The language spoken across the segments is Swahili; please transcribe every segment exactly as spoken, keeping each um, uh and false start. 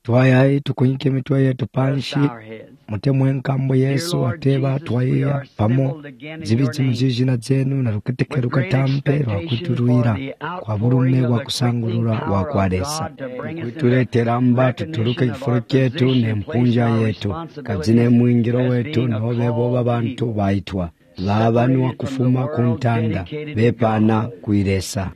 Twaya tukunyike mitwe yetu panshi mutemwe nkambo Yesu ateba twaya pamo zibiti mujijina zenu na ruketeke rukatampe rwakwituruira kwa burume wa kusangurura wa kwaresa kwitureteramba tuturuke kifuro cyetu nempunja yetu kazine mwingiro wetu nobe boba abantu baitwa labanu wakufuma kuntanda bepana kuiresa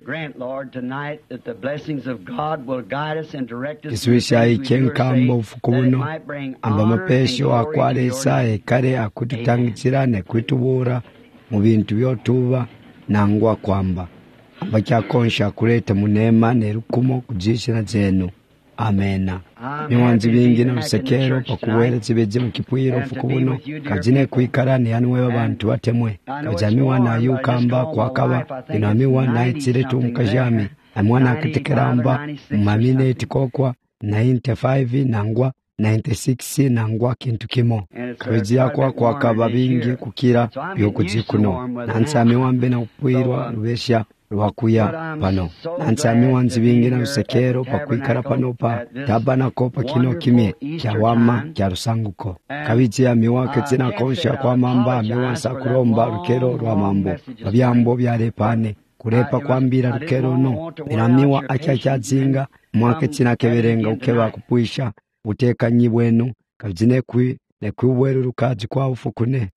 Kiswisha ikenkambo ufukubuno amba mapesho akwaresa ekare akututangitsirane kwitubura mu bintu byotuba nangwa kwamba amba cyakonsha kureta munema nerukumo kujishina zenu amena miwanzi bingi na usekero pakuwele zibeje mukipwiro fukubuno kajine kuikarani yanuwe abantu batemwe kajamiwa na yukamba kwakaba inamiwa na itsire tumukajami amwana akitekeramba mamine tikokwa ninety-five nangwa ninety-six nangwa kintu kimo kabezi yakwa kwakaba bingi kukira yokujikuno nansami wambe na upwirwa rubesha rwakuya pano nansami wanzi bingi na usekero pakwikara pano pa tabana kopa kino kimye kyawama kyarusanguko kabiji ya miwake zina konsha kwa mamba miwansa kuromba rukero rwa mambo babyambo byarepane kurepa kwambira rukero no miramiwa acyacyazinga mwake tsina keberenga ukeba kupuisha uteka nyibwenu kabjine kwi ne kwubweru rukaji kwa ufukune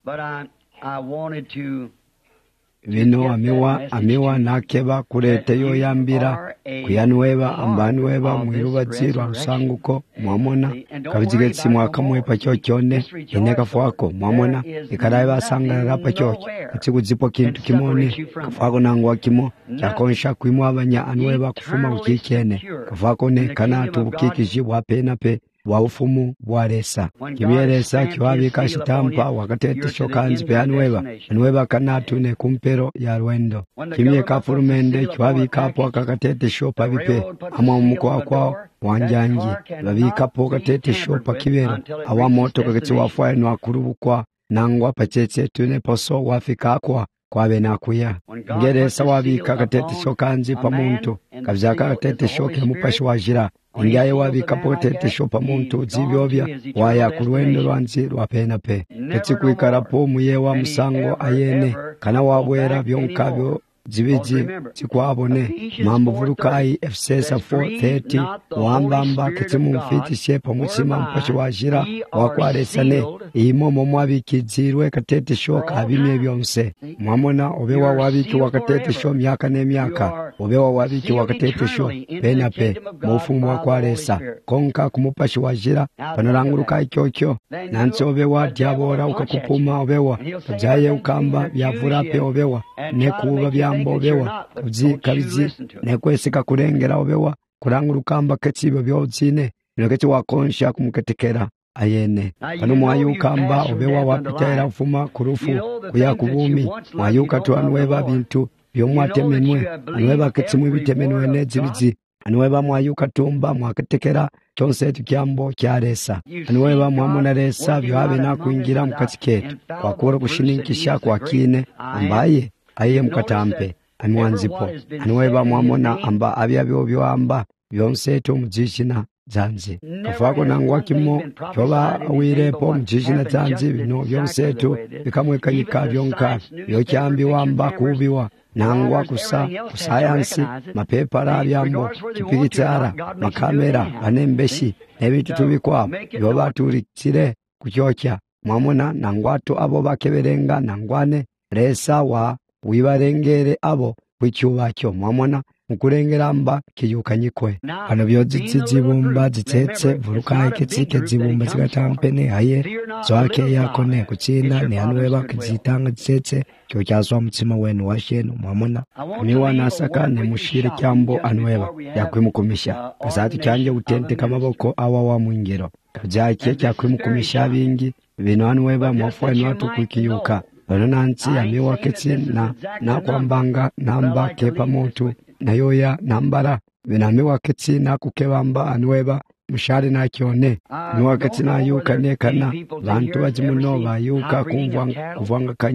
Vino amiwa amiwa nakeba kurete yo yambira kuyanweba ambanweba mwiruba zirwa rusanguko mwamona kabijigetsi mwaka mwepa cyocyone ineka fwako mwamona ikaraiba sangara pa cyocyo kiguzipo kintu kimone kafako nangwa kimo cyakonsha kwimwa abanya anweba kufuma ukikene kafako ne kana tubukikiji wapena pe wa ufumu bwaresa kimyeresa kiwabika shitampa wakatete shokanzi pe anweba anweba kanatu ne kumpero ya rwendo kimye kafurumende kiwabika hapo akakatete shopa bipe ama umuko kwao wanjangi babika po katete shopa kibero awa moto kakitsi wafwaye no akurubukwa nangwa pachetse tune poso wafika kwa kwabe nakuya ngeresa wabika katete shokanzi pa muntu kavyaka katete shoke mupashi wajira ingaye wabika potete shopa muntu zibyobya waya kurwendo rwanzi rwapena pe petsi kwikarapo muyewa musango ayene kana wabwera byonkabyo zibiji zikwabone mambo vurukai Efesesa four thirty wambamba kitimu mfiti shepa mutsima mpashi wajira wakwaresane imomo mwabikizirwe katete shoka abimye byonse mwamona obewa wabiki wakatete sho myaka ne myaka obewa wabiki wakatete sho pena pe mufumu wakwaresa konka kumupashi wajira panoranguruka icyocyo nanse obewa dyabora ukakupuma obewa byaye ukamba byavura pe obewa ne kuba byambo obewa kabzi kabzi ne kwesika kurengera obewa kurangurukamba ketsibo byotsine noketi wakonsha kumuketekera ayene kanu mwayukamba obewa wapitera ufuma kurufu kuya kubumi mwayuka tu anweba bintu byomwatemenwe anweba ketsimwe bitemenwe nezibizi anweba mwayuka tumba mwakatekera cyonse tukyambo cyaresa anweba mwamona resa byabe nakuingira mukatiketu kwakora gushininkisha kwa kine ambaye aye mukatampe amwanzipo anweba mwamona amba abyabyo byamba byonse tu mujishina zanzi kafako nangwa kimo choba wirepo mujishina zanzi bino byonse tu bikamwekanyika byonka byocyambi wamba kubiwa nangwa kusa kusayansi mapepara byambo kipigitsara makamera anembeshi nebitu tubikwa byoba turikire kucyokya mwamona nangwatu abo bakeberenga nangwane resa wa wibarengere abo kwicyubacyo mwamona mukurengera mba kiyukanyikwe hano byozitsi zibumba zitsetse vuruka ikitsike zibumba zigatampene haye zwake yakone kuchinda ne hanweba kizitanga zitsetse cyo cyaswa mutsima wenu washenu mwamona niwa nasaka ne mushire cyambo anweba yakwimukumisha kasati cyanje utente kamaboko awa wa mwingero kabyake cyakwimukumisha bingi bino anweba mwafwa nwatu kwikiyuka nanansi amiwa ketsi na na kwambanga namba kepa motu nayoya nambara binamiwa ketsi na kukebamba anweba mushari na kyone nuwa ketsi na yuka nekana bantu bajimuno bayuka kumvanga kuvanga kanya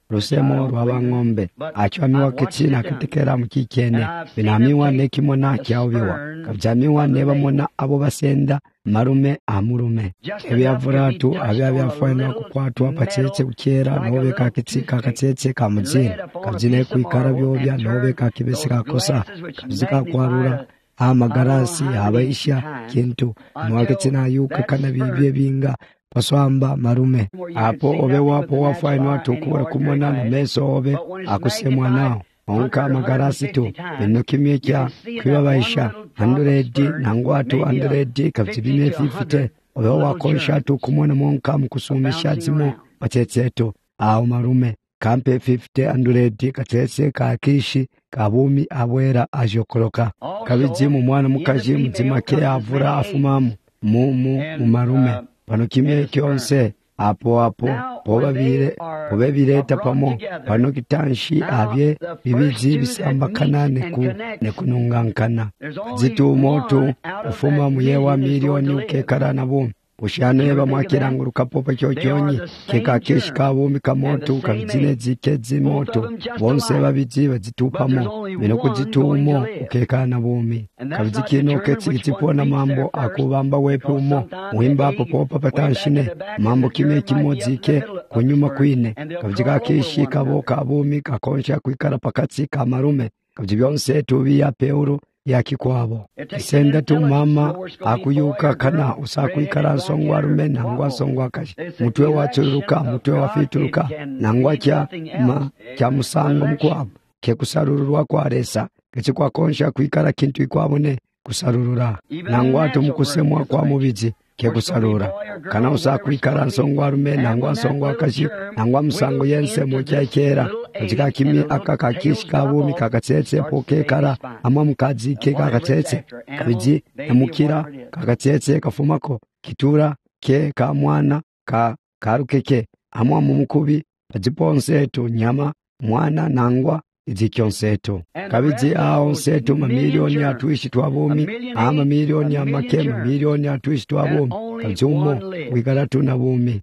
rusemo rw'abang'ombe achwamiwa kitsina kitekera mukikene binamiwa nekimona kyaubiwa kabyamiwa nebamona abo basenda marume amurume ebyavuratu abya byafwana kukwatwa patsetse ukera nobe kakitsika katsetse kamuzira kabyine kwikara byobya nobe kakibesika kosa kabzika kwarura amagarasi abaisha kintu mwakitsina yuka kana bibye binga paswamba marume apo obe wapo wafainwa tukura kumona numeso obe akusemwa nao onka magarasi tu bino kimye kya kwibabaisha anduredi nangwatu anduredi kabyibine fifite obe wakonsha tu kumona monka mukusumisha zimo patetseto aho marume kampe fifite anduredi katetse kakishi kabumi abwera ajokoroka kabiji mu mwana mukaji muzima ke avura afumamu mu mu marume pano kimye kyonse apo apo pobabire pobebireta pamo pano kitanshi abye bibizi bisambakana neku nekunungankana zitu moto ufuma muyewa milioni ukekarana bumi ushaneba mwakiranguruka popa cyocyonyi kekakeshi kabumi kamoto kabizine zikezi moto bonse babizi bazitupamo bino kuzitumo ukekana bumi kabizikino ketsikipona mambo akubamba wepe umo muhimba popa patanshine mambo kimwe kimozike kunyuma kwine kabizikakeshi kabo kabumi kakonsha kwikara pakatsi kamarume kabibyonse tubiya peuro yakikwabo kisenda tu mama akuyuka kana usakwikara nsongwa rume nangwa songwa kashi mutwe wachuruka mutwe wafituruka nangwa kya ma kya musango mkwabo ke kusarurwa kwa resa kichi kwa konsha kwikara kintu ikwabone kusarurura nangwa tu mukusemwa kwa mubizi ke kusarura kana usakwikara nsongwa rume nangwa songwa kashi nangwa musango yense mucyakera kajika kimi akakakishi kabumi kakatsetse pokekara amwa mukazi ke kakatsetse kabiji namukira kakatsetse kafumako kitura ke ka mwana ka karukeke amwa mumukubi pajiponsetu nyama mwana nangwa izikyonsetu kabiji aho setu mamilioni atuishi twabumi ama milioni amake mamilioni atuishi twabumi kajumo wigaratu na bumi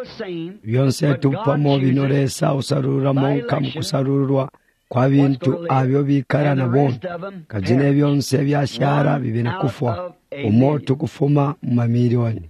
byonse tupamo binoresa usarura monka mukusarurwa kwa bintu abyo bikara na bomu kajine byonse byashara bibina kufwa umoto kufuma mu mamilioni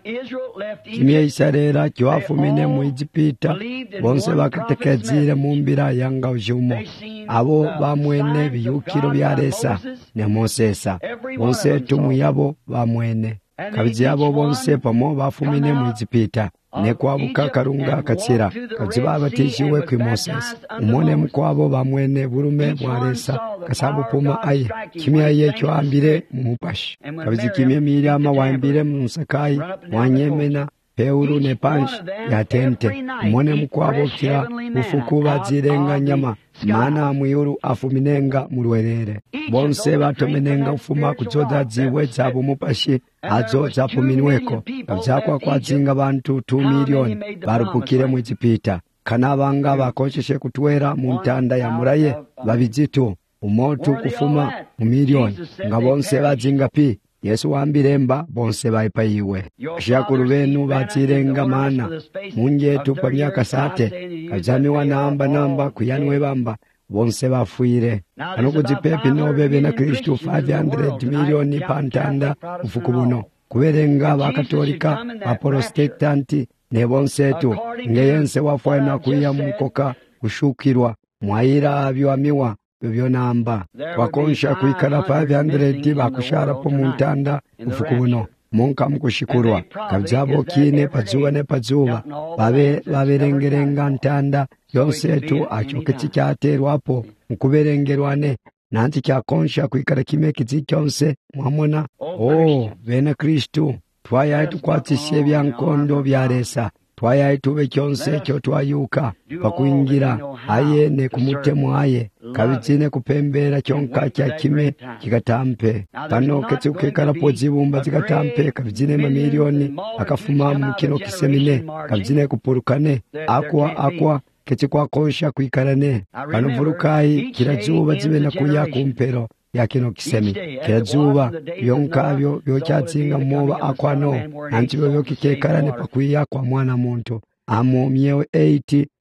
kimye isarera kiwafumine mu Ejipita bonse bakatekezire mu mbira yanga ujumo abo bamwene biyukiro byaresa ne Mosesa bonse tumu yabo bamwene kabiji abo bonse pamo bafumine mu Ejipita ne kwabuka karunga katsira kaziba batishiwe ku Moses umone mkwabo bamwene burume bwaresa kasabu puma aye kimya ye cyambire mu mupashi kabiji kimya mirama wambire mu Sakai wanyemena peuru ne panch ya tente umone mkwabo kira ufukuba zirenga nyama mana muyuru afuminenga murwerere bonse batomenenga ufuma kuzoda ziwe zabo mupashi azo zapuminweko kabyakwa kwazinga abantu two milioni barupukire mu Ejipita kana banga bakosheshe kutwera mu ntanda ya muraye babizitu umoto kufuma mu milioni ngabonse bazinga pi Yesu wambiremba bonse baipayiwe shakuru benu bazirenga mana munjetu pa myaka sate kajami wanamba namba kuyanwe bamba bonse bafuire ano kuzipepi nobebe na Kristo five hundred milioni pantanda ufukubuno kuberenga bakatolika aprotestanti ne bonsetu ngeyense wafwana kuya mukoka kushukirwa mwaira abyamiwa byo namba wakonsha kwikara five hundred bakushara po muntanda ufukubuno monka mukushikurwa kabyabo kine pazuwa ne pazuwa babe baberengerenga ntanda yonsetu achoke cyaterwapo mukuberengerwane nanti cyakonsha kwikara kime kizicyonse mwamona oh bene Kristo twaya tukwatishe byankondo byaresa twaya tube cyonse cyo twayuka bakwingira aye ne kumutemo aye kabitsine kupembera cyonka cya kime kigatampe pano ketsuke karapo zibumba zigatampe kabitsine mamilioni akafuma mu kino kisemine kabitsine kupurukane akwa akwa ketsikwa konsha kwikarane pano vurukai kirazuba zibena kuya kumpero ya kino kisemi kirazuba yonkabyo byocyatsinga moba akwano nanti byo kikekarane pakwiya kwa mwana muntu amo myewe eighty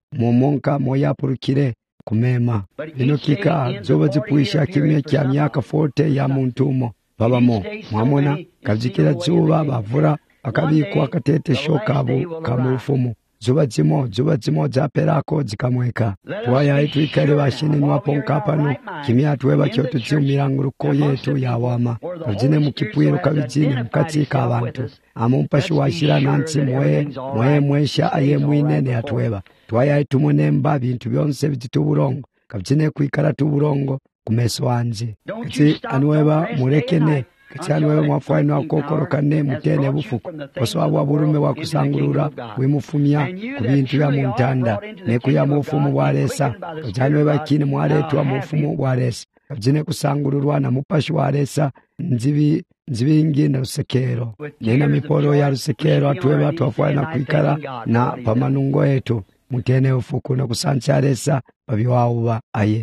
momonka moya purukire kumema inokika zoba zipuisha kimye kya myaka forty ya muntumo babamo mwamona kavzikira zuba bavura akabikwa akatete shokabo kamufumu zuba zimo zuba zimo zaperako zikamweka twaya itwikale bashini nwaponka pano kimya tweba cyo tuziumirango ruko yetu yawama kavzine mukipwiro kabizine mukatsika abantu amumpashi washira nansi mwe mwe mwesha aye mwinene atweba twaya itumunemba bintu byonse bizituburongo kavzine kwikara tuburongo kumeso wanje kati anweba murekene kati anweba mwafwaino akokorokane mutene bufuko oswabu waburume wakusangurura wimufumya kubintu ya muntanda nekuya mufumu waresa kati anweba kini mwaretwa mufumu waresa kavzine kusangururwa na mupashi waresa nzibi nzibingi na rusekero nena miporo ya rusekero atweba twafwaina kwikara na pamanungo etu mutene ufuku na kusancharesa babiwauba aye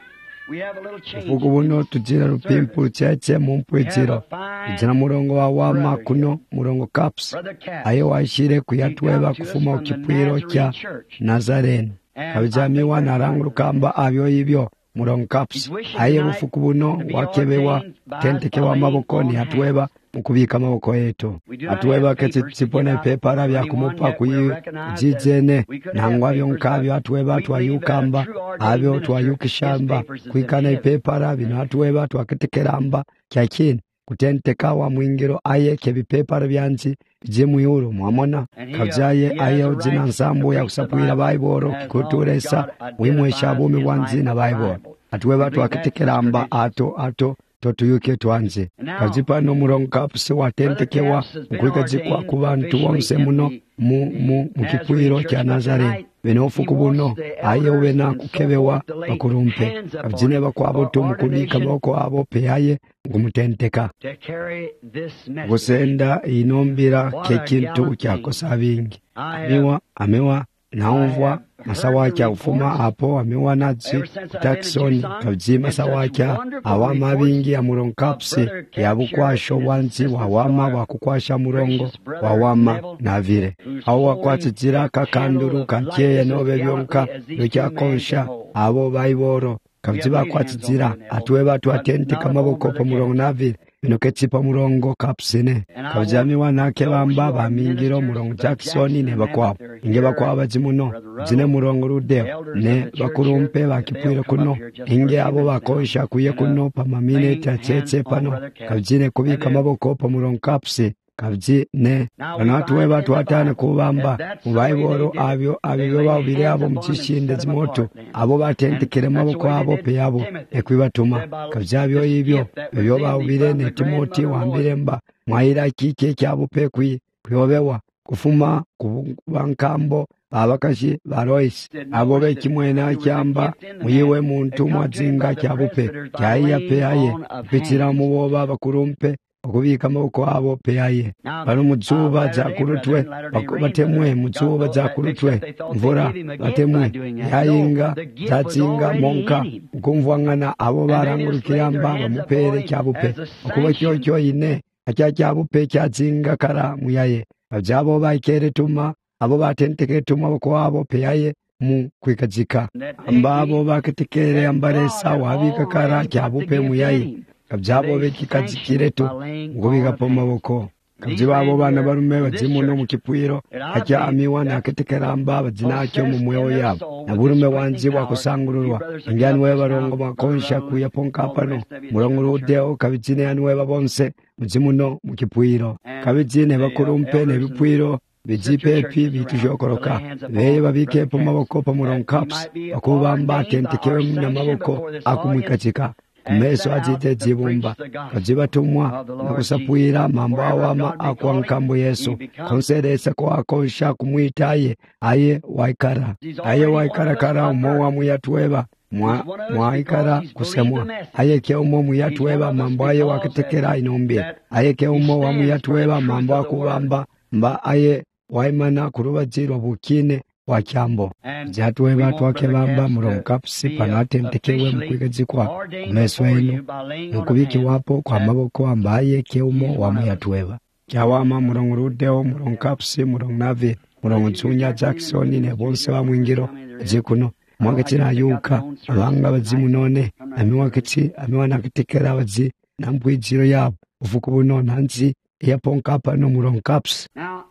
ufuku buno tujira rupimpu cheche mumpwiziro ijina murongo wa wama kuno murongo caps aye washire kuyatweba kufuma ukipwiro kya Nazarene kabijamiwa na rangu rukamba avyo hivyo murongo caps aye ufuku buno wakebewa tentekewa mabokoni atweba mukubika amaboko yetu atweba keti tsipone pepara bya kumupa kuyijijene nangwa byonkabyo atweba twayukamba abyo twayukishamba kwikana ipepara bino atweba twaketekeramba kyakini kutenteka wa mwingiro aye kebipepara byanzi je muyuro mwamona kabyaye aye ojina nsambo ya kusapwira bayiboro kikuturesa wimwesha bumi wanzi na bayiboro atweba twaketekeramba ato ato totuyuke twanze kazipano murongo kapse watentekewa mkwikazikwa ku bantu bonse muno mu mu mukipwiro kya Nazarene benofuku buno aye ubena kukebewa bakurumpe kabyine bakwabo tumukubika moko abo peyaye ngumutenteka gusenda inombira kekintu kyakosa bingi niwa amewa naumvwa masawacha ufuma hapo amewa nazi Jackson kabzima sawacha awama bingi ya murongo kapsi yabukwasho wanzi wawama wakukwasha murongo wawama na vile awa kwatsira kakanduru kankeye nobe byonka yocyakonsha abo bayiboro kabziba kwatsira atweba twatente kamaboko po murongo na vile binoketsipa murongo kapsine kabjami wanake bamba bamingiro murongo Jackson ne bakwabo inge bakwaba zimuno zine murongo rudeo ne bakurumpe bakipwira kuno inge abo bakonsha kuye kuno pa maminute atsetse pano kabjine kubika amaboko po murongo kapsi kabji ne banatu batu atane kubamba mubayiboro abyo abyo babiri abo mukishinde zimoto abo batentekere maboko abo pe yabo ekwibatuma kabyabyo ibyo byo babire ne Timoti wambiremba mwaira kike cyabo pe kwi kyobewa kufuma kubankambo abakashi barois abo be kimwena cyamba muyiwe muntu mwazinga cyabupe cyaiya pe aye pitira muboba bakurumpe okubika amaboko abo peyaye bano muzuba zakurutwe batemwe muzuba zakurutwe mvura batemwe yayinga zatsinga monka ukumvwangana abo barangurukiramba bamupere cyabupe okuba cyocyo ine acya cyabupe cyatsinga kara muyaye abyabo bakere tuma abo batenteke tuma boko abo peyaye mu kwikazika ambabo baketekere ambaresa wabika kara cyabupe muyaye kabyabo bekikazikire tu ngo bigapo maboko kabyabo bana barume bazimu no mukipwiro ajya amiwa na ketekeramba bazinacyo mu mwewo yabo na burume wanzi wakusangururwa ingani we barongo bakonsha kuyaponka pano murongo rudeo kabizine yanwe babonse muzimu no mukipwiro kabizine bakurumpe ne bipwiro bijipepi bitujokoroka beye babike po maboko po murongo caps bakubamba tentekewe mu maboko akumwikachika meso ajite jibumba kajibatumwa nakusapwira mambo awama akwankambo Yesu konseresa kwa akonsha kumwitaye aye waikara aye waikara kara umowa muyatweba mwa mwaikara kusemwa aye ke umo muyatweba mambo aye wakitekera inombe aye ke umo wa muyatweba mambo akubamba mba aye waimana kurubajiro bukine wakyambo jatweba twakebamba murongo kapsi panatentekewe mkwigazikwa kumeso eno mukubiki wapo kwa maboko ambaye keumo wamuyatweba kyawama murongo rudeo murongo kapsi murongo nave murongo Tsunya Jackson ne bonse wa mwingiro zikuno mwakati na yuka abanga bazimu none amiwakati amiwanakitekera abazi nambwijiro yabo uvuka buno nanzi yaponka pano muronkaps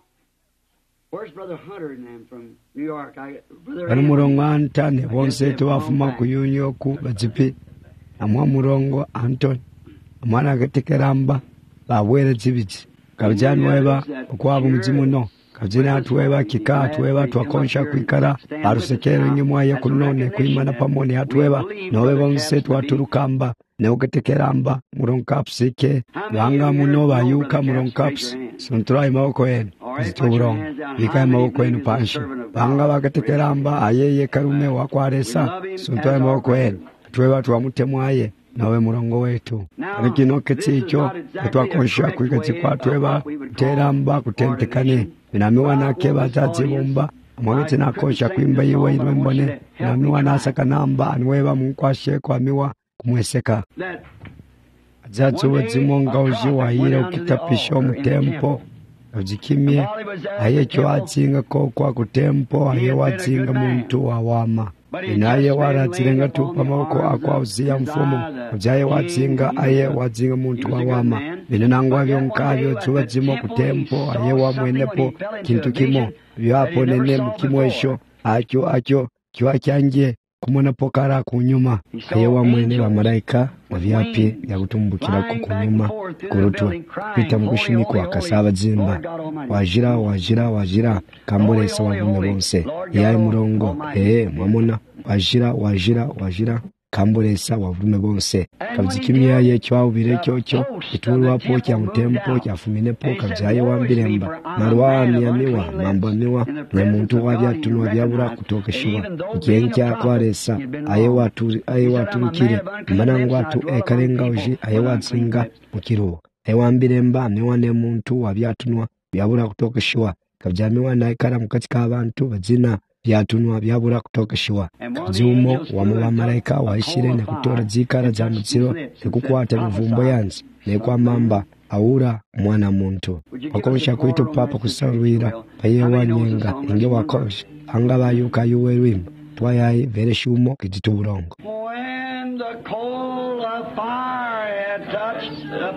bano murongo antane bonse tubafuma kuyunyo ku bazipi amwa murongo Anton amwana akatekeramba babwere zibiti kabjani weba kwabo muzimu no kabjina atweba kika atweba twakonsha kwikara arusekere nyimwaye kunone kuimana pamone atweba nowe bonse twaturukamba ne ukatekeramba muronkapsike banga muno bayuka muronkaps suntrai mako en zituburong bika mako en panshi banga bakatekeramba ayeye karume wakwaresa suntrai mako en tweba twamutemwaye nawe murongo wetu arikino ketsicho twakonsha kwikati kwatweba teramba kutentekane binamiwa nake batazibumba mwagiti nakosha kwimba yiwe ilwe mbone binamiwa nasaka namba anweba munkwashe kwa miwa kumweseka azazu wazimonga uji wahire ukitapisho mutempo ujikimye ayecho atsinga kokwa kutempo aye watsinga muntu wawama inaye waratsirenga tupa mauko akwa uziya mfumo ujaye watsinga aye watsinga muntu wawama binanangwa byonkayo zuwa zimo kutempo aye wamwenepo kintu kimo byapo nene mukimwesho acho acho kiwa cyanje kumona pokara kunyuma aye wamwene wa malaika mavyapi ya kutumbukira ku kunyuma kurutwa pita mugushimiko akasaba zimba wajira wajira wajira kambolesa wabume bonse yaye murongo eh mwamona wajira wajira wajira kambolesa wabume bonse kabzikimya ye cyo bire cyo cyo ituru wapo cya mutempo cya fumine po kabyaye wambiremba marwa miyamiwa mambo miwa ne muntu wabyatunwa byabura kutoka shiwa genja kwaresa aye watu aye waturukire manangwa tu ekarenga uji aye watsinga mukiro aye wambiremba miwa ne muntu wabyatunwa byabura kutoka shiwa kabyamiwa na ikara mukati k'abantu bazina byatunwa byabura kutoka shiwa kabyumo wa mu malaika waishire ne kutora zikara za mutsiro ekukwata bivumbo yanzi ne kwa mamba aura mwana muntu wakonsha kwitu papa kusarwira paye wanyenga inge wakosha anga bayuka yuwe wimba twayayi vere shumo kitituburongo when the coal of fire had touched the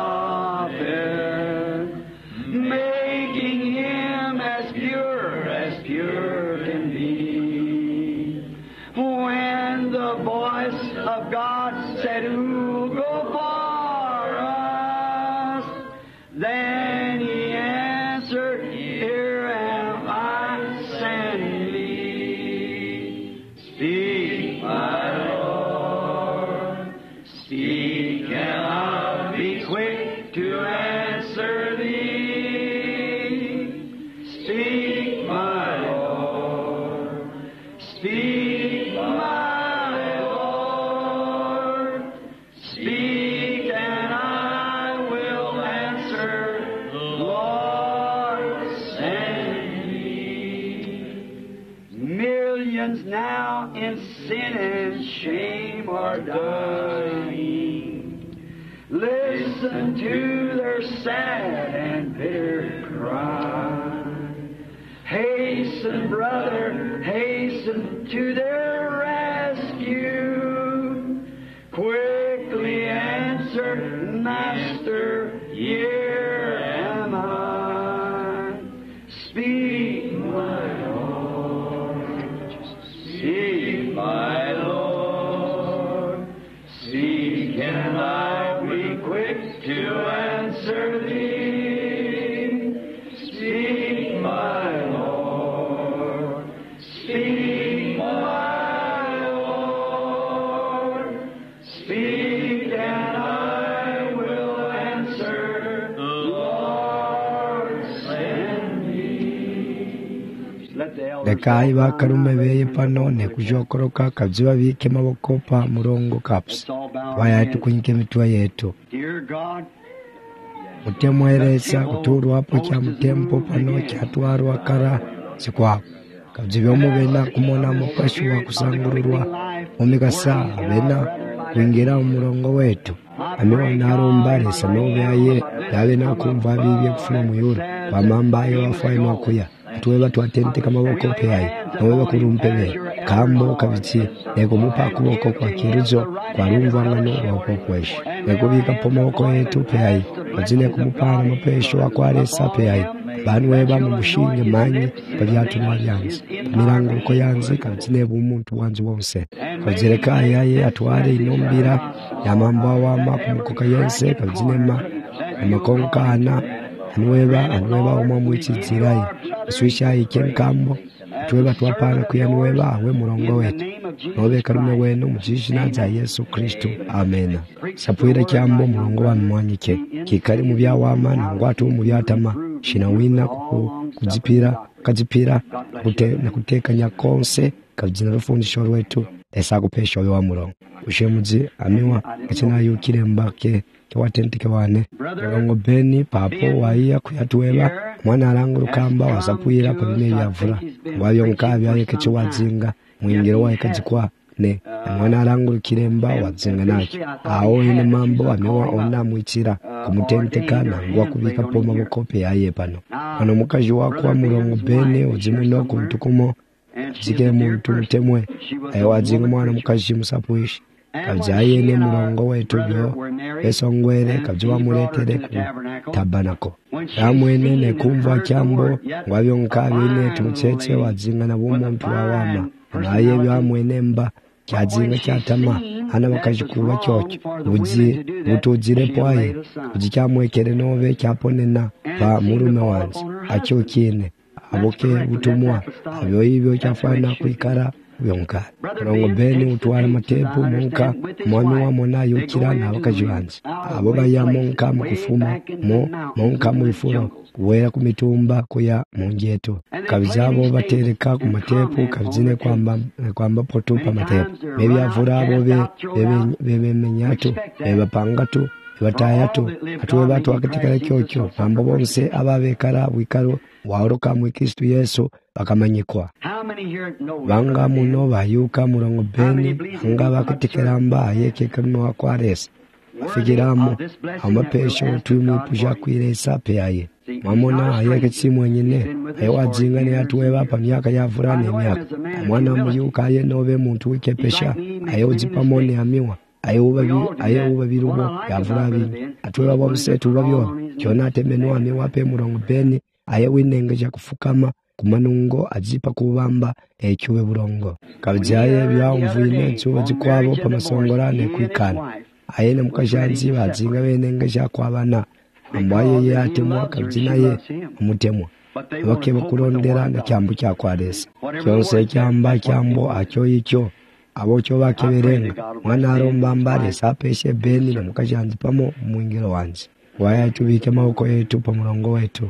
prophet making him as pure as pure can be when the voice of God said who go for us then he answered here am I send me speak my Lord speak and I'll be quick to answer thee speak my Lord speak my Lord speak and I will answer Lord send me millions now in sin and shame are dying listen to their sad and bitter cry hasten brother hasten to their rescue quickly answer master here am I speak my Lord speak my Lord speak and I'll be quick to answer thee speak my Lord speak my Lord speak and I will answer Lord send me let the elders Dekai bakarume beye pano ne kujokoroka kabziba bike maboko pa murongo kaps waya tukunyike mitwa yetu dear God utemweresa kuturu hapo cha mtempo pano cha tuarwa kara sikwa kabziba mubena kumona mupashu wa kusangururwa umikasa bena kuingira umurongo wetu amiwa naromba sanobe aye yabe nakumva bibye kufuna muyura bamamba ayo wafaye makuya tuweba twatente kama boko peyayi nawe bakurumpebe kambo kabiti nekumupa kuboko kwa kiruzo kwa rumvangano wapokwesha nekubika pomoko yetu peai kazine kumupana mapesho akwalesa peai bantu weba mumushinge manyi pabyatunwa byanzi milango uko yanzi kabitine bumuntu wanzi wonse kazireka ayaye atware inombira yamamba wama kumukoka yense kabitinema amakonkana anweba anweba uma mwichizirai swisha ikenkambo tweba twapana kuyanweba awe murongo wetu nobe karume wenu mujishina za Yesu Kristo amena sapwira kyambo murongo wa mwanyike kikali mu byawama nangwatu mu byatama shinawina kujipira kajipira kute na kutekanya konse kabijina rufundisho rwetu esa kupesha wa murongo ushemuzi amiwa kachina yukire mbake kwatentike wane murongo beni papo waiya kuyatweba mwana arangu rukamba wasapwira pabine byavura wabyo mukabya yekecho wazinga mwingiro wa ikajikwa ne mwana arangu rukiremba wazinga naki aho ine mambo amiwa ona mwitira kumutenteka nangwa kubika poma bokope yaye pano ano mukaji wakwa murongo beni uzimuno kumtukumo zike muntu mutemwe ayo wazinga mwana mukaji musapuishi kabyaye ne murongo wetu byo esongwere kabyo muretere ku tabanako ramwene ne kumva cyambo ngwabyo nkabine tumucece wazinga na bumuntu wawama naye byamwene mba kyazinga cyatama hana bakajikuba cyocyo buzi butuzire pwaye buzicyamwekere nobe cyaponena ba murume wanze acyo kine aboke butumwa abyo ibyo cyafana kwikara byonka rongo beni utwara matepu munka mwami wa mona yukira na bakajibanzi abo bayamonka mukufuma mo monka mwifuro wera kumitumba kuya mungeto kabizabo batereka ku matepu kabizine kwamba kwamba potupa matepu bebi avura abo be bebe menyato beba pangatu batayatu atuwe batu akatikala cyocyo bambo bonse ababekara wikaro waoroka mu Kristo Yesu bakamanyikwa banga muno bayuka murongo beni anga bakatikeramba yeke kano akwaresa afigiramo amapesho tumi puja kwiresa peaye mamona ayeke simwenyine ayo wazinga ne atuwe bapa myaka yavurane myaka mwana muyuka ye nobe muntu wikepesha ayo zipamone amiwa ayo babi ayo babirubo yavurabi atuwe babose babyo cyona temeno amiwa pe murongo beni aye winengeja kufukama kumanungo azipa kubamba ekyuwe burongo kabyaye byamvuyine cyo zikwabo pamasongorane kwikana aye na mukajanzi bazinga benengeja kwabana ambaye yatemwa kabyina ye umutemwa bake bakurondera na cyambu cyakwaresa cyose cyamba cyambo acyo yicyo abo cyo bakeberenga mwana arombambare sapeshe beni na mukajanzi pamo mwingiro wanze waya tubike maboko yetu pa murongo wetu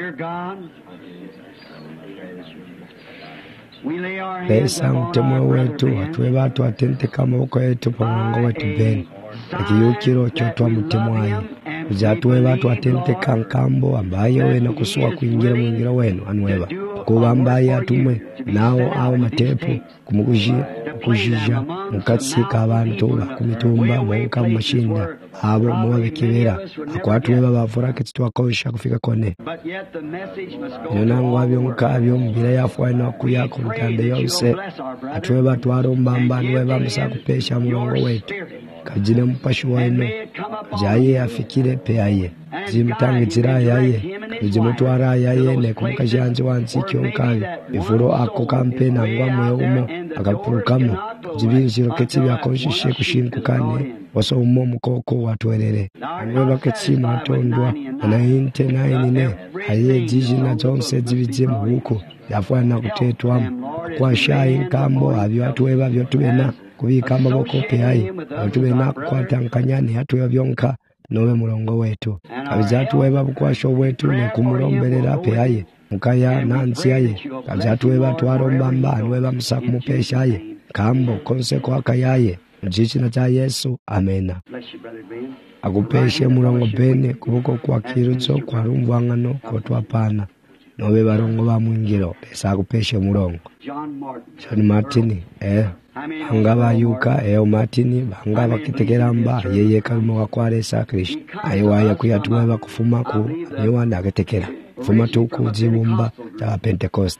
pesa mtemwe wetu atwe batu atente kama maboko yetu pa murongo wetu beni akiyukiro cyotwa mutemwaye uzatwe batu atente kankambo ambaye we na kuswa kuingira mwingira wenu anweba kuba ambaye atumwe nao au matepu kumukuji kujija mukatsika abantu kumitumba mwenka mashinda abo mwabekebera akwatwe babavura kitwa kosha kufika kone nangwa byo mukabyo mbira yafwana kuyako mutande yose atwe batu arombamba nwe bamusa kupesha murongo wetu kajine mpashu wenu jaye afikire peaye zimtange zira yaye zimutwara yaye ne kumukajanje wanzi cyonkabi ivuro ako kampe nangwa moyo umo agapurukamo zibinjiro keti byakonshishe kushinkukane waso umo mukoko watwerere anwe baketsi matondwa na inte nine ne aye jiji na zonse zibize mu buko yafwana kutetwa kwa shayi kambo abyo atweba byo tubena kubika amaboko peaye atubena kwatankanyane atwe byonka nobe murongo wetu abizatuwe babukwasho wetu ne kumuromberera peaye mukaya nansi yaye abizatuwe batwarombamba anwe bamusa kumupeshaye kambo konse kwa kayaye mjishina cha Yesu amena akupeshe murongo bene kuboko kwa kiruzo kwa rumvangano kotwapana nobe barongo ba mwingiro esa akupeshe murongo John Martin eh angaba yuka eo Martin bangaba kitekeramba yeye kalmo wakwaresa Kristo ayiwaya kuyatuma bakufuma ku niwa nagatekera fuma tuku zibumba ta Pentecost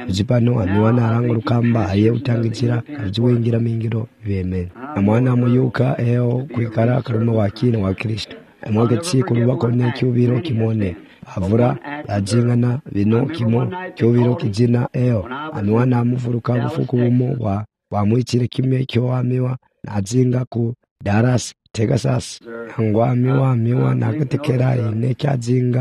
zipano amiwa narango lukamba aye utangizira kaziwingira mingiro bemene amwana muyuka eo kwikara karume wakine wa Kristo amwage tsiku lubako ne cyubiro kimone avura ajingana bino kimo cyubiro kijina eo amiwa namuvuruka bufuku bumo wa wamwikire kimwe cyo amiwa nazinga ku Dallas Texas ngwa amiwa amiwa nakatekera ine cyazinga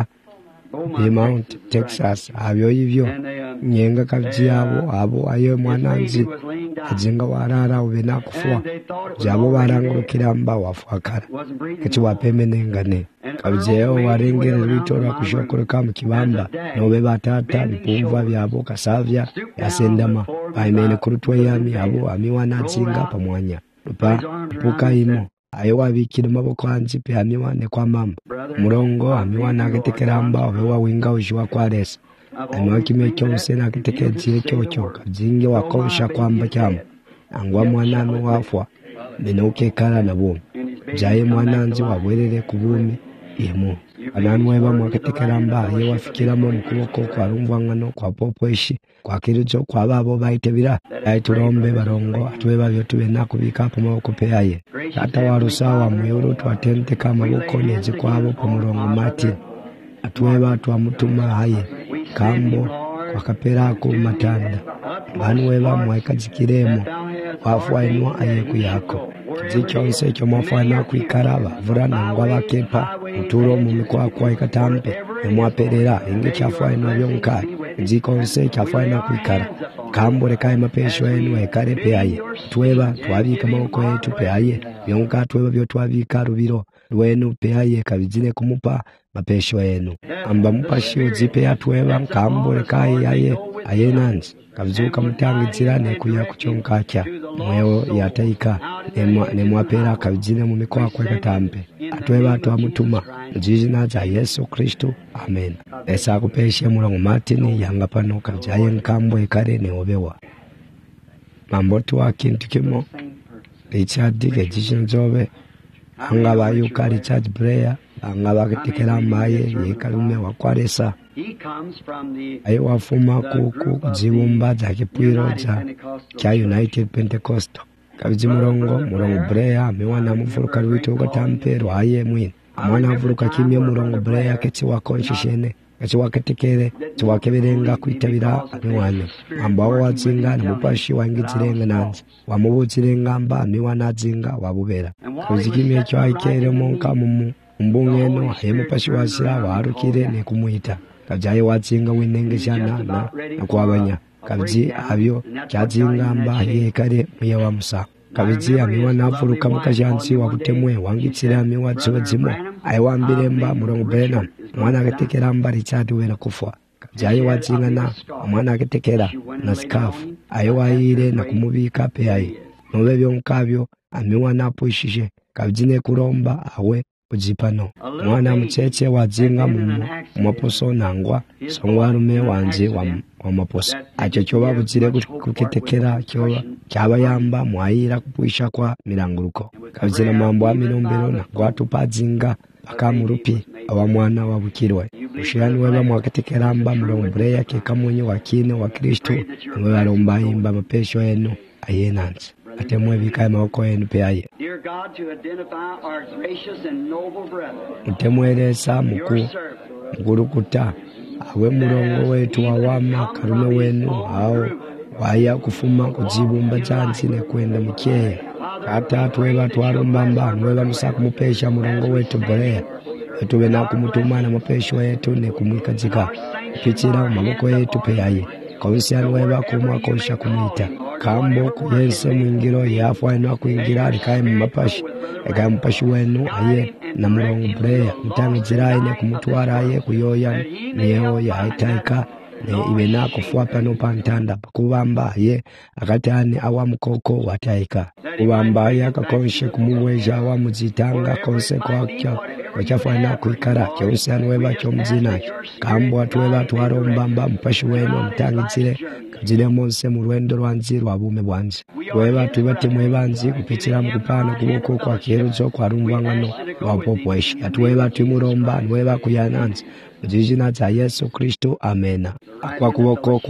Mount Texas abyo ivyo nyenga kavyabo abo ayo mwananzi azinga warara ubena kufua jabo barangurukira mba wafakara kati wapemene ngane kavyeo warengere ritora kushokoroka mu kibamba nobe batata bipumva byabo kasavya yasendama baimene kurutwe yami abo amiwa nazinga pamwanya pa puka imo ayo wabikira maboko hanzi pe amiwa ne kwa mama murongo amiwa nagatekeramba obewa winga ujiwa kwa resa amiwa kimwe cyose nagatekerezire cyocho kazinge wakonsha kwamba cyamo angwa mwana no wafwa binoke kara nabo jaye mwananzi wabwerere kubumi imo ananwe ba mwakatekeramba ayo wafikiramo mukuboko kwa rumvangano kwa popweshi kwa kirujo kwa babo baitebira aiturombe barongo atwe babyo tube nakubika po maboko peaye ata warusawa muyuru twatente kama boko nezi kwabo po murongo mati atwe batu amutuma haye kambo kwa kapera ku matanda banwe ba mwakazikiremo wafwa inwa aye kuyako zicyonse cyo mafana kwikaraba vura nangwa bakepa uturo mu mikwa kwa ikatampe mwaperera inge cyafwa inwa byonka zikonse cyafwa na kwikara kambore kai mapesho enu ekare peaye tweba twabika maboko yetu peaye byonka tweba byo twabika rubiro rwenu peaye kabizire kumupa mapesho enu amba mupashio zipe ya tweba kambore kai yaye aye nanzi kavizuka mutangizira ne kuya kuchonka kya mweyo yataika ne mwapera kabizine mu mikwa kwa katampe atweba atu amutuma jizina za Yesu Kristo amen esa kupeshe murango Martin yanga pano kabjaye nkambo ekare ne obewa mambo tu akintu kimo Richard ke jishinzobe anga bayuka Richard Breyer anga bakitikera maye yekalume wakwaresa ayo wafuma kuku zibumba za kipwiro za cha United Pentecostal kabizi murongo murongo Breyer miwana mufuruka rwito ugatampe aye mwini mwana avuruka kimye murongo Breyer keti wakonshishene keti wakatekere keti wakeberenga kwitabira miwana amba wazinga mupashi wangizirenga nanze wamubuzirenga mba miwana zinga wabubera kabizi kimye cyo aikere monka mumu mbungeno aye mupashi wasira warukire ne kumuita kabjaye wazinga winengeshana na nakwabanya kabji abyo cyazingamba yekare muyawa musa kabji amiwa nafuruka mukajansi wakutemwe wangitsira amiwa zozimo aiwambiremba murongo Brenham mwana agatekera mba Richard wera kufwa kabjaye wazinga na mwana agatekera na scarf aiwaire na kumubika peaye nobe byonkabyo amiwa napushije kabjine kuromba awe ujipano mwana mcheche wazinga mu maposo nangwa songwarume wanje wa, wa maposo acho cyoba buzire kukitekera cyoba cyaba yamba mwayira kupuisha kwa miranguruko kabizina mambo aminombero na gwatupazinga akamurupi awa mwana wa bukirwe ushirani weba mwakatekera mba murongo Breyer ke kamunye wakine wa Kristo mwe baromba imba mapesho yenu ayenanze atemwe bikaye maboko yenu peaye utemweresa muku mgurukuta awe murongo wetu wawama karume wenu hao waya kufuma kuzibumba chansi ne kwenda mukeye kata tweba twarombamba nweba musaku mupesha murongo wetu Breyer tuwe na kumutumana mapesho yetu ne kumwikazika pichira maboko yetu peaye kawisiani weba kumwa kosha kumita kambo kuyense mwingiro yafwa ino kuingira alikaye mumapashi eka mupashi wenu aye na murongo Breyer mutangizira ine kumutwara aye kuyoya niyo ya aitaika ne ibe na kufwa pano pantanda kubamba aye akatani awa mukoko wataika kubamba aye akakonshe kumuweja wa muzitanga konse kwa kya wachafwa na kuikara kyausiani weba kyo mzina kambo atweba twarombamba mupashi wenu mutangizire kajile monse mu rwendo rwanzi rwabume bwanje weba tubate mwebanzi kupitira mu kupana kuboko kwa kiheruzo kwa rumvangano wa popweshi atweba tumuromba weba kuyananzi mujijina za Yesu Kristo amena kwa kuboko kwa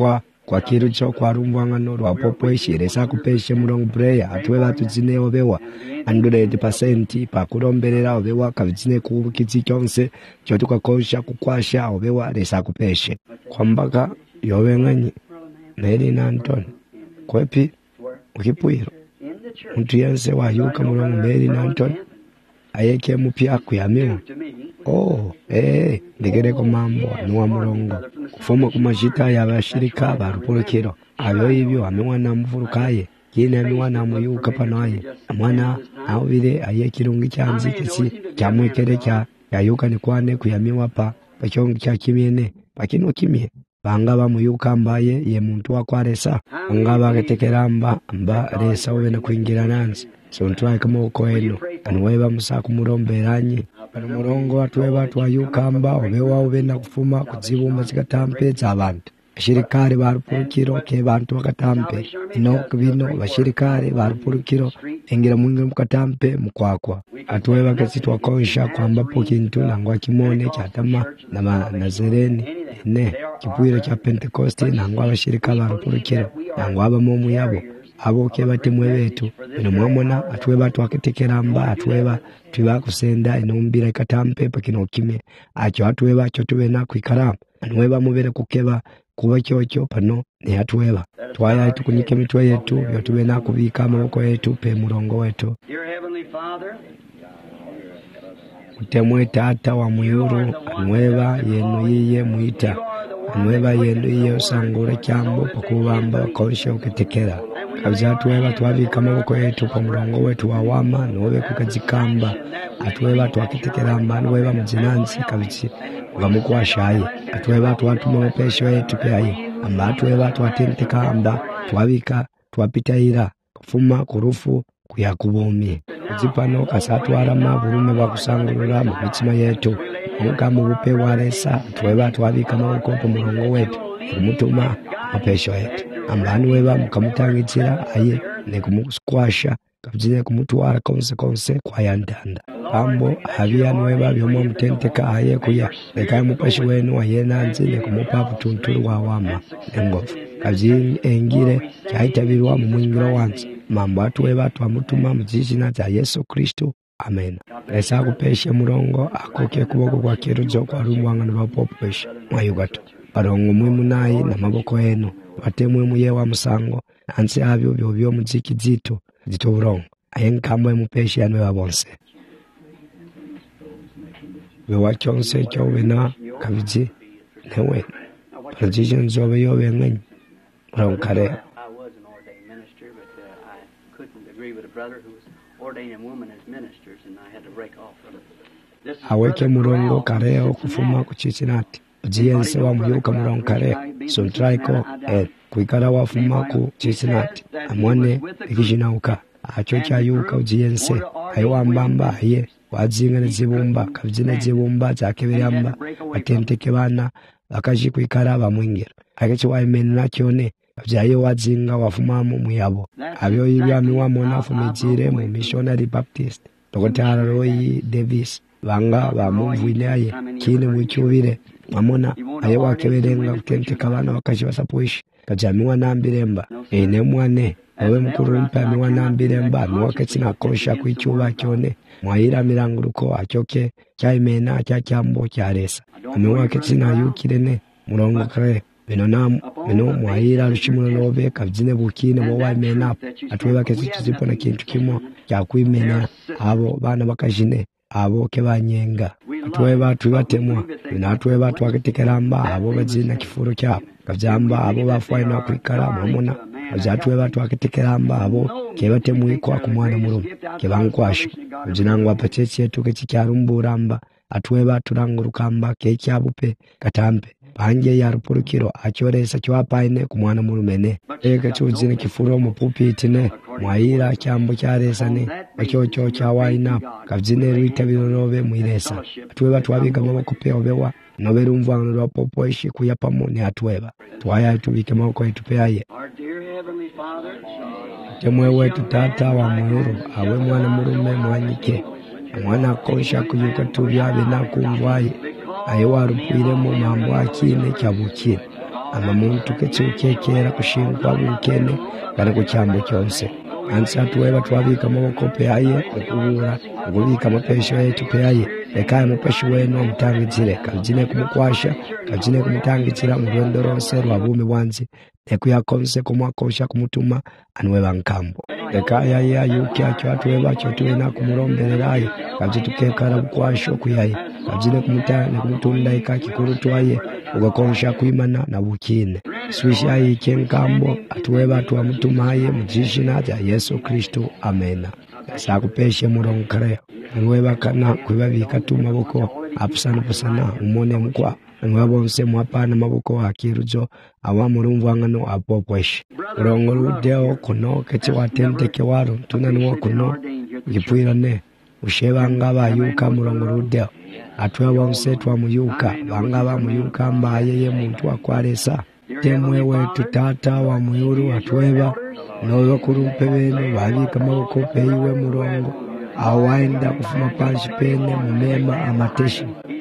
kwa kiru cho kwa rumwangano rwa popo ishiresa kupeshe murongo breya atwe batuzine obewa one hundred percent pakuromberera obewa kabizine kubukizi cyonse cyo tukakosha kukwasha obewa resa kupeshe kwambaka yobenganyi Mary Nanton kwepi ukipwiro muntu yense wayuka murongo Mary Nanton ayeke mupya kuyamiwa oh eh ndegereko mambo nuwa murongo kufuma kumashita y'abashirika barupurukiro ayo ibyo amwana mvurukaye kine amwana muyuka panaye amwana awire ayekirungi cyanzi kisi cyamwekere cya yayuka ni kwane kuyamiwa pa pacyongi cya kimyene pakino kimye banga bamuyuka mbaye ye muntu wakwaresa banga bagatekeramba amba resa wena kuingira nanzi sontwaye kama ukoeno anweba musaku muromberanye bano murongo atweba twayukamba obewa obenda kufuma kuzibumba zikatampe z'abantu bashirikare barupurukiro ke bantu bakatampe ino bino bashirikare barupurukiro engira mungu mukatampe mukwakwa atweba kasitwa konsha kwamba pokintu nangwa kimone cyatama na Nazareni ne kipwiro cha Pentecost nangwa abashirika barupurukiro nangwa abamomu yabo abo ke batemwe betu ino mwamona atweba twaketekeramba atweba twiba kusenda inombira ikatampe pakino kimye acho atweba cyo tubena kwikaramba anweba mubere kukeba kuba cyocho pano ni atweba twaya tukunyike mitwe yetu yo tubena kubika amaboko yetu pe murongo wetu utemwe tata wa muyuru anweba yenu yiye muita anweba yenu yiye sangura cyambo pakubamba konsha uketekera kabza tweba twabika amaboko yetu kwa murongo wetu wa wama nobe kukazikamba atweba twakitekera nweba muzinanzi kabici bamukwashaye atweba twatuma mupesho yetu peaye amba atweba twatenteka amba twabika twapitaira kufuma kurufu kuyakubumi zipano kasatwara maburume bakusangurura mu mitima yetu nuka mu bupe waresa tweba twabika amaboko ku murongo wetu kumutuma mupesho yetu ambani weba mukamutangitsira aye ne kumukwasha kabzine kumutwara konse konse kwa yandanda pambo habia nweba byomo mutenteka aye kuya leka mupashi wenu aye nanzi ne kumupa butunturu wa wama engofu kabzine engire cyaitabirwa mu mwingiro wanzi mambo atweba twamutuma muzizina za Yesu Kristo amen resa kupeshe murongo akoke kuboko kwa kiruzo kwa rumwangano ba popeshe mwayugato barongo mwimunayi na maboko yenu batemwe muye wa musango nansi abyo byo byo muziki zito zito burongo ayenkamwe mupeshe yanwe babonse we wachonse cyo bena kabiji newe position zobe yo bengen ron kare aweke murongo kare okufuma kuchisinati jiense wa muyuka murongo kare sontraiko et kuikara wafuma ku chisinati amwane ikijinauka acho cyayuka ujiense ayiwambamba aye wazingana zibumba kabyina zibumba zakebeyamba batenteke bana bakaji kuikara bamwingira akachi waimenna cyone byaye wazinga wafumamu muyabo abyo ibyami wamona fumijire mu missionary baptist Dokotara Roy Davis banga bamuvwine aye kine mucyubire amona aye wakeberenga kutenteka bana bakaji basapuishi kajamiwa nambiremba ene mwane awe mukuru mpami wa nambiremba nuwaketsina kosha kwicyuba cyone mwayira miranguruko acyoke cyayimena cyacyambo cyaresa anuwaketsina yukirene murongo kare bino nam bino mwayira rushimuro nobe kabyine bukine bo wayimena atweba kesi tuzipona kintu kimo cyakwimena abo bana bakajine abo ke banyenga atweba tubatemwa bino atweba twaketekeramba abo bazina kifuro cyabo kabyamba abo bafwaye na kwikara mamona azatweba twaketekeramba abo kebate mwiko ku mwana murume kebankwasha ujinangwa patetse yetu kecyarumburamba atweba turangurukamba kecyabupe katampe bange ya rupurukiro acyoresa cyapaine ku mwana murumene eka cyuzine kifuro mu pulpit ne mwayira cyambo cyaresane acyocho cyawaina kabyine ritabiro robe mwiresa atweba twabiga maboko pe obewa nobera umvano rwa popo ishi kuyapamo ni atweba twaya tubike maboko itupeaye temwe wetu tata wa muyuru awe mwana murume mwanyike mwana kosha kuyuka tubyabe nakumvaye aye warupire mu mambo akine cyabukire ama muntu kechiukekera kushingwa bukene kana kucyambo cyose ansa tuweba twabika amaboko peaye okubura okubika amapesho yetu peaye ekaye mupesho wenu omutangikire kabyine kumukwasha kabyine kumutangikira mu rwendo rwose rwa bumi bwanzi ekuyakonse kumwakosha kumutuma anweba nkambo ekaya ya yuki acyo atweba cyo tuwena kumurombereraye kabye tukekara bukwasho kuyaye kabyine kumutana kumutunda ikakikuru twaye ugakonsha kwimana na bukine swisha yike nkambo atweba twamutumaye mu jishina rya Yesu Kristo amena sakupeshe murongo kare anweba kana kwibabika tu maboko apusana pusana umone mukwa anweba bonse mwapana maboko akirujo awa murumvu angano apopwesh murongo rudeo kuno keti watenteke waro tunanwa kuno gipwirane usheba ngaba yuka murongo rudeo atwe bonse twamuyuka bangaba muyuka mbaye ye muntu akwaresa temwe wetu tata wa muyuru atweba nozo kurumpe bene babika amaboko peiwe murongo awaenda kufuma panshi pene munema amateshi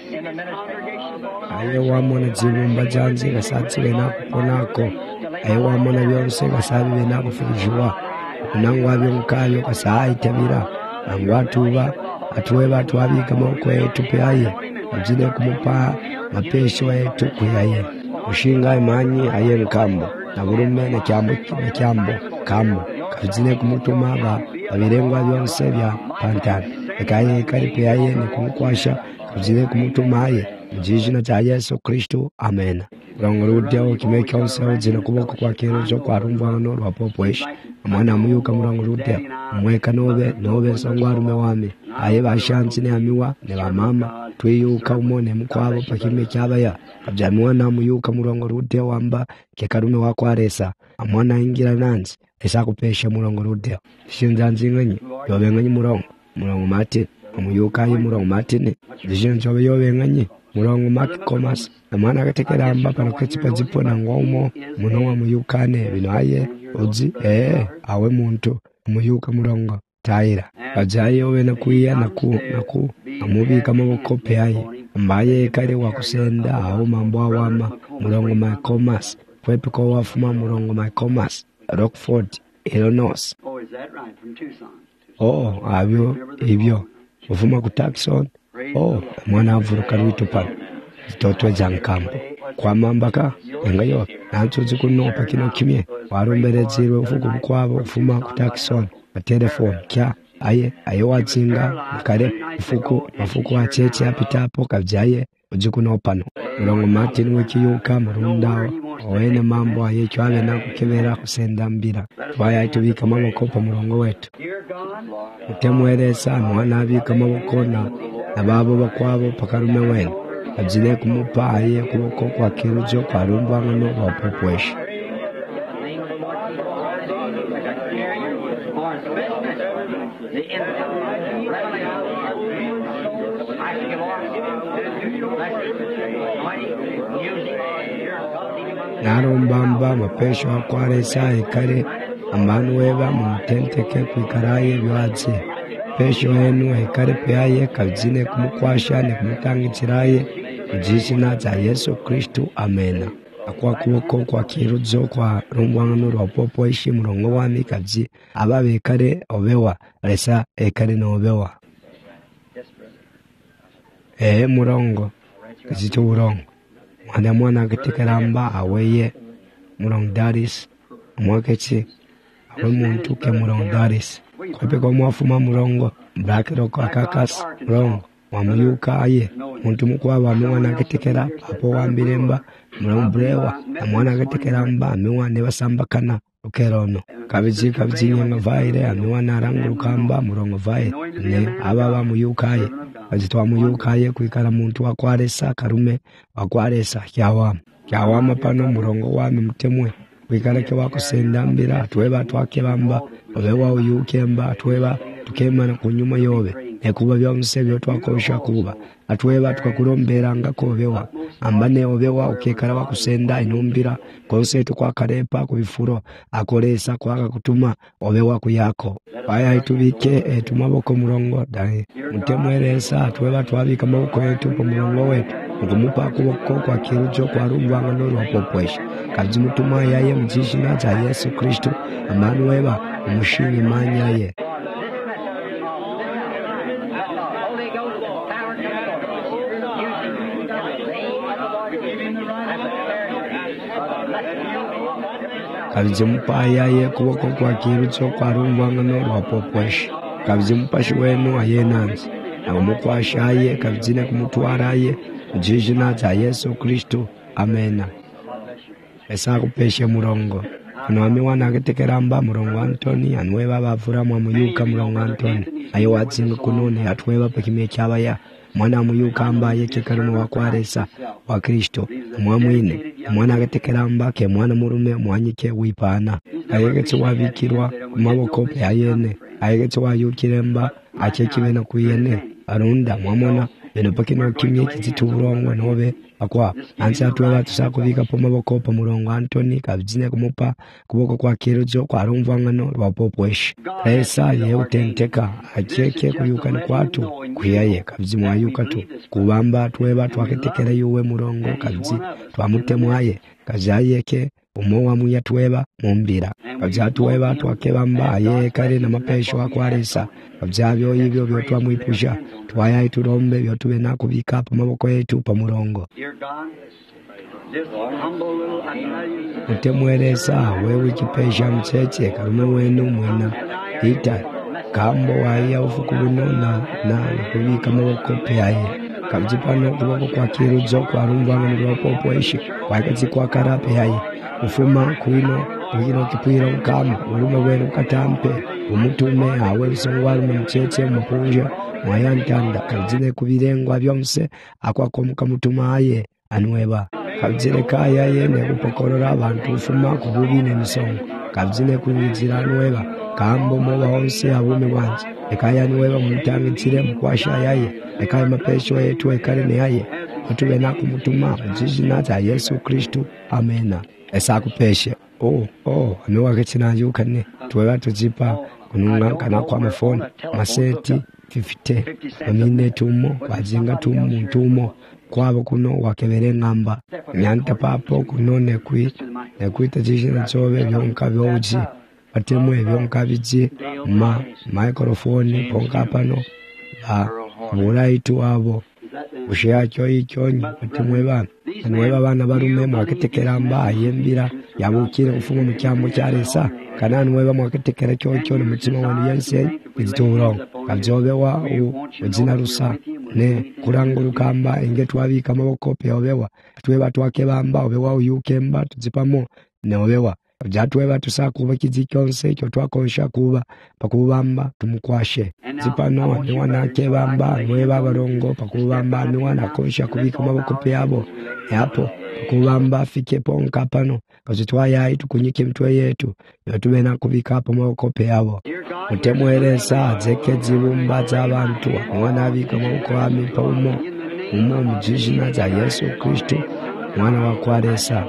aye wamona zibumba janzi gasatsi bena kuponako aye wamona byonse gasabi bena kufujiwa unangwa byonkayo kasaitabira angwatuba atweba twabika amaboko yetu peaye ujine kumupa mapesho yetu kuyaye ushinga imanyi aye nkambo na burume na cyambo na cyambo kambo kazine kumutuma ba babirengwa byose bya pantana ekaye kari peaye ni kumukwasha kazine kumutuma aye mjijina cha Yesu Kristo amen rongo rudeo kimeka onse zina kuboko kwa kerojo kwa rumva no rwa popwesh mwana muyuka murongo rudeo mweka nobe nobe songwarume wami aye bashanzi ne amiwa ne bamama twiyuka umone mukwabo pakime cyabaya kabyamwa na muyuka murongo rudeo wamba kekarume wakwaresa amwana ingira nanzi esa kupesha murongo rudeo shinzanzi nganyi yobe nganyi murongo murongo mati muyuka aye murongo mati ne zishinzo yobe nganyi murongo maki komas amwana gatekera amba para kwetsipa zipo na ngomo munonga muyukane bino aye ozi eh awe muntu muyuka murongo taira bajaye obena kuya naku naku amubika amaboko peaye ambaye kare wakusenda aho mambo awama murongo maki komas kwepi ko wafuma murongo maki komas Rockford Illinois. Oh, is that right? From Tucson. Oh, abyo ibyo ufuma ku Tucson. Oh, mwana avuruka rwitupana zitotwe jankambo kwa mambaka engayo nantuzi kunopa kino kimye warumberezirwe ufuku bukwabo ufuma ku Tucson na telefone kya aye aye watsinga kare ufuku ufuku wa cheche apitapo kabyaye ujikunopano murongo Martin wikiyuka murundawo owene mambo aye cyale na kukebera kusenda mbira twaya itubika amaboko pa murongo wetu utemweresa mwana abika amaboko na ababo bakwabo pakarume wenu ajile kumupa aye kuboko kwa kirujo kwa rumba ngano wa popwesh narombamba mapesho akwaresa ekare ambanu weba mutenteke kwikaraye byatsi pesho yenu ekare peaye kazine kumukwasha ne kumutangikiraye mujishina za Yesu Kristo amena akwa kuboko kwa kiruzo kwa rumbwangano rwa popo ishi murongo wami kabyi ababe kare obewa resa ekare no obewa eh murongo kizito murongo mwana mwana gitekaramba aweye murongo daris mwakechi awe muntu ke murongo daris kope ko mwafuma murongo black rock akakas murongo wamuyuka aye muntu mukwaba mwana gitekera apo wambiremba murongo brewa mwana gitekaramba amwa ne basambakana ukerono kabiji kabiji nyanga vaire amwa narangurukamba murongo vaire ne ababa muyukaye azitwa muyukaye kwikara muntu wakwaresa karume wakwaresa kyawama kyawama pano murongo wami mutemwe kwikara ke wakusenda mbira atweba twakebamba obewa uyukemba atweba tukemana kunyuma yobe ekuba byonse byo twakosha kuba atweba tukakulombera ngakobewa ambane obewa ukekara wakusenda inumbira konse tukwakarepa kubifuro akolesa kwaka kutuma obewa kuyako aya itubike etumaboko murongo dai mutemweresa atweba twabika maboko yetu ku murongo wetu ukumupa kuboko kwa kirujo kwa rungwangano rwapopwesha kabzimutuma yaye mjishina za Yesu Kristo amanu weba umushinga imanya ye kabzimupa yaye kuboko kwa kirujo kwa rungwangano rwapopwesha kabzimupashi wenu ayenanzi naumukwashaye kabzine kumutwaraye mjishina za Yesu Kristo amena esa kupeshe murongo Nwami wana ketekeramba murongo Antoni anweba bavura mwa muyuka murongo Antoni ayo watsinga kunone atweba pakimye cyabaya mwana muyuka ambaye kekaruno wakwaresa wa Kristo mwamwine mwana ketekeramba ke mwana murume mwanyike wipana ayegetse wabikirwa kumaboko pe ayene ayegetse wayukiremba akekibena kuyene arunda mwamona bino pakino kimye kizituburongo nobe akwa ansi atweba tusakubika po maboko po murongo Antoni kabzine kumupa kuboko kwa kirujo kwa rumvangano rwapopwesha esa ye utenteka akeke kuyukana kwatu kuyaye kabzimu ayuka tu kubamba tweba twaketekera yuwe murongo kabzi twamutemwaye kazayeke umowa muya tweba mumbira kabza tweba twakebamba aye kare na mapesho akwarisa kabyabyo ibyo byo twamwipusha twayaye turombe byo tube nakubika po maboko yetu pa murongo utemweresa wewe kipesha mcheche karume wenu mwena ita kambo waya ufukubuno na na kubika maboko peaye kabjipano kuboko kwa kirujo kwa rungwangano rwapopwesha kwakazi kwa karape yaye ufuma kuino kuino kipwira ukama urume wenu katampe umutume awe bisongwaru mcheche mupunja mwayantanda kabzine kubirengwa byomse akwakomuka mutumaye anweba kabzine kaya yene kupokorora abantu ufuma kububi nemisongo kabzine kunizira anweba kambo moba honse abume wanje ekaya nweba mutangitsire mukwasha yaye ekaya mapesho yetu ekarene yaye atube nakumutuma mjishina za Yesu Kristo amena esa kupeshe oh oh amewaketsina yukane tweba tuzipa kununga kana kwa mafoni maseti fifty amine tumo bazinga tumo tumo kwabo kuno wakebere ngamba nyanta papo kunone kwi nekwita jishina chobe byonka byoji atemwe byonka biji ma microphone ponka pano ba buraitu abo ushacho icyonyi atemwe bana anweba bana barume mwaketekeramba ayembira yabukire ufuma mu cyambo cyaresa kana anweba mwaketekera cyo cyo mutima wanu yense izituro kabyobewa uzina rusa ne kurangurukamba inge twabika amaboko pe obewa tweba twakebamba obewa uyukemba tuzipamo ne obewa byatweba tusakuba kizikyonse cyo twakonsha kuba pakubamba tumukwashe zipano ni wanakebamba nweba barongo pakubamba ni wanakonsha kubika amaboko pe yabo yapo pakubamba afike ponka pano kazitwaya itukunyike mitwe yetu yatubena kubika hapo amaboko pe yabo utemweresa zeke zibumba z'abantu mwana abika amaboko ami paumo umo mjishina za Yesu Kristo mwana wa kwaresa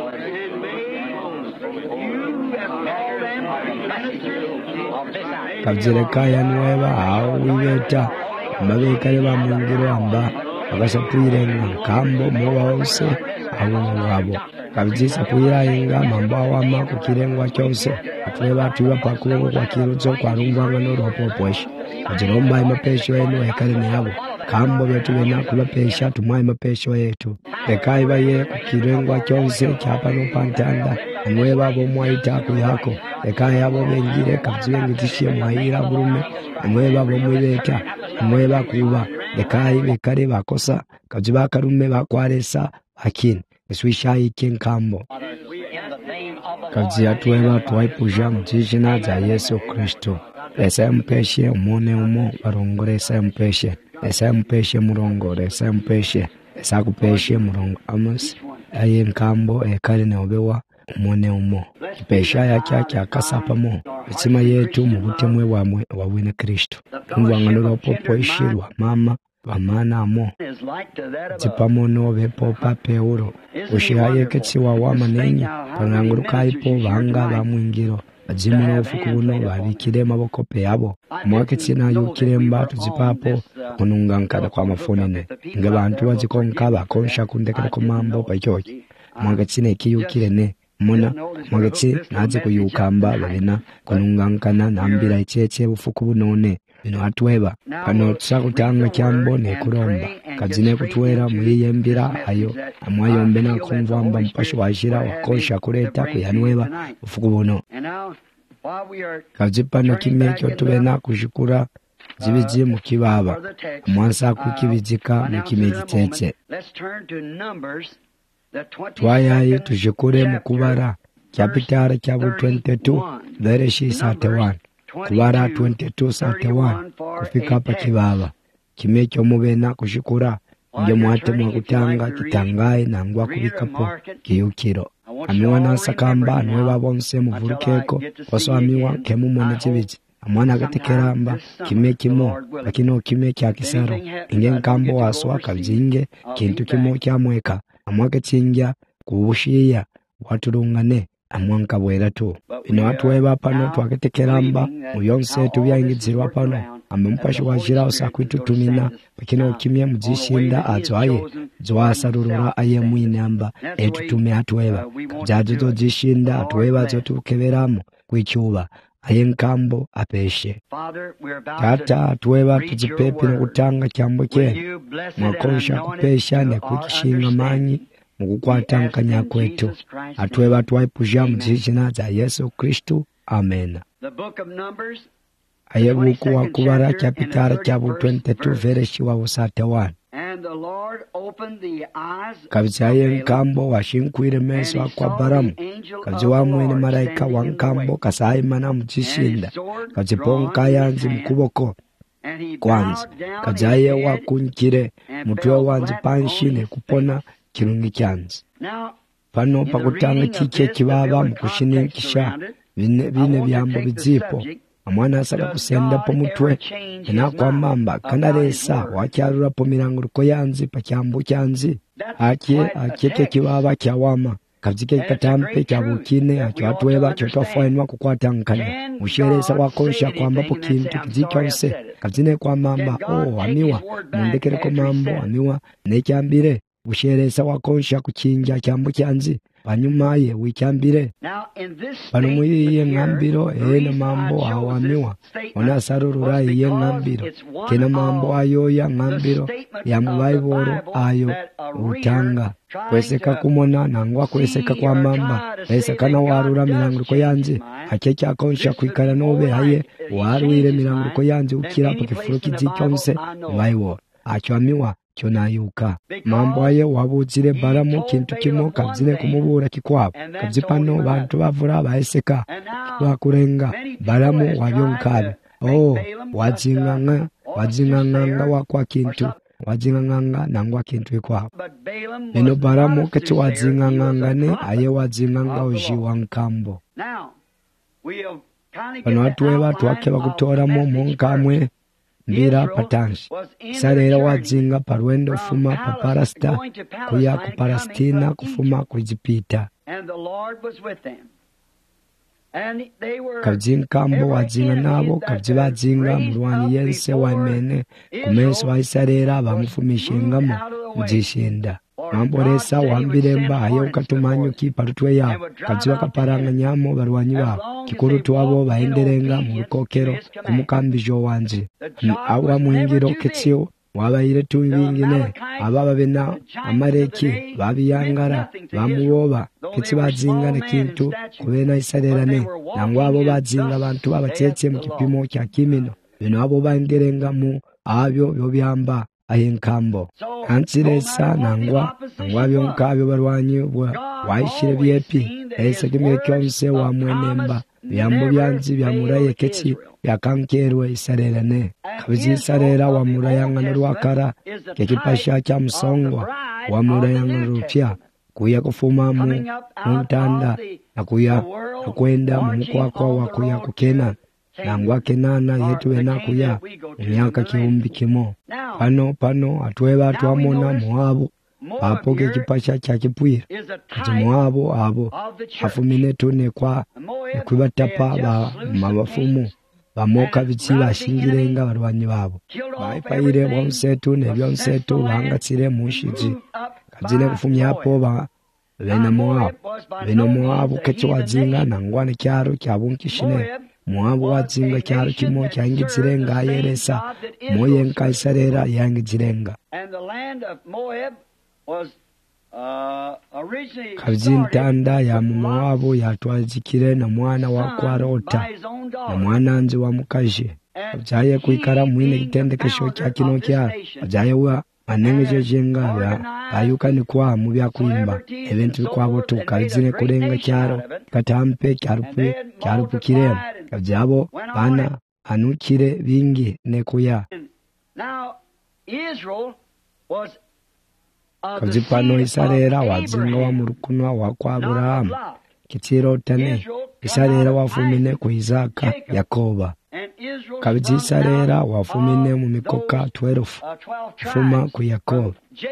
kabzireka nweba au wibeta mabekare ba mungiro amba agasapwirenga kambo mowa hose abo ngabo kabzisa pwira inga mamba wama kukirengwa cyose atweba tuba pakubo kwa kiruzo kwa rungwangano rwapopwesha kujiromba imapesho yenu ekarene yabo kambo byatubena kubapesha tumwaye mapesho yetu ekai baye kukirengwa cyose cyapa no pantanda nweba bo mwaita kuyako ekai abo bengire kabziwe ngitishye mwahira burume nweba bo mwibeta nweba kuba ekai bekare bakosa kabziba karume bakwaresa akini eswisha ikin kambo kabzi atweba twaipuja mjishina za Yesu Kristo esa mpeshe umone umo barongore esa mpeshe esa mpeshe murongore esa mpeshe esa kupeshe murongo Amos ayen kambo ekari ne obewa umone umo pesha yakya kyakasapamo itsima yetu mu butemwe bwamwe wawine Kristo umvangano lopopweshirwa mama bamana amo zipamo nobe popa peuro ushihaye ketsiwa wamanenya panganguruka ipo banga bamwingiro azimu n'obufuku buno babikire maboko peyabo omwakitsina yukiremba tuzipapo kunungankana kwa mafunene nga bantu bazikonka bakonsha kundekereko mambo paikyoki mwakitsina ikiyukirene muna mwakitsi nazi kuyukamba balina kunungankana nambira icheche bufuku bunone bino atweba pano tusakutanga kyambo nekulomba kazine kutwera muyiyembira ayo amwayombe nakumvamba mpasho washira wakosha kuleta kuyanweba bufuku buno kazipano kimekyo tubena kushukura zibizi mukibaba mwansa kukibizika mukimeki tete twayaye tushukure mukubara chapitara chabu twenty-two vereshi thirty-one kubara twenty-two thirty-one kufika pa kibaba kimekyo mubena kushukura nje mwate mwakutanga kitangaye nangwa kubikapo kiyukiro amiwa nasakamba nweba bonse muvurukeko oso amiwa kemumone chibizi amwana agatekeramba kime kimo lakini kime kya kisaro inge nkambo waswa kabzinge kintu kimo kyamweka amwake tsingya kubushiya watulungane amwanka bwera tu ino atweba pano twakatekeramba muyonse tubyangizirwa pano amempashi washira osakwitutumina pakino kimye muzishinda azwaye zwasarurura aye mwinamba etutume atweba kabyaje zozishinda atweba zotukeberamo kwicyuba aye nkambo apeshe tata atweba tuzipepi nokutanga kyambo kye mwakonsha kupesha nekukishinga manyi mukukwata nkanya kwetu atweba twaipuja muzishina za Yesu Kristu amen. Aye buku wa kubara chapitara chabu twenty-two vereshi wa thirty-one kabzaye nkambo washinkwire meso kwa baramu kabziwa mwene maraika wa nkambo kasayi mana muzishinda kabziponka yanzi mkuboko kwanza kabzaye wakunkire mutwe wanzi panshine kupona kirungi kyanzi pano pakutanga kike kibaba mukushinikisha bine bine byambo bizipo amwana asaka kusenda po mutwe na kwa mamba kanaresa wakyarura po mirango ruko yanzi pa kyambo kyanzi akye akeke kibaba kyawama kazike katampe kyabukine akyatweba kyotwafainwa kukwatankanya musheresa wakonsha kwamba po kintu kizikyonse kazine kwa mamba oh amiwa mundekereko mambo amiwa nekyambire usheresa wakonsha kukinja kyambo kyanzi panyumaye wikyambire pano muyiye ngambiro ena mambo awamiwa onasarurura iye ngambiro kena mambo ayo ya ngambiro ya mubaiboro ayo utanga kweseka kumona nangwa kweseka kwa mamba kweseka na warura milanguruko yanzi akeke akonsha kwikara nobe haye warwire milanguruko yanzi ukira po kifuru kizikyonse mubaiboro acho amiwa kyonayuka mambo aye wabuzire baramu kintu kimo kabzine kumubura kikwabo kabzipano bantu bavura baeseka bakurenga baramu wabyonkabe oh wazinganga wazinganga wakwa kintu wazinganga nangwa kintu ikwabo ino baramu kati wazingangane aye wazinganga oji wankambo pano atweba twake bakutoramo monkamwe mbira patanshi sarera wazinga parwendo fuma paparasta kuya kuparastina kufuma kujipita kabzinkambo wazinga nabo kabzibazinga murwani yense waimene kumeso waisarera bamufumishingamo muzishinda mamboresa wambiremba aye ukatumanyo kiparutwe yabo kabziba kaparanga nyamo barwanyi babo kikuru tuwabo bahenderenga mu rukokero kumukambijo wanje awa muhingiro ketsio wabayire tumbingine ababa bena amareki babiyangara bamuboba ketsi bazingana kintu kubena isarerane nangwa abo bazinga abantu babatsetse mu kipimo kya kimino bino abo banderenga mu abyo yobyamba ayenkambo ansiresa nangwa nangwa byonkabyo barwanyi waishire byepi ese kimekyonse wa mwenemba byambo byanzi byamuraye ketsi yakankerwe isarerane kabizisarera wa murayangana rwakara kekipasha kya musongwa wa murayangana rupya kuya kufuma mu mutanda na kuya kwenda mu kwakwa wa kuya kukena nangwa kenana yetu ena kuya myaka kihumbi kimo pano pano atweba twamona muhabu papo kekipasha kyakipwira kati Moabu abo afumine tune kwa ekwibatapa ba mabafumu bamoka bici bashingirenga barwanyi babo baipayire bonsetu nebyonsetu bangatsire mushizi kazine kufumya hapo ba bene Moabu bene Moabu kecho wazinga nangwane kyaro kyabunkishine Moabu wazinga kyaro kimo kyangizirenga yeresa moye nkaiserera yangizirenga kabzintanda ya Moabu yatwazikire na mwana wa kwarota na mwana nzi wa mukaje byaye kuikara mwine kitendekesho kya kino kya byaye wa manengeje jenga ya ayukani kwa mu bya kuimba ebintu bikwabo tukalizine kurenga cyaro katampe cyarupe cyarupukire byabo bana anukire bingi nekuya kabzipano Isarera wazinga wa murukunwa wa kwa Aburahamu kitiro tane Isarera wafumine ku Izaka Yakoba kabzi Isarera wafumine mu mikoka twelve fuma ku Yakoba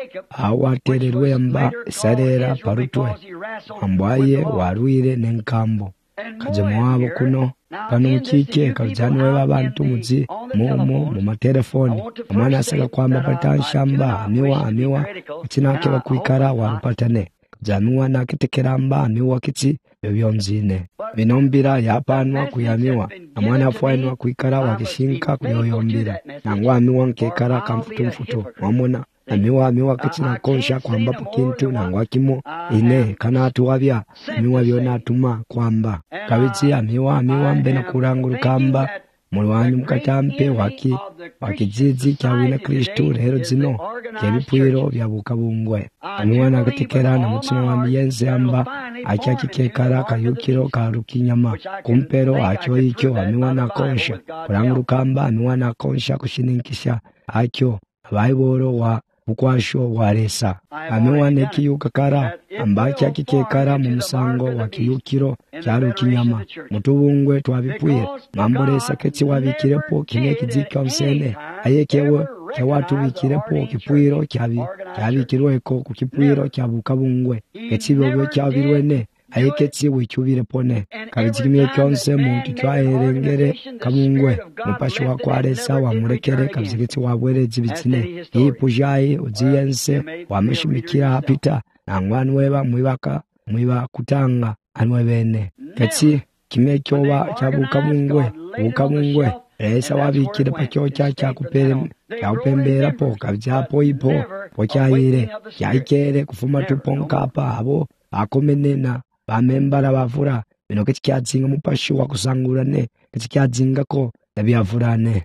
awatererwe yamba Isarera parutwe ambwaye warwire nenkambo kaje Moabu kuno pano mukike kabjanwe babantu muzi mumo mu matelefoni amana asaka kwamba patanshamba amiwa amiwa kinake bakwikara warupatane janua nakitekeramba amiwa kiti yoyonzine binombira yapanwa kuyamiwa amwana afwanwa kwikara wakishinka kuyoyombira nangwa amiwa nkekara kamfutumfutu wamona amiwa amiwa kitsina konsha kwamba pukintu nangwa kimo ine kana tuwabya amiwa byona atuma kwamba kabitsi amiwa amiwa mbena kuranguru kamba mulwanyu mukatampe waki wakizizi kyawina Kristo rero zino kyebipwiro byabukabungwe amiwa nagatekera na mutsima wa miyenze amba acyakikekara kayukiro karukinyama kumpero acyo icyo amiwa nakonsha kuranguru kamba amiwa nakonsha kushininkisha acyo abayiboro wa bukwasho waresa amiwa nekiyukakara ambacha kikekara mu musango wa kiyukiro cyaro kinyama mutubungwe twabipwira mamboresa ketsi wabikirepo kine kizika onsene ayekewe kyawatu bikirepo kipwiro cyabi cyabikirweko ku kipwiro cyabukabungwe ketsi byo cyabirwene ayeketsi wicyubire pone kabizimye kyonse muntu twaherengere kabungwe mupashi wa kwaresa wa murekere kabizigitsi wabwerezi bitsine yipujayi uziyense wameshimikira hapita nangwani weba mwibaka mwiba kutanga anwe bene ketsi kimwe cyoba cyabukabungwe bukabungwe esa wabikire pakyo cya cyakupere cyakupembera po kabyapo ipo po cyayire cyayikere kufuma tuponkapa abo akomenena bamembara bavura bino kiti kyadzinga mupashi wa kusangurane kiti kyadzinga ko nabyavurane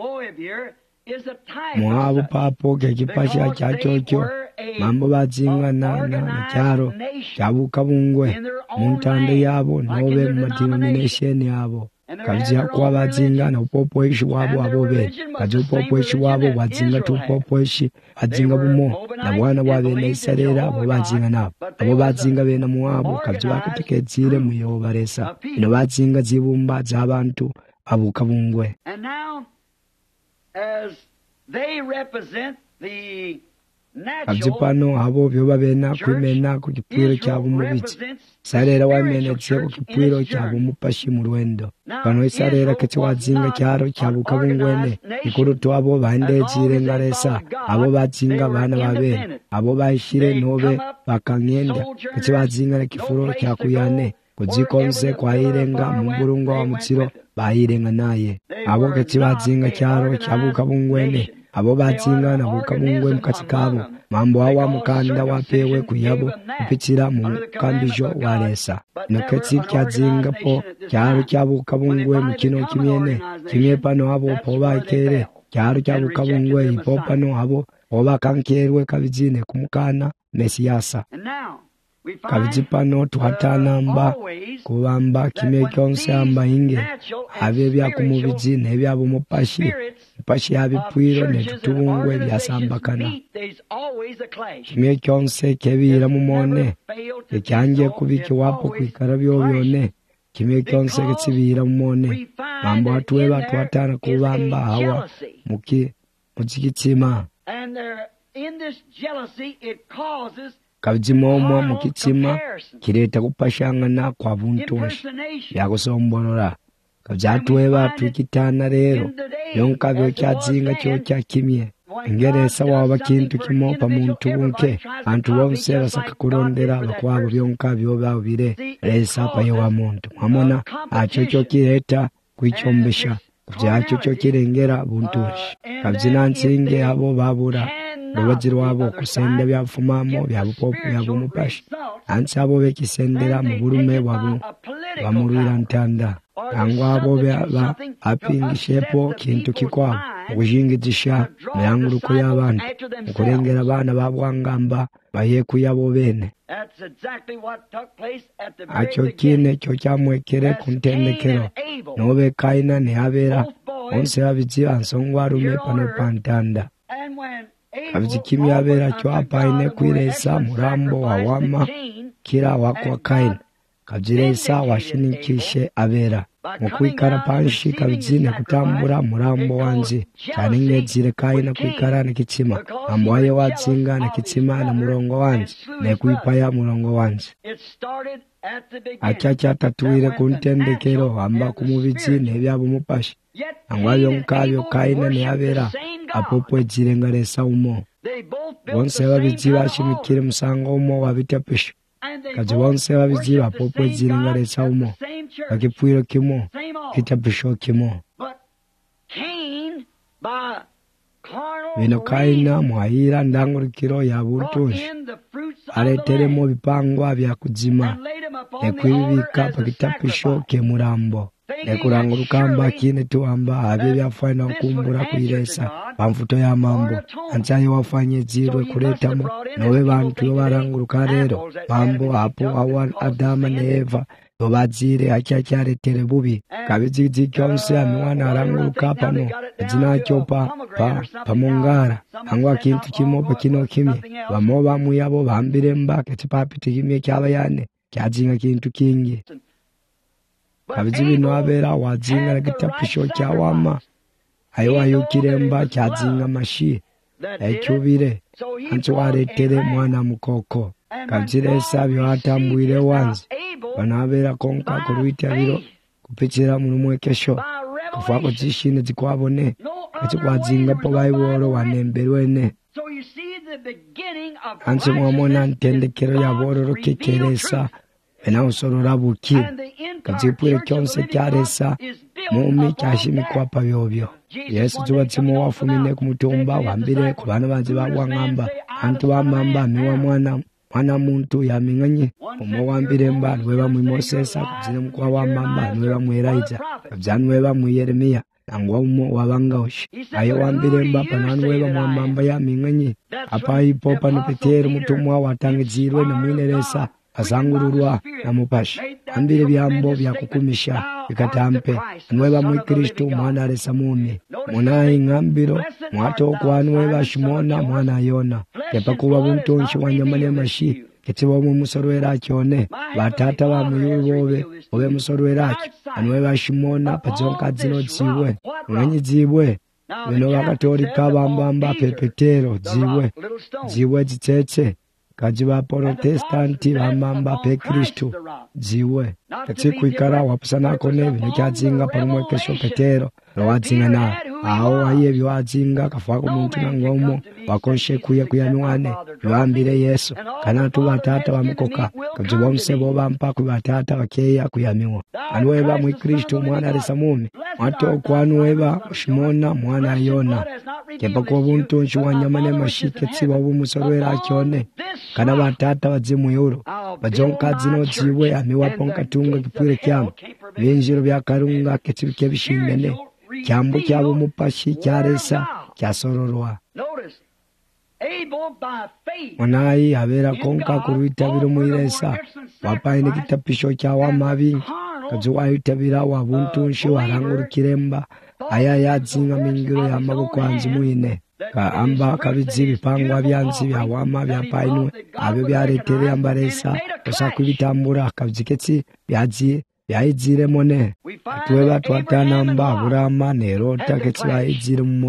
Moabu papo kekipasha cyacyo mambo badzinga na na cyaro cyabukabungwe muntande yabo nobe mu denomination yabo kabya kwa badzinga na upopoishi wabo abobe kaje upopoishi wabo badzinga tu upopoishi badzinga bumo na bwana wabe Isarera abo badzinga nabo abo badzinga bena Moabu kabya bakuteketsire muyo baresa ino badzinga zibumba zabantu abukabungwe and now as they represent the kabzipano abo byo babena kwimena ku kipwiro cyabo mubitsi Isarera wamenetse ku kipwiro cyabo mupashi mu rwendo bano Isarera ketse wazinga cyaro cyabukabungwene ikuru twabo bandezire ngaresa abo bazinga bana babe abo bayishire nobe bakangenda ketse wazinga kifuro cyakuyane kuzikonse kwayirenga mu burungo wa mutsiro bayirenga naye abo ketse wazinga cyaro cyabukabungwene abo batsinga na bukabungwe mukatsikabo mambo awa mukanda wapewe kuyabo upitira mu kambisho waresa noketsi kyadzinga po cyaro cyabukabungwe mukino kimyene kimye pano abo po bakere cyaro cyabukabungwe ipo pano abo oba kankerwe kabizine kumukana mesiyasa kabizipano tuhatanamba kubamba kimye kyonse amba inge abe byakumubizi nebyabo mupashi pashi abipwiro netutubungwe byasambakana kimwe kyonse kebira mumone ekyange kubiki wapo kwikara byobyone kimwe kyonse kitsibira mumone mambo atuwe batu atana kubamba hawa muki mukitsima in this jealousy it causes kabizimomwa mu kitsima kireta kupashangana kwa buntunshi byakusombolola kabyatuweba twikitana rero yonkabyo kyazinga kyo kyakimye engeresa waba kintu kimopa muntu bunke bantu bonse basaka kurondera bakwabo byonkabyo babire lesa paye wa muntu mwamona acho kyo kireta kwichombesha kubyacho kyo kirengera buntunshi kabzinansinge abo babura Rubazi rwabo kusenda byafumamo byabupopu byabumupashi ansi abo bekisendera mu burume wabu bamurira ntanda angwa abo ba apingishepo kintu kikwabo ukujingizisha miranguruko y'abantu ukurengera abana babwangamba baye kuyabo bene acho kine cyo cyamwekere kuntendekero nobe Kaina ne Abera onse abizi ansongwa rume pano pantanda kabizikimya Abera cyo apaine kwiresa murambo wa wama kira wakwa Kaina kabziresa washinikishe Abera mukwikara panshi kabizine kutambura murambo wanzi cyane ngezire Kaina kwikara nikitsima ambo aye watsinga nikitsima na murongo wanzi ne kwipaya murongo wanzi achacha tatuire kuntendekero amba kumubizi ne byabo mupashi angwayo nkabyo Kaina ne Abera apopwe zirengaresa umo bonse babizi bashimikire musango umo wabitapisha kazi bonse babizi bapopwe zirengaresa umo bakipwiro kimo kitapisho kimo bino Kaina mwahira ndangurikiro ya buntunshi aleteremo bipangwa bya kuzima nekwibika pakitapisho ke murambo nekurangurukamba kine tuamba abe byafana kumbura kwiresa pamfuto ya mambo anzaye wafanye zirwe kuretamo nowe bantu baranguruka rero mambo hapo awan Adama na Eva babazire acyacyare bubi kabizizi cyonse amwana aranguruka pano zina cyopa pa pamungara angwa kintu kimopo kino kimye bamoba muyabo bambire mbake tipapite kimye cyabayane cyazinga kintu kingi kabizibi no Abera wazinga na kitapisho cya wama ayo ayukiremba cyazinga mashi ecyubire hanzo waretere mwana mukoko kabziresa byo hatambuire wanzi bana Abera konka kuruitabiro kupikira mu mwekesho kufako zishine zikwabone ati kwazinga po bayiboro wanemberwene hanzo mwamona ntendekero ya bororo kekeresa ena usorora buki kazipure kyonse kyaresa mumi cyashimikwa pabyobyo Yesu tubatsimo wafumine kumutumba wambire ku bana banzi bagwangamba antu bamamba miwa mwana mwana muntu yaminganye umo wambire mba nwe mu Moses akuzine mukwa wamamba nwe bamweraija byanwe ba mu Yeremia angwa umo wabangaoshi ayo wambire mba pananwe bamwamba yaminganye apa ipopa no Petero mutumwa watangizirwe na mwineresa asangururwa na mupashi ambire byambo byakukumisha bikatampe nweba mu Kristo mwana aresa mumi munayi ngambiro mwato kwanwe bashimona mwana Yona kepa kuba buntonshi wanyamane mashi ketibo mu musorwera cyone batata ba muyubobe obe musorwera cyo anwe bashimona pazonka zino ziwe mwanyi zibwe bino bakatolika bambamba pepetero ziwe ziwe zitsetse kajiba Protestanti bamamba pe Kristo ziwe katsi kwikara wapusana kone binyazinga parumwe kesho Petero rawazinga na aho aye byazinga kafako muntu nangomo bakonshe kuya kuyanwane bambire Yesu kana tu batata bamukoka kajiba msebo bampa ku batata bakeya kuyamiwa anweba mu Kristo mwana aresa mumi wato kwanweba shimona mwana Yona kepa ko buntu nshwanyamane mashike tsiba bumusorwera cyone kana batata bazimu yoro bajonka zino ziwe amiwapo nkatunga kipure kyamo binjiro bya karunga ketibike bishingene cyambo cyabo mupashi cyaresa cyasororwa Mwanayi Abera konka kuruitabiro muiresa wapaine kitapisho cya wamabi kazuwa yutabira wabuntunshi warangurukiremba aya yazinga mingiro ya maboko anzi muine ka amba kabizi bipangwa byanzi bya wama bya painwe abyo byaretere ambaresa kusakubitambura kabziketsi byazi byayizire mone tuwe batwatana mba burama nerota ketsi bayizire mone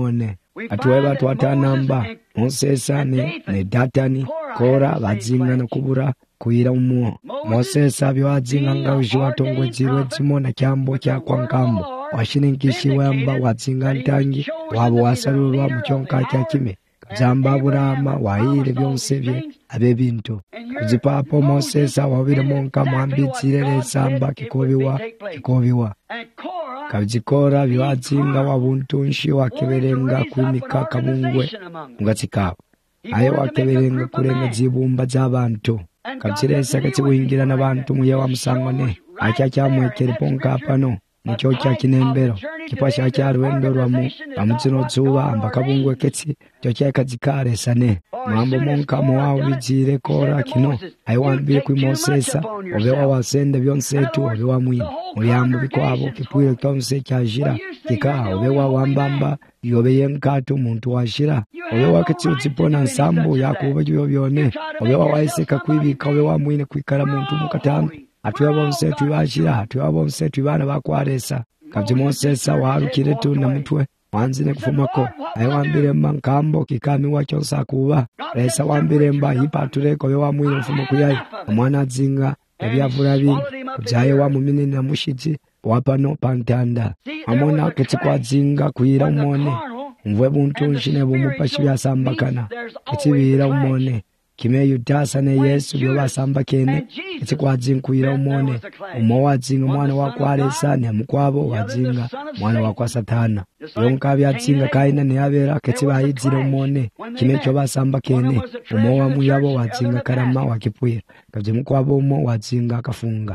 atuweba twatanamba Mosesa ne, ne Datani Kora bazinga no kubura kuyira umuo Mosesa byo azinga nga uji watongwezirwe zimo na kyambo kya kwa nkambo washininkishi wamba wazinga ntangi wabo wasalulwa mu kyonka kya kime zamba Aburahama wahire byonse bye abe bintu kuzipapo Mosesa wabire monka mwambitsire lesamba kikobiwa kikobiwa kabizikora byazinga wabuntunshi wakeberenga kwimika kabungwe ngatsikawo ayo wakeberenga kurenga zibumba z'abantu kabiziresa katsibuingira n'abantu muye wa musangone acha cyamwekere ponka pano mucyo cya kinembero kipasha cya rwendo rwamu amutsino tsuba ambakabungwe ketsi cyo cya kazikare sane mambo monka muwao bijire Kora kino ayiwambire ku Mosesa obewa wasende byonse tu obewa mwi muyambo bikwabo kipwire kyonse cyajira kika obewa wambamba yobeye nkatu muntu washira obewa ketsi utsipona nsambu yakuba byo byone obewa waiseka kwibika obewa mwine kwikara muntu mukatambi atuya bonse tuyashira atuya bonse tuyana bakwaresa kabye Mosesa warukire tu na mutwe wanzine kufumako ayiwambire mankambo kikami wacho sakuba resa wambire mba hipature ko wa mwino mfumo kuyayi omwana zinga ebyavura bi kujaye wa mumini na mushiti wapano pantanda amona ketsikwa zinga kuira umone mvwe buntu nshine bumupashi byasambakana kitsibira umone kime Yudasa ne Yesu byo basamba kene etsikwa zinkuira umone umo wazinga mwana wa kwaresa ne mukwabo wazinga mwana wa kwa Satana yonka byatsinga kaina ne yabera ketsibayizira umone kime cyo basamba kene umo wa muyabo wazinga karama wakipwira kabye mukwabo umo wazinga akafunga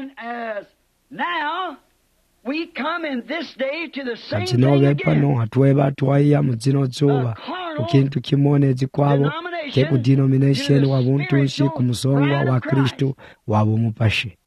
we come in this day to the same thing again. Pano atweba twaya muzino zoba ukintu kimone zikwabo ke ku denomination wa buntu nshi ku musongwa wa Kristo wabo mupashi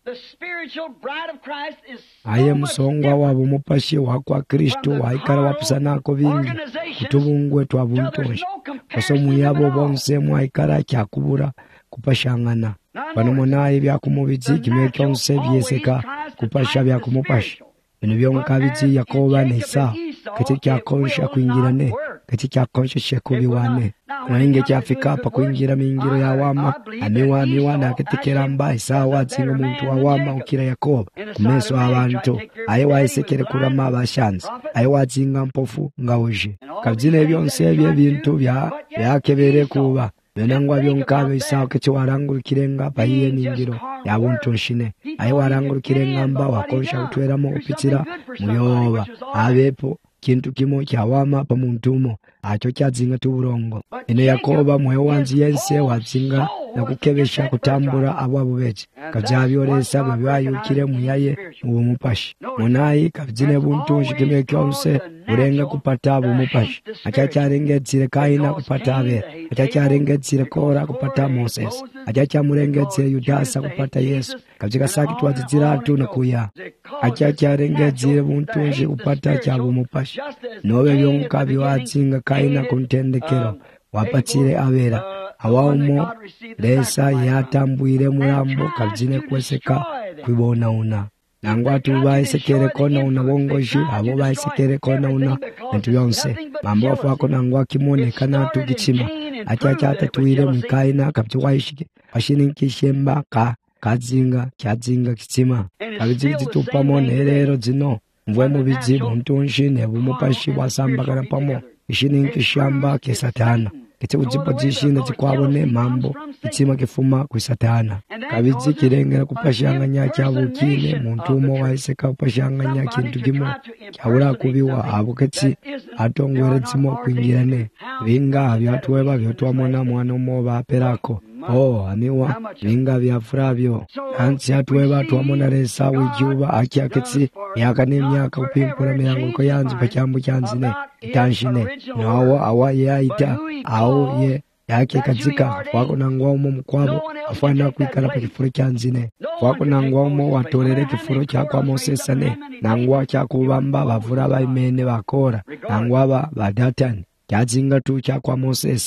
aye musongwa wabo mupashi wa kwa Kristo waikara wapusana ko bingi kutubungwe twa buntu nshi koso muyabo bonse mwaikara cyakubura kupashangana bano monaye byakumubizi kimwe cyonse byeseka kupasha byakumupashi bino byonkabizi Yakoba ne Esau kati kyakonsha kuingirane kati kyakonsha shekubiwane nainge cyafika pa kuingira mingiro ya wama amiwa amiwa na ketekera mba Esau atsinga muntu wa wama ukira Yakoba kumeso abantu aye waisekere kurama abashanze aye watsinga mpofu ngauje kabyine byonse bye bintu bya yakebere kuba benangwa byonkabe Esau kati warangurukirenga bayiye ningiro ya buntu nshine aye warangurukirenga mba wakonsha utweramo upitira muyoba abepo kintu kimo cyawama pa muntumo acho cyazinga tuburongo ine Yakoba mwe wanzi yense watsinga na kukebesha kutambura ababo bece kabyabyoresa babyayukire muyaye mu mupashi munayi kabyine buntu shikime kyonse urenga kupata abo mupashi acha cyarengetsire kaina kupata abe acha cyarengetsire Kora kupata Moses acha cyamurengetsire Yudasa kupata Yesu kabyika saki twaziziratu na kuya acha cyarengetsire buntu shi kupata cyabo mupashi nobe byonka biwatsinga kaina kuntendekero wapatire abera awaumo lesa yatambwire murambo kabyine kweseka kwibona una nangwa tubayisekere kona una bongoji abo bayisekere kona una ntu yonse mambo afako nangwa kimone kana tugitsima acha cyata tuire mikaina kabywayishike ashininkishemba ka kazinga kyazinga kitsima kabiziti tupamo nerero zino mvwe mubizi buntunshi ne bumupashi wasambagara pamo ishininkishamba ke Satana kiti ujipo zishine zikwabone mambo itima kifuma ku Satana kabizi kirengera kupashanganya cyabukine muntu mo waiseka kupashanganya kintu gimo cyabura kubiwa abuketsi atongwere zimo kwingirane binga byatweba byotwamona mwana mo baperako oh aniwa binga byafurabyo hansi atweba twamona resa wijuba akyaketsi yakane myaka upimpura miyango ko yanzi pacyambu cyanzine itanshine nawo awa yaita au ye yake kazika wako nangwa umo mkwabo afana kwikala pa kifuro cyanzine wako nangwa umo watorere kifuro cyakwa Moses ne nangwa cyakubamba bavura bayimene bakora nangwa ba badatani cyazinga tu cyakwa Moses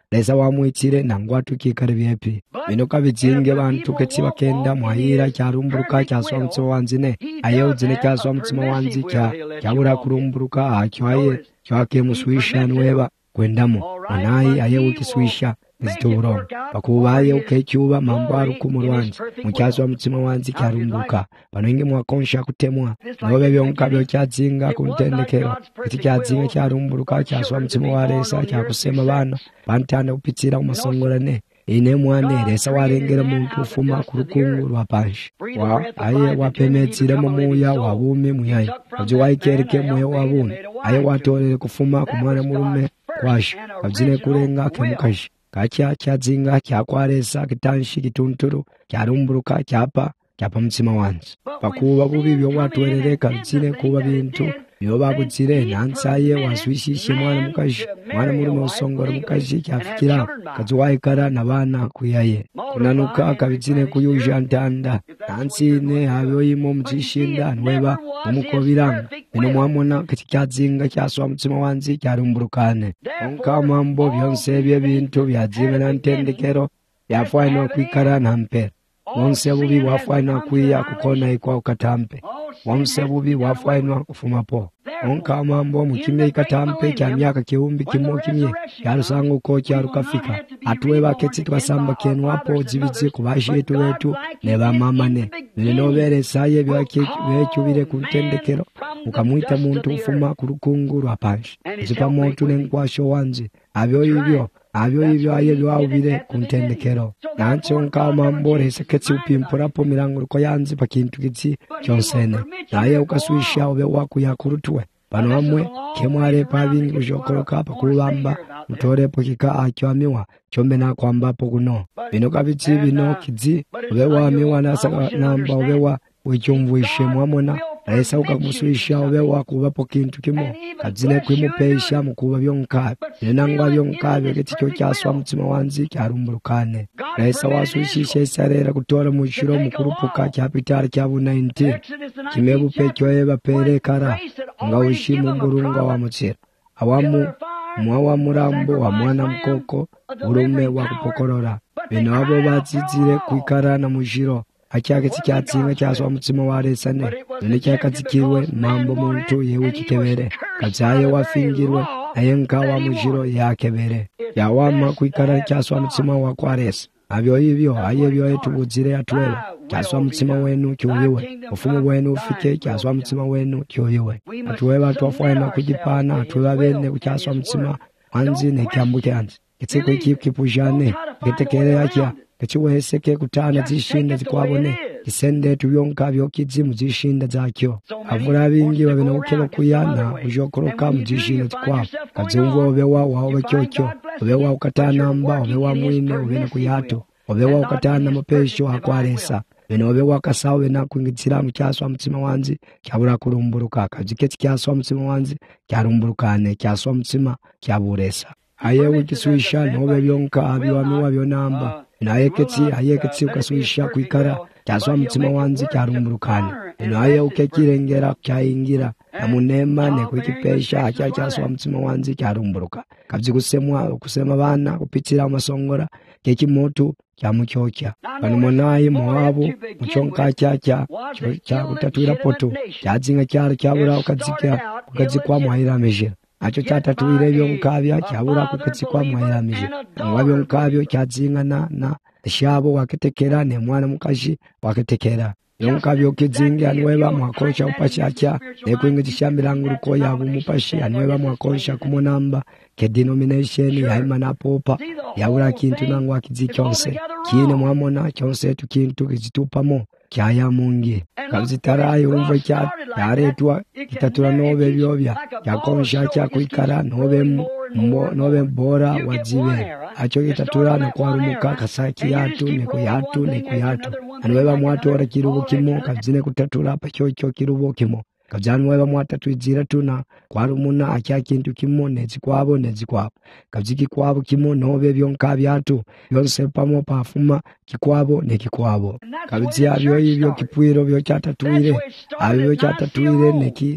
lesa wamwitire nangu atukikale byepi bino kabijinge bantu keti bakenda mwahira kyarumburuka kyaswa mutima wanzine aye uzine kyaswa mutima wanzi kya kyabura kurumburuka akyaye kyake muswisha nweba kwendamo onayi aye ukiswisha zituburo bakubaye ukecyuba mambo arukumu wanzi mukyaswa mutima wanzi kyarumburuka banenge mwakonsha kutemwa nobe byonka byo cyatsinga kuntendekero iti cyatsinga cyarumburuka kyaswa mutima waresa cyakusema bana bantana upitira umasongorane ine mwane resa warengera muntu ufuma ku rukungu rwa panshi wa aye wapemetsire mu muya wabumi muyaye abyo wayikereke muya wabumi aye watorere kufuma ku mwana murume kwashi abyine kurenga kemukashi kacya cyadzinga cyakwaresa kitanshi kitunturu cyarumburuka cyapa cyapa mutima wanzi bakuba bubi byo watwerereka byine kuba bintu byo babutsire nansaye waswishishe mwana mukashi mwana muri musongora mukashi cyafikira kazuwaikara nabana kuyaye kunanuka akabitsine kuyuja ntanda nansine hayoyimo mujishinda nweba umukobiranga ino mwamona kicyadzinga cyaswa mutima wanzi cyarumburukane onka mambo byonse bye bintu byadzinga nantendekero yafwaino kwikara nampera wonse bubi wafwaino kwiya kukona ikwa ukatampe wonse bubi wafwaino kufumapo onka mambo mukimye ikatampe kya myaka kiumbi kimo kimye yarusango ko cyarukafika atwe baketi twasamba kenwapo zibitse kubashetu wetu ne bamamane ninobere saye byake becyubire kuntendekero ukamwita muntu ufuma ku rukungu rwa panshi zipa muntu nenkwasho wanzi abyo ibyo abyo ibyo aye byawubire kuntendekero nancho nka mambo reseketse upimpura po mirango ko yanzi pakintu gitsi cyonsene naye ukaswisha obe wakuya kurutwe bano bamwe kemware pabingi ujokoroka pakubamba mutore pokika acyamiwa cyombe nakwambapo kuno bino kabitsi bino kidzi obe wamiwa nasaka namba obe wa wicyumvuishe mwamona resa ukamuswisha obe wakubapo kintu kimo kadzine kwimupesha mukuba byonka nenangwa byonka byeketi cyo cyaswa mutima wanzi cyarumburukane resa waswishishe sarera kutora mushiro mukurupuka cyapitara cyabu nineteen kimebupe cyoyeba perekara ngawushimu mburunga wa mutsira awamu mwawa murambo wa mwana mkoko urume wa kupokorora bino abo batsitsire kwikara na mushiro acyake cyatsinga cyaswa mutima waresane none cyakatsikirwe mambo muntu yewe kikebere kazaye wafingirwe ayenka wa mujiro yakebere yawama kwikara cyaswa mutima wa kwaresa abyo ibyo aye byo etubuzire atwela cyaswa mutima wenu cyuyiwe ufumu wenu ufike cyaswa mutima wenu cyuyiwe atwe batu afwana kugipana atwe bene cyaswa mutima wanzi ne cyambuke hanze kitsiko ikipujane getekere yakya kichiweseke kutana zishinda zikwabone kisende tubionka byokizi muzishinda zakyo avura bingi babena ukelo kuyana ujokoroka muzishinda zikwa kazumvo obewa wawe bacyocyo obewa ukatana amba obewa mwine obena kuyato obewa ukatana mapesho akwaresa beno obewa kasawe na kwingitsira mu cyaswa mutima wanzi cyabura kurumburuka kaziketi cyaswa mutima wanzi cyarumburukane cyaswa mutima cyaburesa aye wikiswisha nobe byonka abiwami wabyo namba naye ketsi aye ketsi ukaswisha kwikara cyaswa mutima wanzi cyarumburukane naye ukekirengera cyayingira amunema ne kwikipesha acya cyaswa mutima wanzi cyarumburuka kabzi gusemwa kusema bana kupitira amasongora kekimoto cyamucyokya banomonaye muwabo mucyonka cyacya cya kutatwira poto cyadzinga cyaro cyabura ukazika ukazikwa muhirameje acho cyatatuire byo mukabya cyabura kukatsikwa muhirameje ngwabyo mukabyo cyadzinga na na shabo waketekera ne mwana mukashi waketekera yonkabyo kizingi anweba mwakosha upashakya nekwingi chishambiranga uko yabo mupashi anweba mwakosha kumonamba ke denomination ya imana popa yabura kintu nangwa kizicyonse kine mwamona cyonse tukintu kizitupamo kyaya mungi kabzitarayo umva cya yaretwa kitatura nobe byobya yakonsha cya kwikara nobe mbo nobe bora wajibe acho kitatura na kwarumuka kasaki yatu ne kuyatu ne kuyatu anweba mwatu ora kirubo kimo kabzine kutatura pacho cyo kirubo kimo kabyanweba mwatatu izira tuna kwarumuna akya kintu kimo nezikwabo nezikwabo kabziki kwabo kimo nobe byonka byatu byose pamo pafuma kikwabo ne kikwabo kabzi abyo ibyo kipwiro byo cyatatuire abyo cyatatuire neki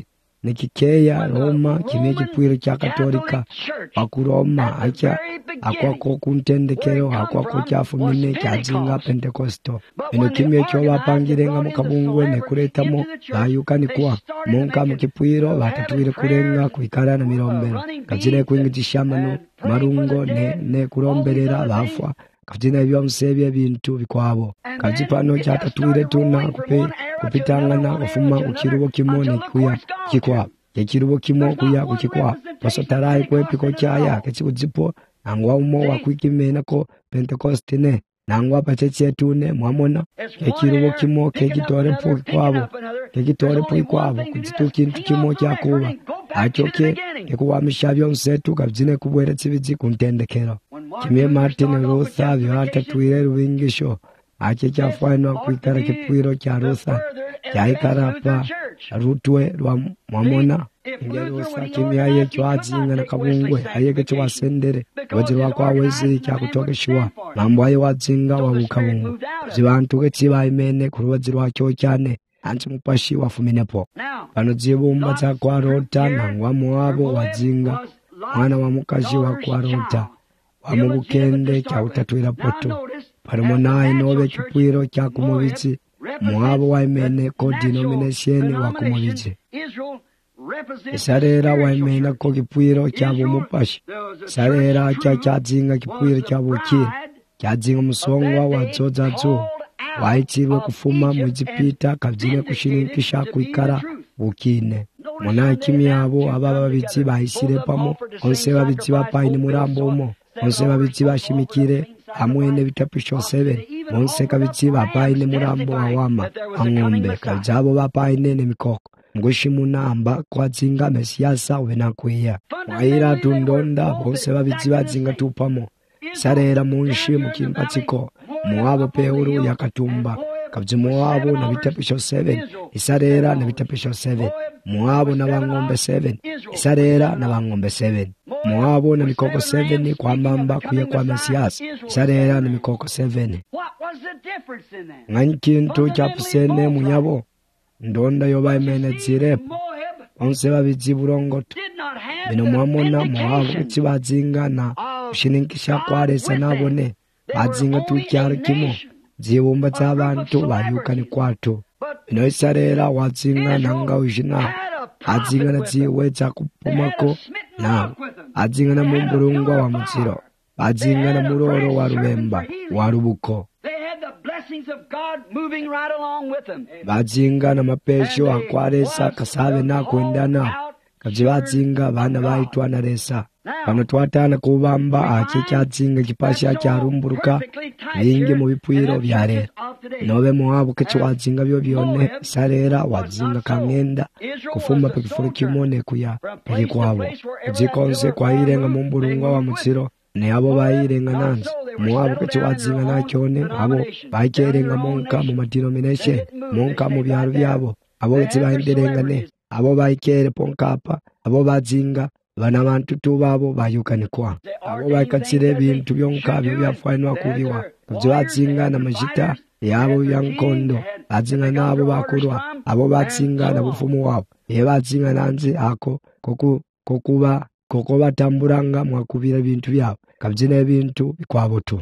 nikikeya Roma kimye kipwiro kya Katolika pakuroma acha akwako kuntendekero akwako kyafumine kyazinga Pentekosto ino kimye kyo bapangirenga mukabungwe nekuretamo bayukanikwa monka mukipwiro batatwire kurenga kuikara na mirombero kazine kuingitishamano marungo ne, ne kuromberera bafwa kazina ibyo msebye bintu bikwabo kazipano cyatatwire tuna kupe kupitangana kufuma kukirubo kimone kuya kikwa yekirubo kimo kuya kukikwa pasotarayi kwepiko cyaya kechikudzipo nangwa umo wakwikimena ko Pentecost ne nangwa pacheche tune mwamona yekirubo kimo kegitore puki kwabo kegitore puki kwabo kuzitu kintu kimo cyakuba achoke kekuwamisha byonse tukabzine kubweretse bizi kuntendekero kimye Martin Luther byatatwire rubingisho ache cyafwana kwikara kipwiro cya Luther cyayikarapa rutwe rwa mwamona ingero sa kimyaye cyazinga na kabungwe ayege cyasendere wajirwa kwa wezi cyakutokeshwa mambo ayo wazinga wa bukabungu zibantu ketsiba imene kurwajirwa cyo cyane anti mupashi wafuminepo bano zibumba za kwa Rota nangwa mwabo wazinga mwana wa mukaji wa kwa Rota wamubukende cyautatwira poto parimonayi nobe kipwiro cya kumubitsi mwabo wa imene ko denomination wa kumubitsi Sarera wa imena ko kipwiro cya bumupashi Sarera cya cyazinga kipwiro cya buki cyazinga musongwa wa zozazo waitibwe kufuma mujipita kabyine kushirikisha kuikara bukine mona kimyabo aba babitsi bahisire pamo onse babitsi bapaine murambomo onse babitsi bashimikire hamwe ne bitapisho seven onse kabitsi bapaine murambo awama angombe kajabo bapaine ne mikoko ngushimunamba kwazinga mesiyasa wenakwiya waira tundonda bonse babitsi bazinga tupamo Sarera munshi mukimbatsiko muwabo peuru yakatumba kabzi muwabo na bitapisho seven Isarera na bitapisho seven muwabo na bangombe seven Isarera na bangombe seven muwabo na mikoko seven kwa mamba kuye kwa mesiyasa Isarera na mikoko seven ngankintu cyapusene munyabo ndonda yoba imene zirepo onse babitsi burongoto bino mwamona muwabo kibazinga na ushinikisha kwaresa nabone bazinga tukyaro kimo zibumba z'abantu bayukani kwato bino Isarera wazinga nanga ujina azinga na ziwe za kupumako na azinga na mumburungwa wa muziro azinga na muroro wa rubemba wa rubuko bazinga na mapesho akwaresa kasabe na kuendana kazibazinga bana baitwa na resa bano twatana kubamba ache cyazinga kipasha cyarumburuka bingi mu bipwiro bya rero nobe muwabo kecwazinga byo byone Sarera wazinga kangenda kufuma pekifuru kimone kuya peke kwabo zikonse kwa irenga mumburungwa wa mutsiro ne abo bayirenga nanzi muwabo kecwazinga nacyone abo bakerenga monka mu denomination monka mu byaro byabo abo betsibahenderengane abo bayikere ponkapa abo bazinga bana bantu tubabo bayukanikwa abo bakatsire bintu byonka byafwanwa kubiwa kuzazinga na majita yabo yankondo azinga nabo bakurwa abo batsinga na bufumu wabo yebazinga nanze ako koku kokuba koko batamburanga mwakubira bintu byabo kabyina bintu bikwabo tu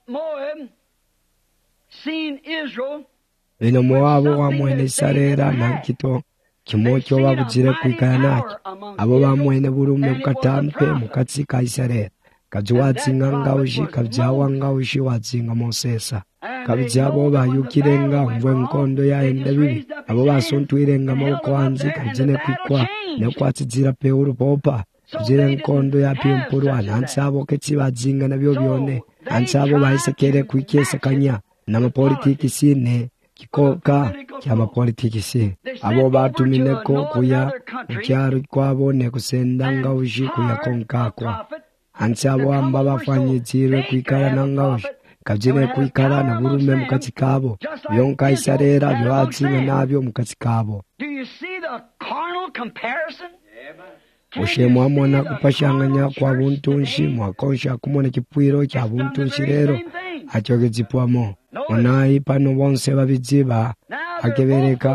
bino mwabo wa mwene Sarera na kito kimocho babuzire kwikana naki abo bamwene burume bukatampe mukatsi ka Isarera kajuwazinga ngawushi kabyawa ngawushi wazinga Mosesa kabyabo bayukirenga mvwe nkondo ya enda bibi abo basontwirenga amaboko hanze kabyine kwikwa ne kwatsizira peuru popa kabyine nkondo ya pimpuru anansabo ketsibazinga nabyo byone ansabo bayisekere kwikesa kanya na mapolitiki sine kikoka kyama politiki si abo batumineko kuya ukyaro kwabone kusendanga ushi kuya konkakwa ansabo amba bafanyizire kwikara nanga ushi kabyine kwikara na burume mukatsi kabo byonka Isarera byazinga nabyo mukatsi kabo ushemwa mona kupashanganya kwa buntunshi mwakonsha kumone kipwiro cya buntunshi rero achoge zipwamo onayi pano bonse babiziba akebereka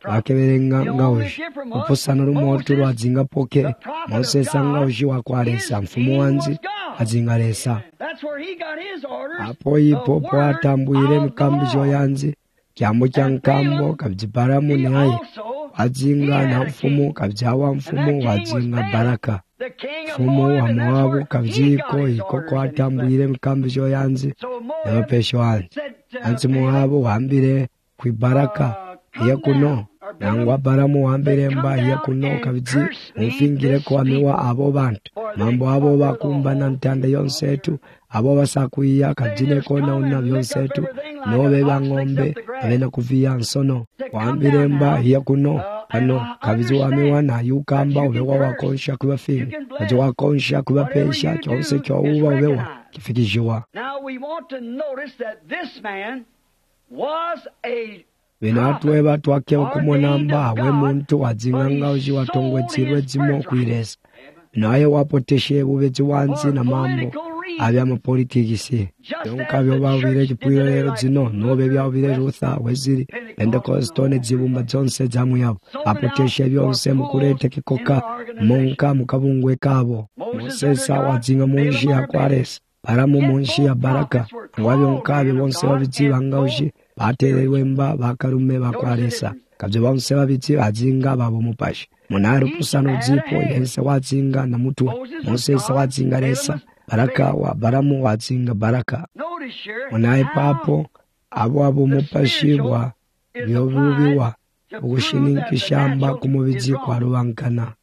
wakeberenga ngauji upusana rumoto rwazinga poke Moses ngauji wakwaresa mfumo wanzi azinga resa apo ipo po atambuire mikambi joyanzi kyambo kya nkambo kabyibaramu naye wazinga na mfumo kabyawa mfumo wazinga baraka mfumo wa Moabu kabyiko iko kwatambuire mikambi joyanzi na pesho wanzi anzi Moabu wambire kwibaraka iya kuno nangwa baramu wambire mba iya kuno kabyi umfingire kwa miwa abo bantu mambo abo bakumbana ntanda yonsetu abo basakuiya kabyine kona una byonsetu nobe bangombe abena kuvia nsono wambire mba iya kuno ano kabyi wamiwa na yukamba ubewa wakonsha kubafinga kabyi wakonsha kubapesha cyose cyo uba ubewa kifikijwa. Now we want to notice that this man was a Binatwe batwake okumonamba awe muntu wadzinganga uji watongwetsirwe dzimo kwiresa naye wapoteshe bubezi wanzi na mambo abya mapolitikisi yonkabyo bawire kipwiro lero dzino nobe byawire Rutha weziri Pentecostone dzibumba zonse zamu yabo apoteshe byonse mukurete kikoka monka mukabungwe kabo Moses wadzinga munji akwaresa baramu munji ya baraka ngwabyo nkabe bonse babizibanga uji baterewe mba bakarume bakwaresa kabyo bonse babiti bazinga babo mupashi munaro pusano zipo yense wazinga na mutwa Moses wazinga resa baraka wa baramu wazinga baraka munaye papo abo abo mupashibwa byobubiwa ubushinikishamba kumubizi kwa rubankana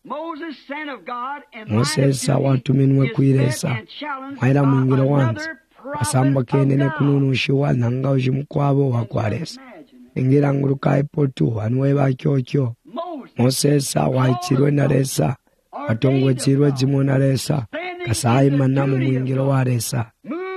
Moses watuminwe kwiresa mwaira mwingiro wanzi asamba kenene kununushiwa nanga uji mkwabo wakwaresa ingira ngurukai potu anwe bakyokyo Moses waichirwe na resa watongwechirwe dzimo na resa kasayi mana mu mwingiro wa resa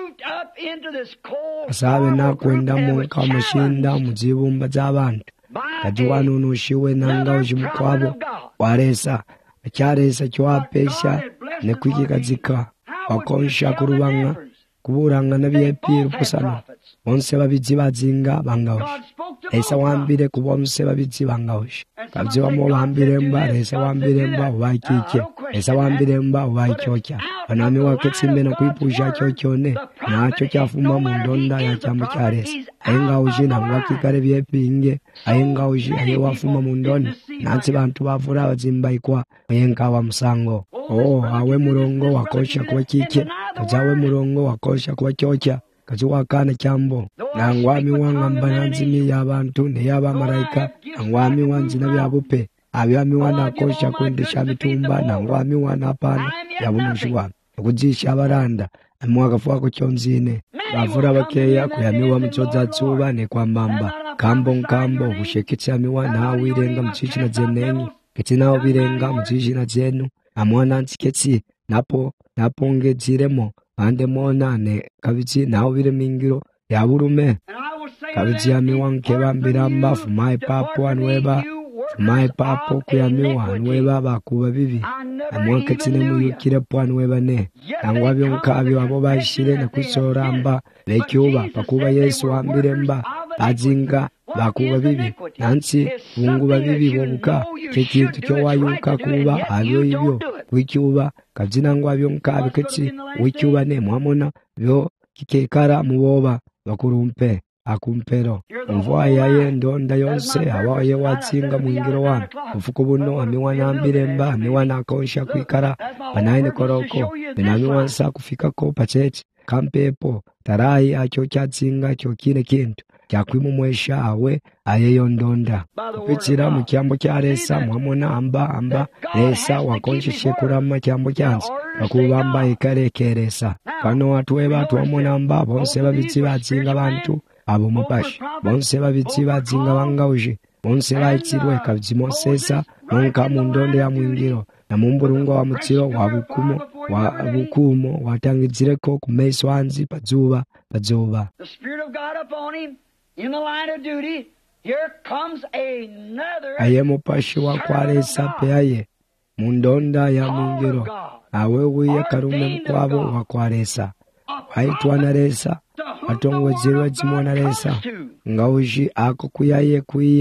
kasabe nakwenda mu kamushinda mu zibumba z'abantu kati wanunushiwe nanga uji mkwabo waresa acyaresa cyowapesha ne kwigikazika wakonsha kurubanga kuburanga na byepiro pusano bonse babizi bazinga bangawushi esa wambire kubonse babizi bangawushi kabyo bamo bambire mba esa wambire mba ubakike esa wambire mba ubakyocha banami waketsimbe no kwipusha cyocyone nacho cyafuma mu ndonda ya cyambo cyaresa ayingawushi nangwakikare byepinge ayingawushi aye wafuma mu ndonda natsi bantu bavura bazimbaikwa yenka wa musango oh awe murongo wakosha kuba kike kajawe murongo wakosha kuba cyocha kajuwa kana cyambo nangwami wangamba nanzini y'abantu ne y'abamaraika nangwami wanzina byabupe abyami wanakosha kwendesha mitumba nangwami wanapana yabunushwa kujisha abaranda amwaga fuako cyonzine bavura bakeya kuyamiwa mucoza tsuba ne kwambamba kambo nkambo bushekitsa miwa nawe irenga mucici na zenenyi kiti nawo birenga mucici na zenu amwana nsiketsi napo napongeziremo ande monane kabici nawo bire mingiro yaburume kabici yamiwa nkebambira mbafu mai papo anweba mai papo kuyamiwa anweba bakuba bibi amwaketsine muyukire po anweba ne nangwabyo nkabyo abo bashire na kusoramba bekyuba bakuba Yesu wambire mba bazinga bakuba bibi nansi bunguba bibi bobuka kekintu cyo wayuka kuba abyo ibyo wicyuba kabyina ngwabyo nkabe ketsi wicyuba ne mwamona byo kikekara muboba bakurumpe akumpero mvua yaye ndonda yonse abaye watsinga mwingiro wana ufuko buno amiwana ambiremba amiwana akonsha kwikara banaine koroko binamiwansa kufika ko pacheti kampepo tarai acho cyatsinga cyo kine kintu cyakwimumwesha awe ayeyo ndonda kupitira mu cyambo cya resa mwamona amba amba resa wakonshishe kurama cyambo cyanze bakubamba ikarekeresa kano watuwe batu wamona amba bonse babitsi batsinga abantu abo mupashi bonse babitsi batsinga bangawuje bonse baitsirwe kabyi Mosesa nonka mu ndonde ya mwingiro na mumburungo wa mutsiro wa bukumo wa bukumo watangizireko kumeso wanzi pazuba pazuba the Spirit of God upon him in the line of duty. Here comes another aye mupashi wa kwaresa peaye mu ndonda ya mwingiro awe wiye karume mkwabo wa kwaresa aitwa na resa atongwezirwe dzimona resa ngauji ako kuyaye kuiya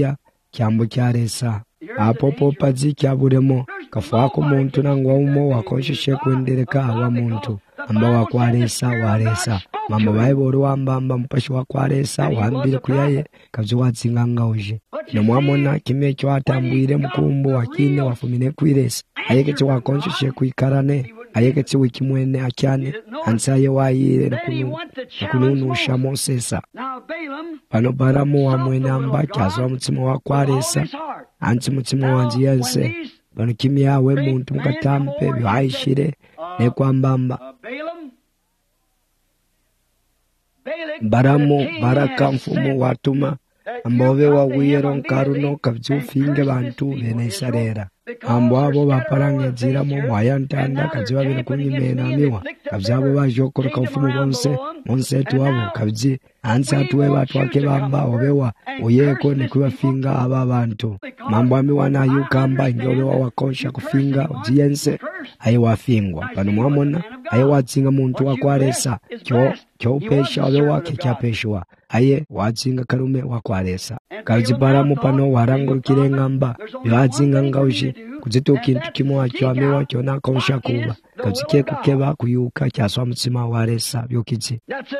kyambo kyalesa apo popazi kyabulemo kafuako muntu nangwa umo wakonsheshe kuendeleka awa muntu amba wakwalesa walesa mambo baibolo wambamba mupashi wakwalesa wambile kuyaye kabzi watsinganga uje nomwamona kime kyo atambwire mukumbo wakine wafumine kwiresa ayeketse wakonsheshe kuikarane ayeketse wikimwene akyane ansaye wayire nakununusha Mosesa pano Balamu wamwene amba kyazwa mutima wakwalesa anti mutima wanji yense pano kimi yawe muntu mukatampe byoayishire nekwambamba Balamu baraka mfumu watuma ambobe wawiro nkaruno kabzufinge bantu bene Israela ambo abo baparangezira mu mwayantanda kaziba bine kunyimena miwa kabzabo bajokoro kafumu bonse monse tuabo kabzi ansa tuwe batu wake bamba obewa oyeko ne kubafinga aba bantu mambo amiwa na yukamba ingobe wa wakonsha kufinga ujiyense ayi wafingwa pano mwamona ayi watsinga muntu wakwalesa kyo kyo pesha obewa kekyapeshwa aye watsinga karume wakwalesa kabzi Balamu pano warangurukire ngamba yatsinga ngauji kuzito kintu kimwa kyo amiwa kyo nakonsha kuba kabzi ke kukeba kuyuka kyaswa mutima walesa byokitsi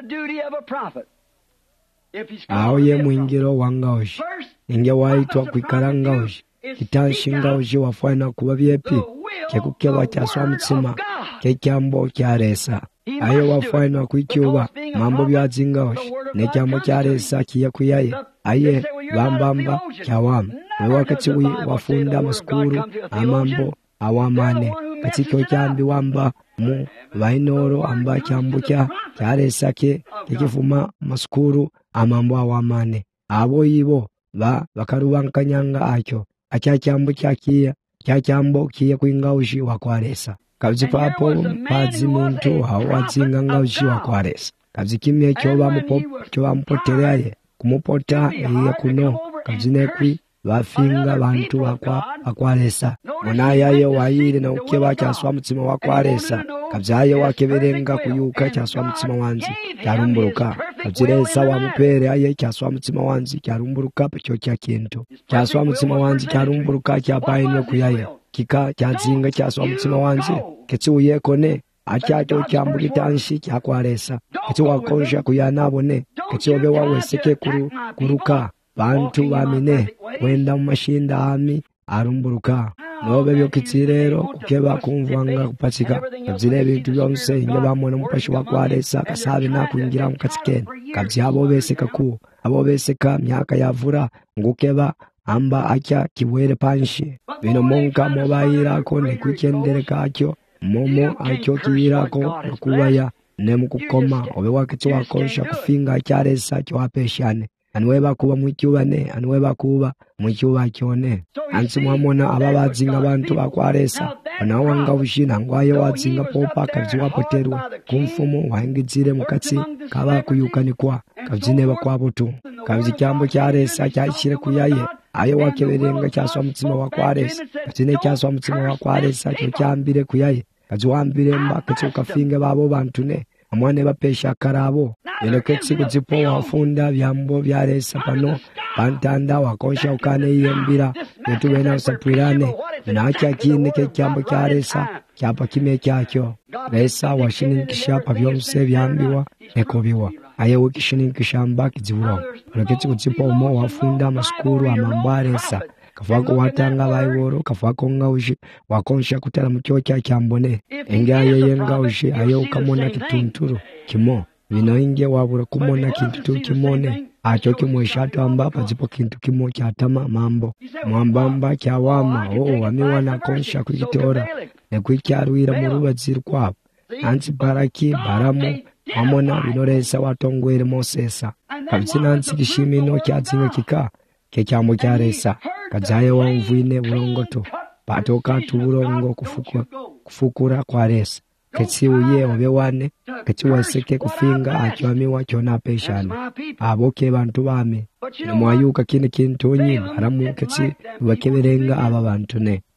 aho ye mwingiro wangauji inge waitwa kwikarangauji kitanshingauje wafana kuba byepi kekukeba kyaswa mutima kekyambo kyaresa ayo wafana kwicyuba mambo byatsingauje nekyambo kyaresa kiyakuyaye aye bambamba kyawama wakati wi wafunda maskuru amambo awamane katiko kyambi wamba mu vainoro amba kyambo kya kyaresa ke kikifuma maskuru amambo awamane abo yibo ba bakarubankanyanga akyo acha kyambo kyakiya kya kyambo kiye kwingaushi wakwalesa kabzi papo pazi muntu hawatsinga ngaushi wakwalesa kabzi kimye kyo bamupo kyo bamupotelyaye kumupota iye kuno kabzi nekwi bafinga bantu bakwa akwalesa munayaye wayire na ukeba kyaswa mutima wakwalesa kabzaye wakeberenga kuyuka kyaswa mutima wanzi kyarumburuka kabziresa wamupere aye kyaswa mutima wanzi kyarumburuka pyo kyakintu kyaswa mutima wanzi kyarumburuka kyapaine kuyaye kika kyatsinga kyaswa mutima wanzi ketsi uyekone achacho kyambulitanshi kyakwalesa ketsi wakonsha kuyanabone ketsi obe waweseke kuru kuruka bantu bamine wenda mu mashinda ami arumburuka nobe byokitsi rero kukeba kumvanga kupatsika kabzire bintu byonse inge bamona mupashi wakwalesa kasabe nakuingira mukatsikene kabzi abo beseka ku abo beseka myaka yavura ngukeba amba acha kiwere panshi bino monka mobayira ko ne kwikendereka akyo momo akyo kiyirako kubaya ne mukukoma obe wakitsi wakonsha kufinga kyaresa kyo apeshane anweba kuba mwicyubane anweba kuba mwicyuba kyone ansi mwamona ababazinga abantu bakwalesa banawanga ushina ngwaye wazinga popa kabzi wapoterwa kumfumo wahingizire mukatsi kaba kuyukanikwa kabzine bakwabutu kabzi kyambo kyaresa cyashire kuyaye ayo wakeberenga cyaswa mutima wakwalesa kabzine cyaswa mutima wakwalesa cyo cyambire kuyaye kabzi wambire mbakatsi ukafinga babo bantune amwane bapesha karabo eleketsi kuzipo wafunda byambo byaresa pano pantanda wakonsha ukane yembira netubena usapirane nacha kine ke kyambo kyaresa kyapa kime kyakyo resa washinikisha pabyomse byambiwa ekobiwa aye wikishinikisha mbaki ziburo eleketsi kuzipo umo wafunda maskuru amambaresa kafako watanga bayiworo kafako ngaushi wakonsha kutala mukyo kya kyambone engaye yengaushi aye ukamona kitunturu kimo bino inge wabura kumona kintu kimone acho kimweshato amba pazipo kintu kimo kyatama mambo mwambamba kyawama oh amiwana konsha kukitora nekwikyaruira mu rubazi rwabo anti baraki Balamu amona binoresa watongwere Mosesa kabzina anti kishimino kyatsinga kika kekyambo kyaresa kazaye wamvine burongoto patoka tuburongo kufukura kufukura kwa resa ketsi uye obewane ketsi waseke kufinga akyamiwa kyona peshana aboke bantu bame nomwayuka kine kintu nyine aramu ketsi bakeberenga aba bantu ne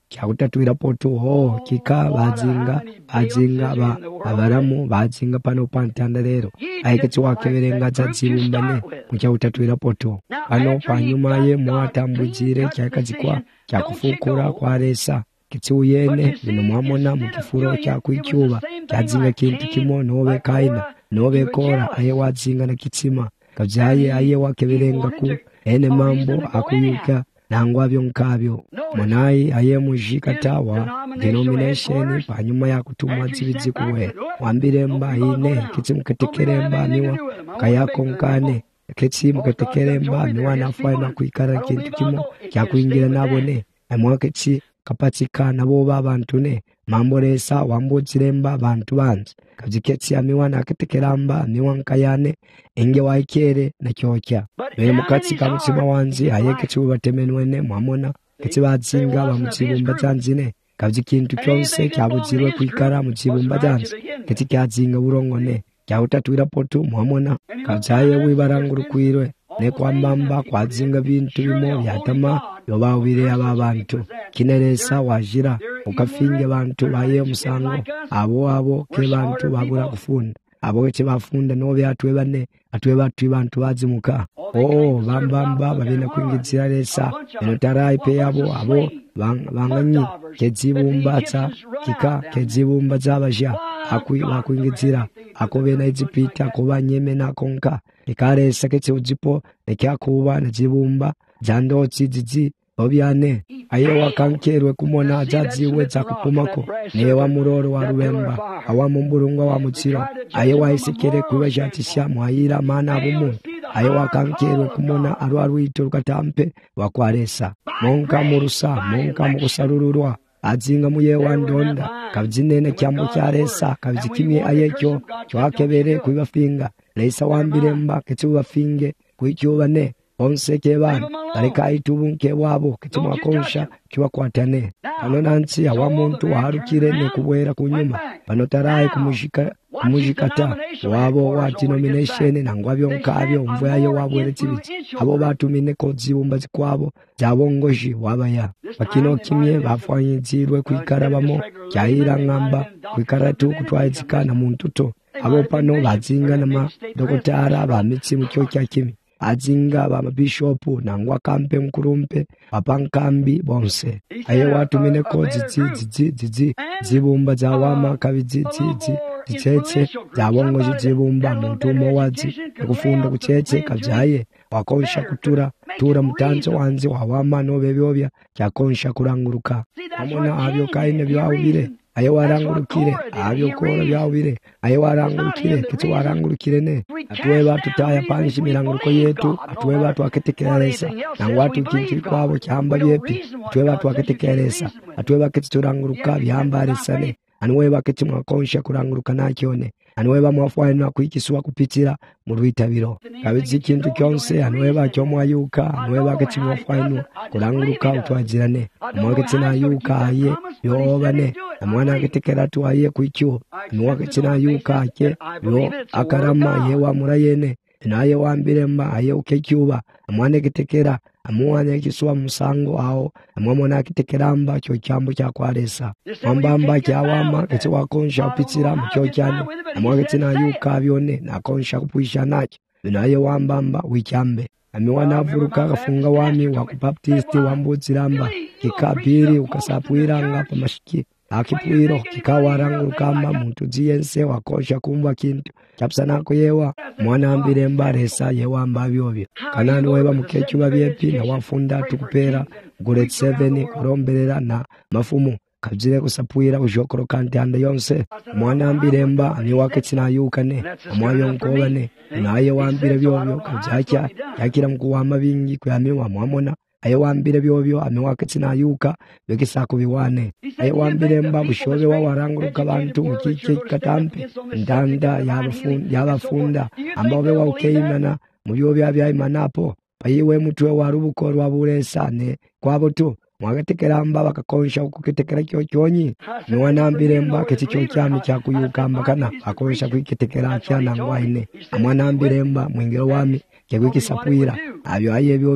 kyakutatuira poto ho kika bazinga bazinga ba abaramu bazinga pano pantanda lero ayeketse wakeberenga zadzibumbane mukyakutatuira poto pano panyuma ye mwatambujire kyakazikwa kyakufukura kwaresa kitsuyene bino mwamona mukifuro kyakwicyuba kyazinga kintu kimo nobe kaina nobe kora aye wazinga na kitsima kabyaye aye wakeberenga ku ene mambo akuyuka nangwa byo nkabyo munayi aye mujikatawa denomination panyuma ya kutumwa zibizi kuwe wambiremba ine kitsimketekeremba niwa kayako nkane kitsimketekeremba niwa nafaina kuikara kintu kimo kyakuingira nabone amwaketsi kapatika nabo babantu ne mamboresa wambuziremba abantu banzi kaziketsi amiwana aketekeramba niwankayane enge waikere na kyokya bere mukatsi kamutsima wanzi ayeketsi batemenwene mwamona ketsi bazinga bamutsibumba zanzine kazikintu kyonse kyabuzirwe kuikara mutsibumba zanzi ketsi kyazinga burongone kyawutatuira poto mwamona kazaye wibarangurukwirwe ne kwambamba kwazinga bintu bimo byatama yobawire aba bantu kineresa wajira ukafinge bantu baye musango abo abo ke bantu babura kufunda abo ke bafunda no byatwe bane atwe batu bantu bazimuka oh bambamba babina kwingizira lesa enotarayi pe abo abo banganyi kezibumbatsa kika kezibumba zabaja akwi bakwingizira akobena izipita kobanyeme nakonka ikaresa ketse ujipo nekyakuba nazibumba jandotsi zizi obyane aye wakankerwe kumona zaziwe zakupumako ne wa muroro wa rubemba awa mumburungwa wa mutsiro aye waisekere kuba jatisha mwayira mana abumu aye wakankerwe kumona aru aruito rukatampe wakwaresa monka murusa monka mukusarururwa azinga muye wandonda kabzinene kyambo cyaresa kabzikimye ayekyo cyakebere kubafinga leisa wambiremba ketsu bafinge kwicyubane onseke bana areka itubunke wabo kitumwa konsha kibakwatane ano nansi awa muntu waharukire ne kubwera kunyuma banotaraye kumujika kumujikata wabo wa denomination nangwa byonkabyo umvo yayo wabwere tibiti abo batumine ko zibumba zikwabo zabongoji wabaya bakino kimye bafanyizirwe kwikarabamo cyahira ngamba kwikaratu kutwayizikana muntu to abo pano bazinga nama dokotara bamitsi mu cyo cyakimi azinga ba bishopu nangwa kampe mkurumpe apankambi bonse aye watu mineko zizi zizi zizi zibumba zawama kabizizi zitsetse zabongo zibumba muntu mowazi kufunda kutsetse kabyaye wakonsha kutura tura mutanzo wanzi wawama no bebyobya cyakonsha kuranguruka amona abyo kaine byawubire aye warangurukire abyo kora byawubire aye warangurukire kitu warangurukire ne atwe batu taya panshi miranguruko yetu atwe batu aketekereza na watu kinki kwabo cyamba byepi atwe batu aketekereza atwe baketi turanguruka byambaresane anwe baketi mwakonsha kuranguruka nakyone anwe bamwafwana kwikiswa kupitira mu rwitabiro kabizi kintu kyonse anwe bakyo mwayuka anwe baketi mwafwana kuranguruka utwazirane mwaketi nayuka aye yobane amwana aketekera tu aye kwicyo mwaketi nayuka ake yo akarama ye wa murayene naye wambiremba aye ukecyuba amwana aketekera amwana kiswa musango aho amwamona akitekeramba cyo cyambo cyakwaresa ambamba cyawama ketse wakonsha upitira mu cyo cyane amwagetse nayuka byone nakonsha kupwisha naki naye wambamba wicyambe amiwana avuruka agafunga wami wa kubaptisti wambuziramba kikabiri ukasapwiranga pamashiki akipwiro kikawarangurukamba muntu ziyense wakosha kumva kintu cyapsanako yewa mwana ambiremba resa yewa mbabyobyo kanani weba mukechu babyepi na wafunda tukupera grade seven kuromberera na mafumu kabzire kusapwira ujokoro kandi ande yonse mwana ambiremba ni waketsina yukane amwayo nkobane naye wambire byobyo kabzakya yakira mkuwama bingi kuyamiwa mwamona aye wambire byobyo amiwaketsina yuka bekisako biwane aye wambire mba bushobe wa waranguruka abantu mukike katampe ndanda yabafunda yabafunda ambabe wa ukeyimana mubyo bya imanapo payiwe mutwe warubuko rwaburesane kwabo tu mwagatekeramba bakakonsha kuketekera cyo cyonyi ni wanambire mba keti cyo cyami cyakuyuka mbakana akonsha kwiketekera cyana ngwaine amwanambire mba mwingero wami cyagwikisapwira abyo aye byobyo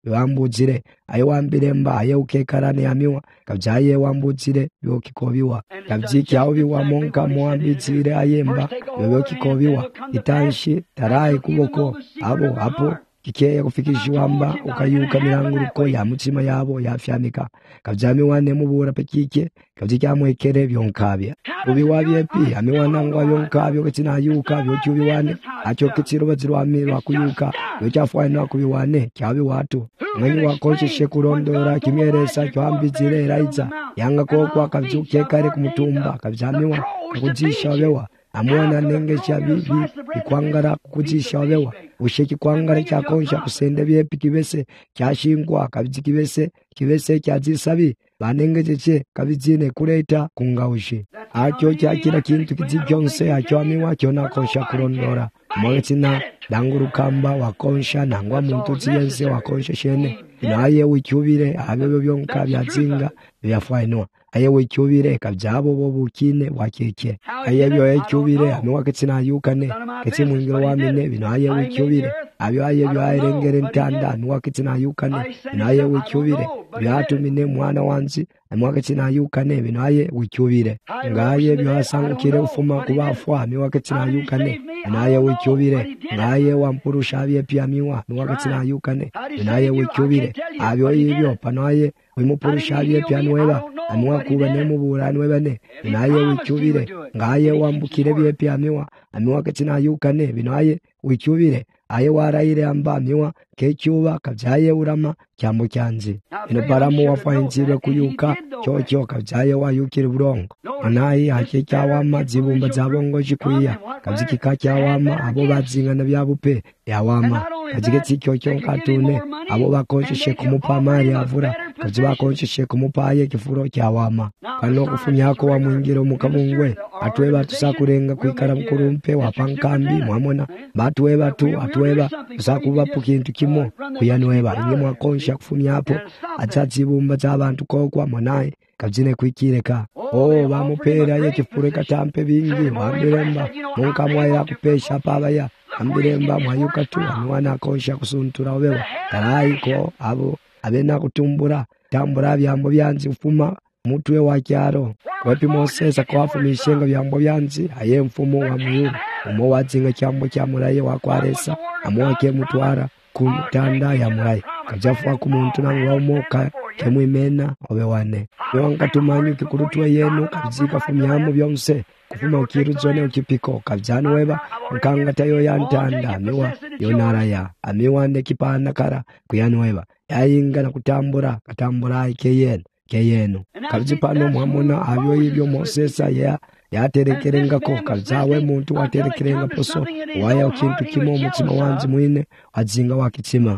wambuzire aye wambiremba aye ukekarane yamiwa kabyaye wambuzire byo kikobiwa kabyikyaho biwa monka mwambizire ayemba byo kikobiwa itanshi tarai kuboko abo hapo kikeye kufikishiwamba ukayuka miranguruko ya mutima yabo yafyanika kabyami wane mubura pekike kabyikyamwekere byonkabya ubiwabye pi amiwanangwa byonkabyo kitsina yuka byo cyubiwane acho kitsiro bazirwami bakuyuka byo cyafwana kubiwane cyabi watu mwani wakosheshe kurondora kimweresa cyambizire raiza yanga kokwa kabyuke kare kumutumba kabyamiwa kujisha bewa amwana nenge chabibi ikwangara kujisha bewa usheki kwangara cyakonsha kusende byepi kibese cyashingwa kabizikibese kibese cyazisabi banengejeje kabizine kureta kungawushi acyo cyakira kintu kizibyonse acyo amiwa cyo nakonsha kurondora mwetsina dangurukamba wakonsha nangwa muntu ziyense wakonsha shene naye wicyubire abebyo byonka byatsinga byafwainwa aye wicyubire kabyabo bo bukine wakeke aye byo yecyubire amiwa kitsina yukane kitsi mwingiro wamene binaye wicyubire abyo aye byo ayirengere ntanda nuwa kitsina yukane naye wicyubire byatumine mwana wanzi amiwa kitsina yukane binaye wicyubire ngaye byo asangukire ufuma kubafwa amiwa kitsina yukane naye wicyubire ngaye wampurusha bye pia miwa nuwa kitsina yukane naye wicyubire abyo ibyo panaye wimupurusha bye pia nweba amiwa kuba nemubura nwebane naye wicyubire ngaye wambukire bye pia miwa amiwa kitsina yukane binaye wicyubire aye warayire amba miwa kecyuba kabyaye urama cyambo cyanzi ino paramu wafainzire kuyuka cyocyo kabyaye wayukire burongo anayi hake cyawama zibumba zabongo jikuya kabyikika cyawama abo bazingana byabupe yawama kajigetse cyocyo katune abo bakonsheshe kumupamari avura kazibakonsheshe kumupaye kifuro cyawama kano kufunyako wa mwingiro mukabungwe atwe batusakurenga kwikara mkurumpe wapankambi mwamona batwe batu atweba usakuba pukintu kimo kuyanweba inye mwakonsha kufumyapo atsazibumba z'abantu kokwa monaye kabyine kwikireka oh bamupera ye kifuro katampe bingi wambiremba munka mwaya kupesha pabaya ambiremba mwayuka tu amwana konsha kusuntura obewa tarayiko abo abena kutumbura tambura byambo byanzi ufuma mutwe wa cyaro wepi Moses akwafumishenga byambo byanzi aye mfumo wa muyuru umo wazinga cyambo cyamuraye wakwaresa amwake mutwara kuntanda ya muraye kajafwa ku muntu nangwa umoka kemwimena obewane yonka tumanyu kikurutwe yenu kabizika fumyamu byonse kufuma ukiruzone ukipiko kabyana weba nkanga tayo yantanda miwa yonaraya amiwande kipana kara kuyanweba yayingana kutambura katambura ikeyeno keyeno kabizipano mwamona abyo ibyo Moses ya yaterekerenga ko kazawe muntu waterekerenga poso waya ukintu kimo mutima wanzi mwine azinga wakitsima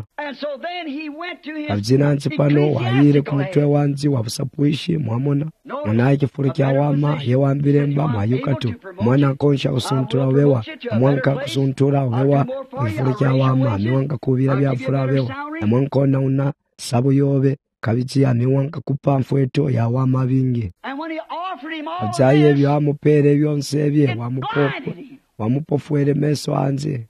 kabyinanzi pano wayire ku mutwe wanzi wabusapuishi mwamona naye kifuro cyawama yewambiremba mwayuka tu mwana konsha usuntura wewa mwanka kusuntura wewa kifuro cyawama miwanka kubira byafura wewa mwankona una sabu yobe kabiti ya miwanka kupa mfweto ya wama bingi ajaye byamupere byonse bye wamupofu wamupofwere meso anze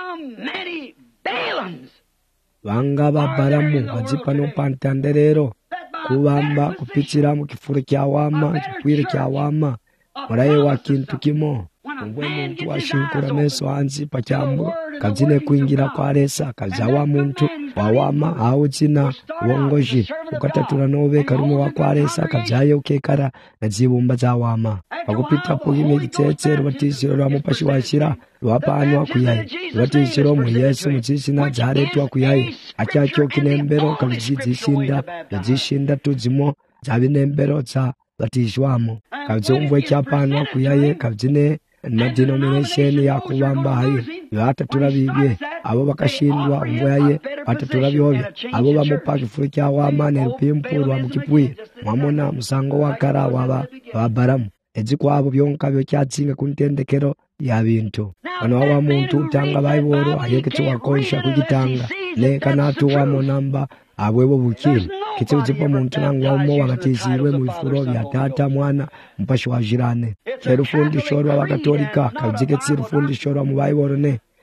banga babaramu bazipano pantanderero kubamba kupitira mu kifuro cya wama kikwire cya wama muraye wa kintu kimo ngwe muntu washinkura meso anzi pacyambo kazine kwingira kwa resa kazawa muntu wawama aho zina wongoji ukatatura nobe karumo wa kwa resa kazaye ukekara nazibumba za wama bakupita pugime gitsetse rubatishiro rwa mupashi washira rwapanwa kuyaye rubatishiro mu Yesu muzishina zaretwa kuyaye acyacyo kinembero kabizishinda nazishinda tuzimo zabinembero za batishwamo kabizumvwe cyapanwa kuyaye kabyine na denomination ya kubamba haye yatatura bibye abo bakashindwa umboyaye atatura byobye abo bamupaka furu cya wamane rupimpu rwa mukipwi mwamona musango wa kara waba babaramu ezi kwabo byonka byo cyatsinga kuntendekero ya bintu bano wa muntu utanga bayiboro ayeketse wakonsha kugitanga ne kanatu wa monamba abwebo bukiri kitse uzipa muntu nangwa umo wabatizirwe mu bifuro bya tata mwana mpashi wa jirane cyerufundi shoro wa katolika kabzike tsirufundi shoro mu bayiboro ne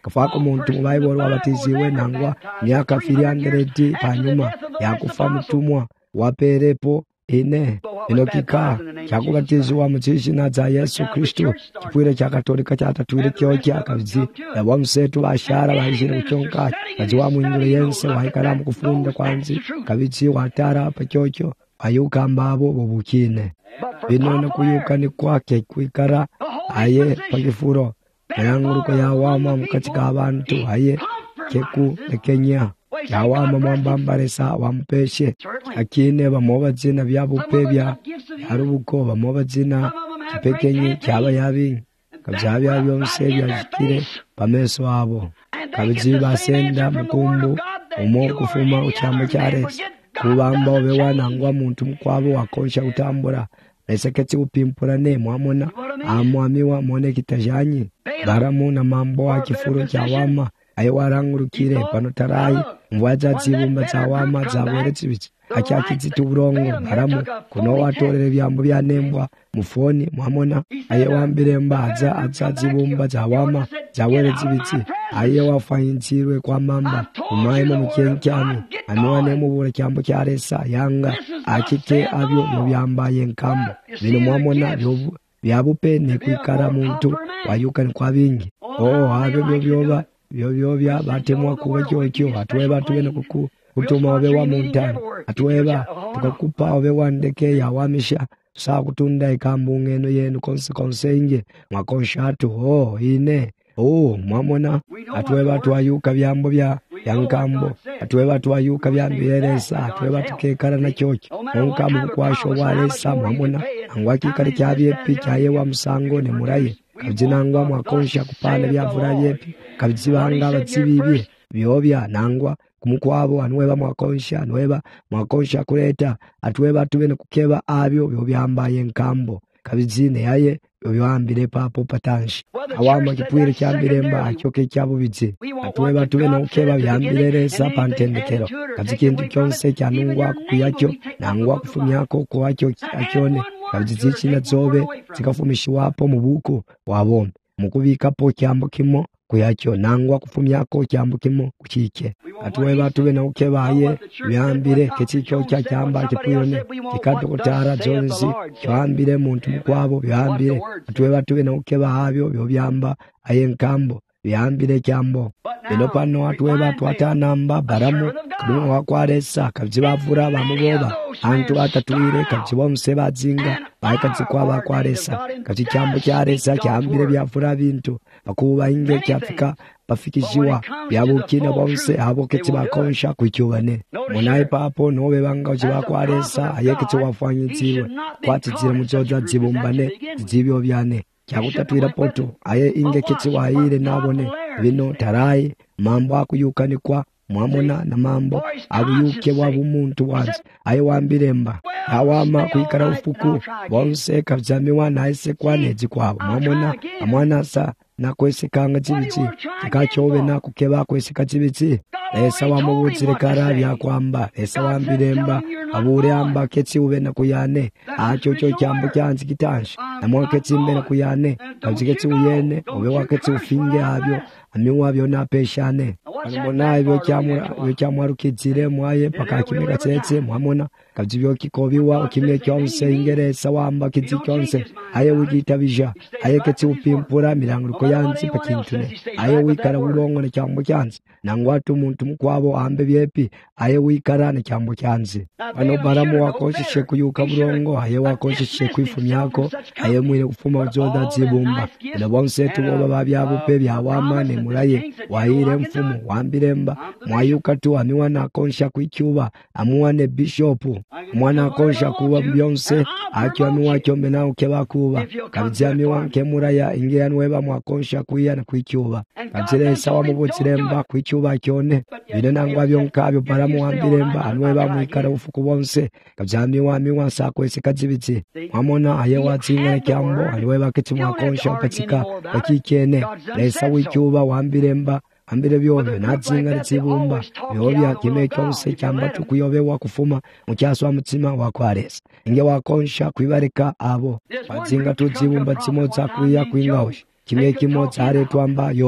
kafako muntu mu Bible wabatiziwe nangwa myaka firi andereti panyuma yakufa mutumwa waperepo ine inokika chakubatizwa mu chizina za Yesu Kristo kipwire cha Katolika cha tatwire kyocha kabizi yabo msetu bashara bayishire kuchonka baziwa mwingire yense wahikala mu kufunda kwanzi kabizi watara pa cyocho ayuka mbabo bobukine binone kuyuka ni kwake kwikara aye pakifuro yanguruko yawama mukatika abantu aye keku ekenya yawama mwambambaresa wampeshe akine bamobazina byabupe bya harubuko bamobazina kipekenyi cyaba yabi kabyabya byonse byashikire pameso abo kabizi basenda mukumbu umo kufuma ucyambo cyarese kubamba obewanangwa muntu mukwabo wakonsha utambura eseketi upimpura ne mwamona amwamiwa mone kitajanyi baramu na mambo wa kifuro cha wama ayo warangurukire pano tarai mwaza zibumba za wama za weretsibiti acyakizita uburongo baramu kuno watorere byambo byanembwa mufoni mwamona ayo wambire mbaza aza zibumba za wama za weretsibiti ayo wafanyinzirwe kwa mamba umayemo mukenkyami anwane mubure cyambo cyaresa yanga akite abyo mubyambaye nkambo bino mwamona byobu byabupe ni kwikara muntu wayuka ni kwa bingi oh abyo byo byoba byo byobya batemwa kuba cyo atweba tubene kuku kutuma obe wa muntana atweba tukakupa obe wandeke ya wamisha sa kutunda ikambu ngeno yenu konse konsenge mwakonshato oh ine oh mwamona atweba twayuka byambo bya yankambo atweba twayuka byambiresa atweba tukekara na cyoki onkambu kwasho walesa mwamona angwaki kali cyabyepi cyaye wa musango ne muraye kabyinangwa mwakonsha kupana byavura byepi kabyibanga batsibibi byobya nangwa kumukwabo anweba mwakonsha nweba mwakonsha kuleta atweba tubene kukeba abyo byobyambaye nkambo kabizine yaye yoyambire papo patanshi awama kipwire cyambiremba acyoke cyabubitse atweba tubene ukeba byambireresa pantendekero kazikintu cyonse cyanungwa kuyacyo nangwa kufumyako kwacyo acyone kabizici na zobe zikafumishwapo mu buko wabombe mukubikapo cyambo kimo kuyacyo nangwa kufumyako cyambo kimo kukike atweba tubene ukebaye byambire kecicyo cya cyamba kipwirone kikato kutara zonzi cyambire muntu mukwabo byambire atweba tubene ukeba abyo byo byamba ayenkambo byambire cyambo bino pano atweba twatanamba baramu kuno wakwaresa kabyibavura bamuboba antu atatwire kabyibo msebazinga bayikazikwa bakwaresa kazi cyambo cyaresa cyambire byavura bintu bakuba inge cyafika bafikishiwa byabukina bonse aboketse bakonsha kucyubane munaye papo nobe banga cyabakwaresa ayeketse wafanyizirwe kwatizira muzoza zibumbane zibyo byane cyagutatwira poto aye inge ketse wahire nabone bino taraye mambo akuyukanikwa mwamona na mambo abuyuke wabumuntu wanze aye wambiremba awama kwikara ufuku bonse kabyamiwa naise kwanezi kwabo mwamona amwana sa nakwesekanga kibiki kacyobe nakukeba kweseka kibiki esa wamubuzire kara byakwamba esa wambiremba abure amba ketsi ube nakuyane acho cyo cyambo cyanzi kitanje namwe ketsi mbe nakuyane kabiketsi uyene ube waketsi ufinge abyo amiwa byo napeshane amona ibyo cyamura ibyo cyamura ukizire mwaye paka kimeka tsetse mwamona kabyo kikobiwa ukimye cyonse ingeresa wamba kitsi cyonse aye wigitabija aye ketsi upimpura miranguruko yanzi pakintune aye wikara burongo ne cyambo cyanzi nangwatu umuntu mukwabo ambe byepi aye wikara ne cyambo cyanzi bano baramu wakoshishe kuyuka burongo aye wakoshishe kwifumyako aye mwire kufuma uzoda zibumba na bonse tuboba babyabupe byawama ne muraye wahire mfumu wambiremba mwayuka tu amiwa na konsha kwicyuba amuwane bishop mwana konsha kuba byonse acyo amiwa cyombe na ukeba kuba kabyami wanke muraya ingira nweba mwakonsha kuya na kwicyuba kazire sawa mubutsiremba kwicyuba cyone bine nangwa byonkabyo baramu wambiremba anweba mwikara ufuku bonse kabyami wami wansa kwese kazibitsi mwamona aye watsinga cyambo anweba kiti mwakonsha upatsika bakikene lesa wicyuba wambiremba ambire byobe natsinga ritsibumba byobya kime cyose cyamba tukuyobewa kufuma mucyaswa mutsima wakwaresa inge wakonsha kwibareka abo batsinga tutsibumba tsimotsa kuya kwingawe kime kimotsa are twamba yo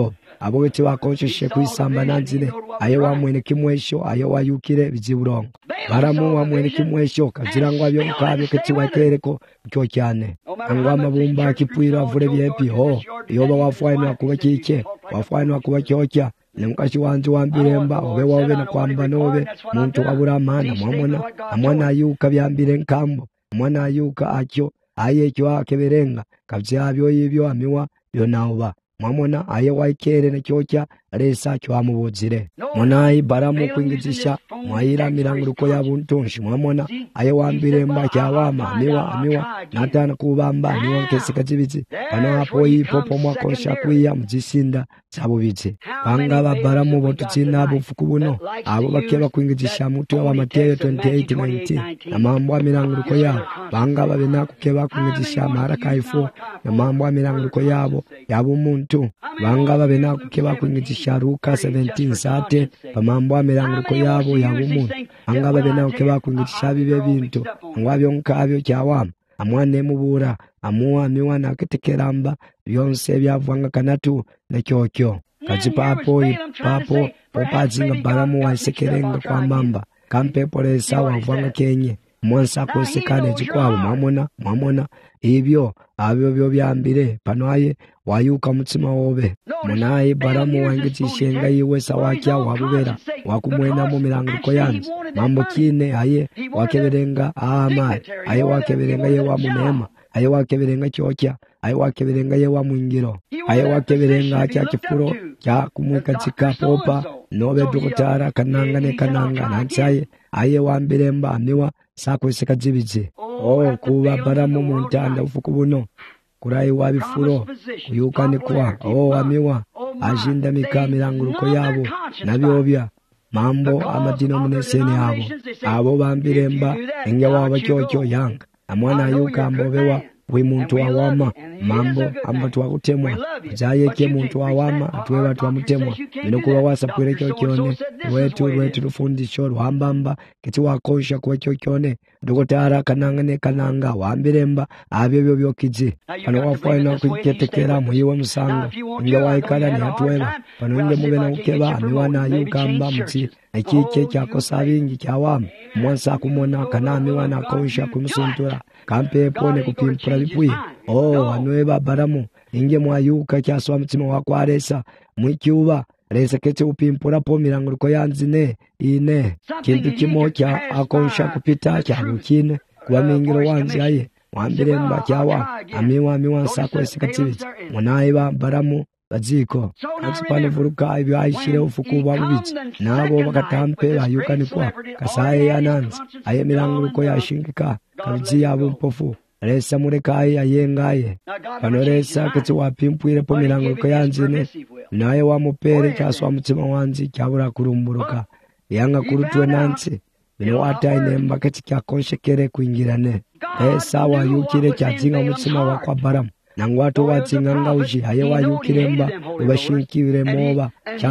abogeti bakonsheshe kwisamba nanzine aye wamwene kimwesho aye wayukire biziburongo Balamu wamwene kimwesho kazirangwa byo mukabyo ketiwakereko cyo cyane angwa amabumba kipwira avure byepi ho yoba wafwana kuba kike wafwana kuba cyokya Nemkashi wanzi wambiremba obe wawe na kwamba nobe muntu wabura amana mwamona amwana ayuka byambire nkambo mwana ayuka akyo aye cyo akeberenga kabyabyo yibyo amiwa byo naoba mwamona aye waikere ne cyokya resa cyo amubuzire munayi Balamu kwingizisha mwayira miranguruko yabuntunshi mwamona aye wambiremba cyawama amiwa amiwa natana kubamba niwo nkesika zibizi bano hapo ipopo mwakosha kwiya muzisinda zabubitse bangaba Balamu botutsinda abufuku buno abo bakeba kwingizisha mutu wa Mateyo twenty-eight nineteen na mambo miranguruko yabo bangaba benakukeba kwingizisha Maraka four na mambo miranguruko yabo yabo muntu bangaba benakukeba kwingizisha Luka seventeen sate mambo miranguruko yabo yabo muntu bangaba benakukeba kwingizisha bibe bintu ngwabyo nkabyo cyawama amwane mubura amuwa miwa naketekeramba byonse byavanga kanatu na cyokyo kazi papo papo popazinga Balamu wasekerenga kwa mamba kampe polesa wavanga kenye mwansa kosekane zikwabo mwamona mwamona ibyo abyo byo byambire panaye wayuka mutsima wobe munaye Balamu wangitsishenga yiwe sawakya wabubera wakumwena mu miranguko yanze mambo kine aye wakeberenga ama aye wakeberenga ye wa munema aye wakeberenga cyokya aye wakeberenga ye wa mwingiro aye wakeberenga cya kifuro cya kumwika tsikapopa nobe dukutara kananga ne kananga nanchaye aye wambiremba amiwa sakweseka zibize oh kuba Balamu muntanda ufuku buno kurayi wabifuro kuyukane kwa oh amiwa ajinda mikamiranguruko yabo nabyobya mambo amadenomination yabo abo bambiremba engya waba cyocyo yanga amwana yuka mbobewa we muntu awama mambo amba twakutemwa zayeke muntu awama atwewa twamutemwa binokuba wasapwere cyo cyone wetu wetu rufundisho rwambamba kiti wakosha kwa cyo cyone dogotara kanangane kananga wambiremba abyo byo kizi pano wafwana kwiketekera muyiwe musanga ngo waikala ni atwewa pano nge mube na ukeba amiwana yukamba mutsi ekike cyakosa bingi cyawama mwansa kumona kanami wana kosha kumusuntura kampe pone kupimpura bipwi oh anweba Balamu inge mwayuka cyaswa mutima wakwaresa mwicyuba resa kete upimpura po miranguruko yanzine ine kintu kimocha akonsha kupita cyabukine kuba mingiro wanzi aye wambiremba cyawa amiwa amiwa sako sikatibi munaiba Balamu baziko katsipane vuruka ibyo ayishire ufuku babubitse nabo bakatampe bayukani kwa kasaye yananze aye miranguruko yashingika kabzi yabo mpofu resa murekaye ayengaye pano resa kati wapimpwire po miranguruko yanzine naye wamupere cyaswa mutima wanzi cyabura kurumburuka yanga kurutwe nansi bino wataine mbakati cyakonshekere kwingirane resa wayukire cyazinga mutima wa kwa Balamu nangwatu watsinganga uji haye wayukiremba ubashikire moba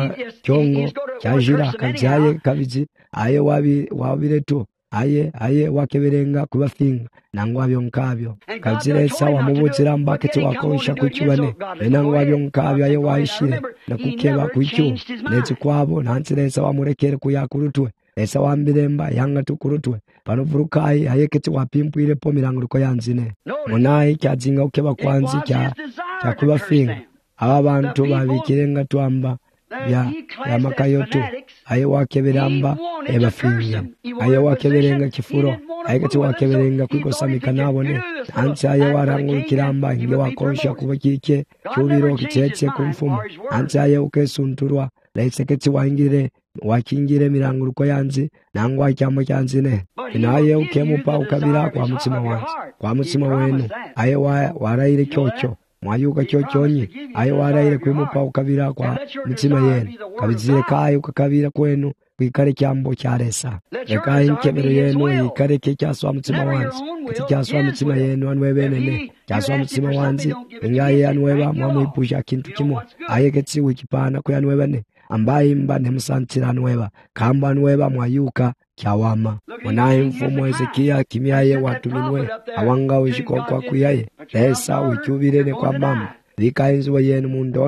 cyongo cyajira kajaye kabizi aye wabi wabireto aye aye wakeberenga kubafinga nangwabyo nkabyo kaziresa wamubuzira mbaketi wakonsha kucyubane benangwabyo nkabyo aye wayishire nakukeba kucyo nezi kwabo nanziresa wamurekere kuyakurutwe esa wambiremba yanga tukurutwe pano vurukai ayeketi wapimpwire po miranguruko yanzine munayi cyazinga ukeba kwanzi cya cyakubafinga aba bantu babikirenga twamba ya ya makayoto aye wakeberamba ebafinga aye wakeberenga kifuro ayeketi wakeberenga kwikosamika nabone anzi aye warangurikiramba inge wakonsha kubakike cyubiro kicetse kumfumo anzi aye ukesunturwa laiseketi wangire wakingire miranguruko yanzi nangwa cyamo cyanzine naye ukemupa ukabira kwa mutima wanzi kwa mutima wenu aye warayire cyocyo mwayuka cyocyonyi aye warayire kwimupa ukabira kwa mutima yenu kabizire kaye ukakabira kwenu kwikare cyambo cyaresa reka inkebero yenu ikare cyaswa mutima wanzi kiti cyaswa mutima yenu anwebenene cyaswa mutima wanzi ngaye anweba mwamwipusha kintu kimo aye ketsi wikipana ko yanwebane ambaye mba nemusantira nweba kamba nweba mwayuka cyawama munaye mfumo Ezekia kimyaye watuminwe awanga wishikokwa kuyaye esa ucyubirene kwa mama likainzwe yenu mundonda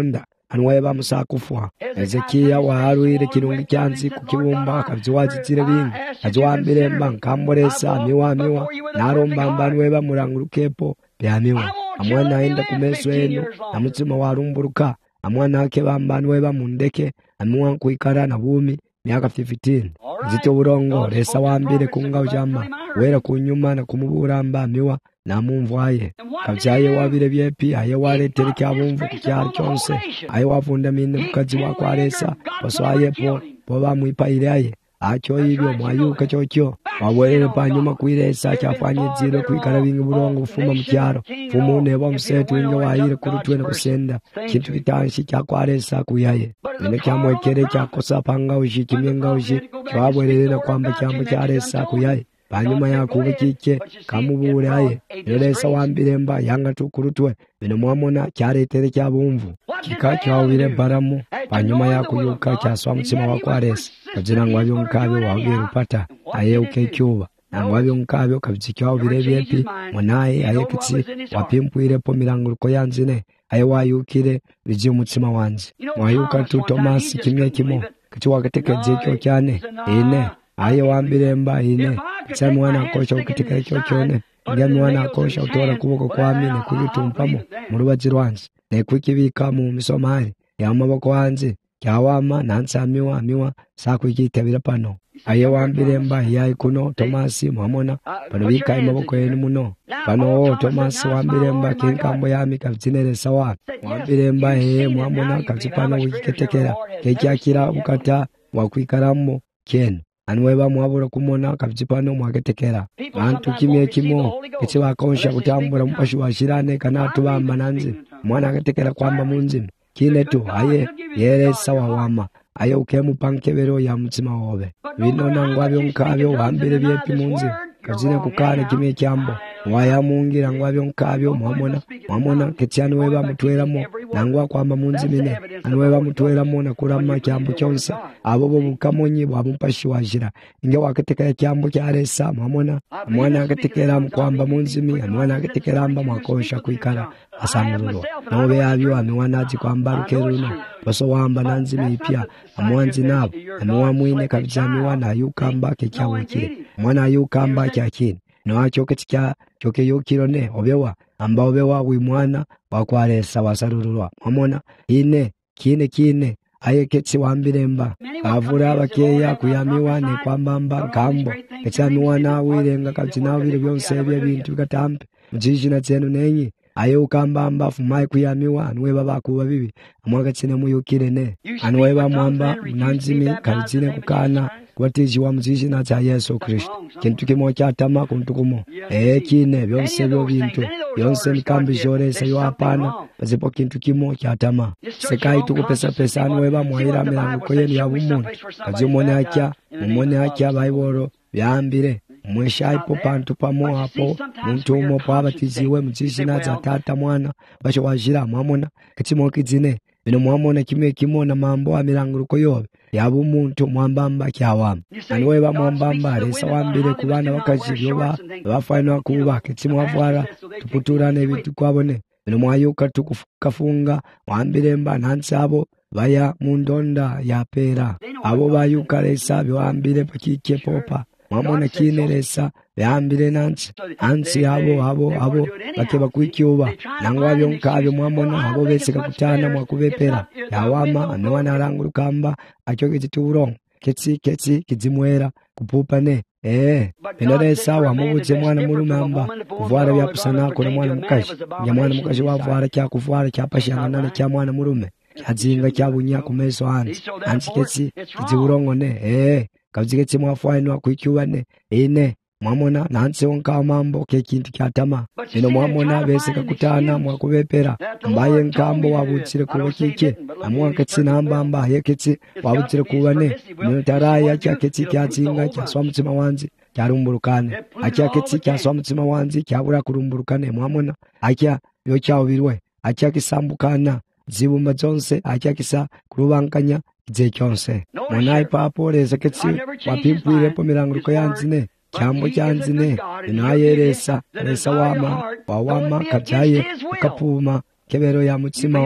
anweba musakufwa Ezekiya warwire kirungi kyanzi kukibumba akaziwazizire bingi aziwambiremba nkamboresa miwa miwa narombamba anweba murangurukepo byamiwa amwana aenda kumeso enu namutima warumburuka amwana ake bamba anweba mundeke amiwa kuikara na bumi miaka fifteen zito burongo resa wambire kunga ujamba wera kunyuma na kumuburamba miwa na mumvaye kabyaye wabire byepi aye waretere kyabumvu kucyaro cyonse aye wavunda mine mukazi wakwaresa baswaye po bo bamwipaire aye acho ibyo mwayuka cyocyo wabwerere panyuma kwiresa cyafanye ziro kwikara bingi burongo ufuma mu cyaro fumu nebo musetu inge wayire kurutwe na kusenda kintu kitanshi cyakwaresa kuyaye bine cyamwekere cyakosa panga uji kimyenga uji cyabwerere kwamba cyambo cyaresa kuyaye panyuma yakuba kike kamubure aye neresa wambiremba yanga tukurutwe bino mwamona cyaretere cyabumvu kika cyawire baramu panyuma yakuyuka cyaswa mutima wakwaresa kajina ngwabyo nkabe wabwira upata aye ukecyuba nangwabyo nkabe kabizikyawo birebyepi munaye aye kitsi wapimpwire po miranguruko yanzine aye wayukire biji umutima wanze mwayuka tu Thomas kimwe kimo kiti wakatekeje cyo cyane ine aye wambiremba ine tsa mwana akosha ukitika cyo cyone nge mwana akosha utora kuboko kwami ne kubitumpamo mu rubazi rwanze ne kwikibika mu misomari yamaboko wanze cyawama nansamiwa miwa sakwikitabira pano aye wambiremba yayi kuno Thomas mwamona pano bika imaboko yenu muno pano o Thomas wambiremba kinkambo yami kabyinere sawa wambiremba he mwamona kabyipano wikiketekera kecyakira ukata wakwikaramo ken anweba mwabura kumona kabyipano mwagetekera bantu kimye kimo etse bakonsha kutambura mupashi washirane kana tubamba nanze mwana agatekera kwamba munzini kinetu aye yere sawa wama aye ukemu pankebero ya mutima wobe bino nangwabyo nkabyo wambere byepi munzi kazine kukare kimye cyambo wayamungira ngwabyo nkabyo mwamona mwamona ketyano weba mutweramo nangwa kwamba munzi mine anweba mutweramo nakurama cyambo cyonse abo bo bukamonyi bwamupashi wajira inge wakatekera cyambo cyaresa mwamona mwana agatekera kwamba munzi mi mwana agatekera amba mwakosha kuikara asamururo nobe yabyo amwanaji kwamba rukeruno baso wamba nanzi mipya amwanzi nabo amwa mwine kabijami wana yukamba kecyawekire mwana yukamba cyakini no acho ketya choke yokirone obewa amba obewa wimwana wakwaresa wasarurwa mwamona ine kine kine aye ketsi wambiremba avura abakeya kuyamiwa ne kwambamba ngambo kecyamiwa na wirenga kabyina bire byonse bye bintu bigatampe mujijina tsenu nenyi aye ukambamba fumai kuyamiwa anweba bakuba bibi amwagatsine muyukirene anweba mwamba nanzimi kalizine kukana kwatiji wa muziji na cha Yesu Kristo kintu kimo cyatama kuntukumo eh kine byonse byo bintu byonse nikambi jorese yo apana bazipo kintu kimo cyatama sekai tukupesa pesa anweba mwahira mirango yenu ya bumuntu azimone akya mumone akya bayiboro byambire mwesha ipo pantu pamo hapo muntu umo pabatiziwe muzishina za tata mwana basho wajira mwamona kitimo kizine bino mwamona kimwe kimona mambo amiranguruko yobe yabo umuntu mwambamba kyawama anweba mwambamba resa wambire kubana bakajibyoba bafana kuba kitimo avara tuputurane bitu kwabone bino mwayuka tukufunga wambiremba nansabo baya mundonda ya pera abo bayuka resa byambire pakike popa mwamona kineresa byambire nansi ansi abo abo abo bakeba kwikyuba nangwabyo nkabyo mwamona abo beseka kutana mwakubepera yawama anwana arangurukamba acho kitituro ketsi ketsi kizimwera kupupane eh binoresa wamubuze mwana murumamba kuvara byapusana ko mwana mukashi ya mwana mukashi wavara cya kuvara cyapashanga nane cya mwana murume cyazinga cyabunya kumeso hanze ansi ketsi kiziburongone eh kabzigetse mwafwana wakwikyubane ine mwamona nanse wonka mambo ke kintu kyatama ino mwamona beseka kutana mwakubepera mbaye nkambo wabutsire kuba kike amwakatsi nambamba yeketsi wabutsire kubane no taraya cyaketsi cyatsinga cyaswa mutima wanzi cyarumburukane acyaketsi cyaswa mutima wanzi cyabura kurumburukane mwamona acya yo cyawirwe acyakisambukana zibumba zonse acyakisa kurubanganya ze cyonse mwana papo reza ketsi wapimpwire po miranguruko yanzine cyambo cyanzine inayeresa resa wama wawama kabyaye ukapuma kebero ya mutsima wo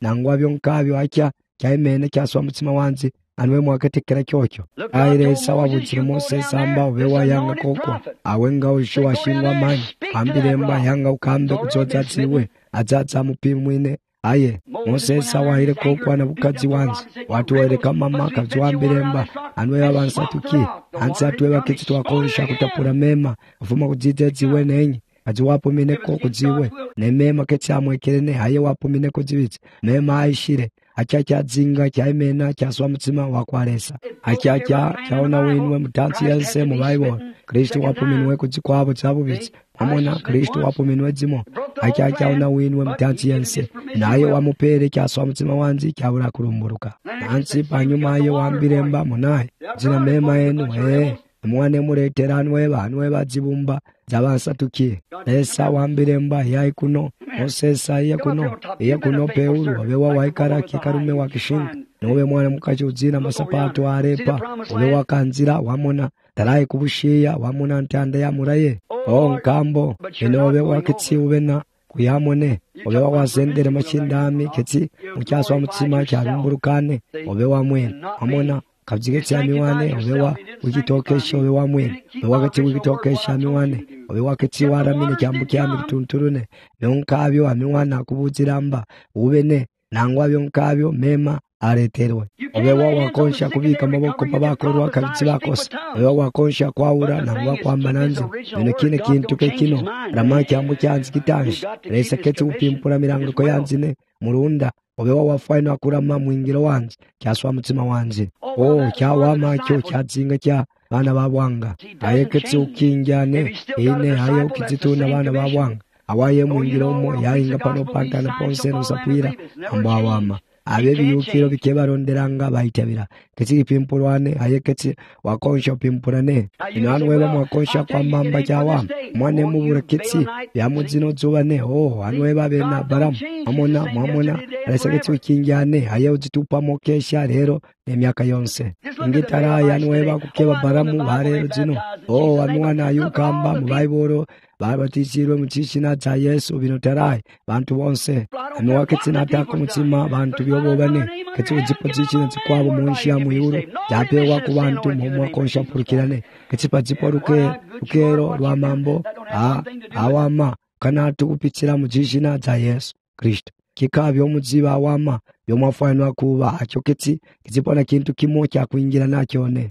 nangwa byonkabyo akya kyayimene kyaswa mutima wanzi anwe mwakatekera kyokyo airesa wabuzire Moses samba ube wayanga koko awe ngausho washingwa mani ambiremba yanga ukambe kutsotsa tsiwe adzatsa mupimwine aye Moses awahire koko na bukazi wanzi watu waireka mama kaziwambiremba anwe abansatuki ansi atwe bakitsi twakonsha kutapura mema ufuma kudzidze dziwe nenyi aji wapo mineko kudziwe nemema ketsamwekerene haye wapo mineko dzivitsi mema aishire achacha dzinga chaimena chaswa mutsima wakwaresa achacha chaona winwe mutansi yelse mu Bible Kristo wapo minwe kudzikwabo dzabuvitsi amona Kristo wapo minwe dzimo achacha ona winwe mutansi yelse naye wamupere chaswa mutsima wanzi chabura kurumburuka nansi panyuma ye wambiremba munaye dzina mema enu eh mwane mureteranwe banwe badzibumba zabasatukiye esa wambiremba yayi kuno Mosesa iya kuno iya kuno peulu wabewa waikara kikarume wakishinga nowe mwana mukachi udzina masapato arepa ube wakanzira wamona tarai kubushiya wamona ntanda ya muraye o nkambo inobe wakitsi ubena kuyamone ube wazendere machindami ketsi mukyaswa mutsima cyarumburukane ube wamwene wamona kabjigetse amiwane obewa wikitokesha obe wamwene wakati wikitokesha amiwane obe wakati waramine cyambu cyami tunturune nonkabyo amiwana kubuziramba ubene nangwa byo nkabyo mema areterwe obe wakonsha kubika maboko pabakorwa kabitsi bakosa obe wakonsha kwaura nangwa kwamba nanze bino kine kintu ke kino rama cyambu cyanzi kitanshi rese ketsi upimpura mirango yanzine murunda obe wafaino akurama mwingiro wanje cyaswa mutima wanje oh cyawama cyo cyadzinga cya bana babwanga ayeketse ukinjane ine hayo ukizituna bana babwanga awaye mwingiro mo yainga pano pantana ponse rusapira ambawama abebi yukiro bikebaronderanga bayitabira ketsi ipimpurwane ayeketse wakonsha pimpurane inanwe ba mwakonsha kwa mamba cyawa mwane mubura ketsi yamuzino zubane oh anwe babena baram amona mwamona areseketse ukinjane aye uzitupa mokesha rero nemyaka yonse ingitara yanwe ba kukeba baramu barero zino oh anwana yukamba mu Bible babatishirwe mu cishina cha Yesu binotarai bantu bonse amwaketse nataka mutima bantu byobobane ketsi uzipo cishina zikwabo munshi ya muyuru yapewa ku bantu mu mwakonsha purukirane ketsi pazipo ruke rukero rwa mambo a awama kanatu kupitsira mu cishina cha Yesu Kristo kikabyo muziba wama yo mwafanwa kuba achoketsi kizipona kintu kimo cya kuingira nacyone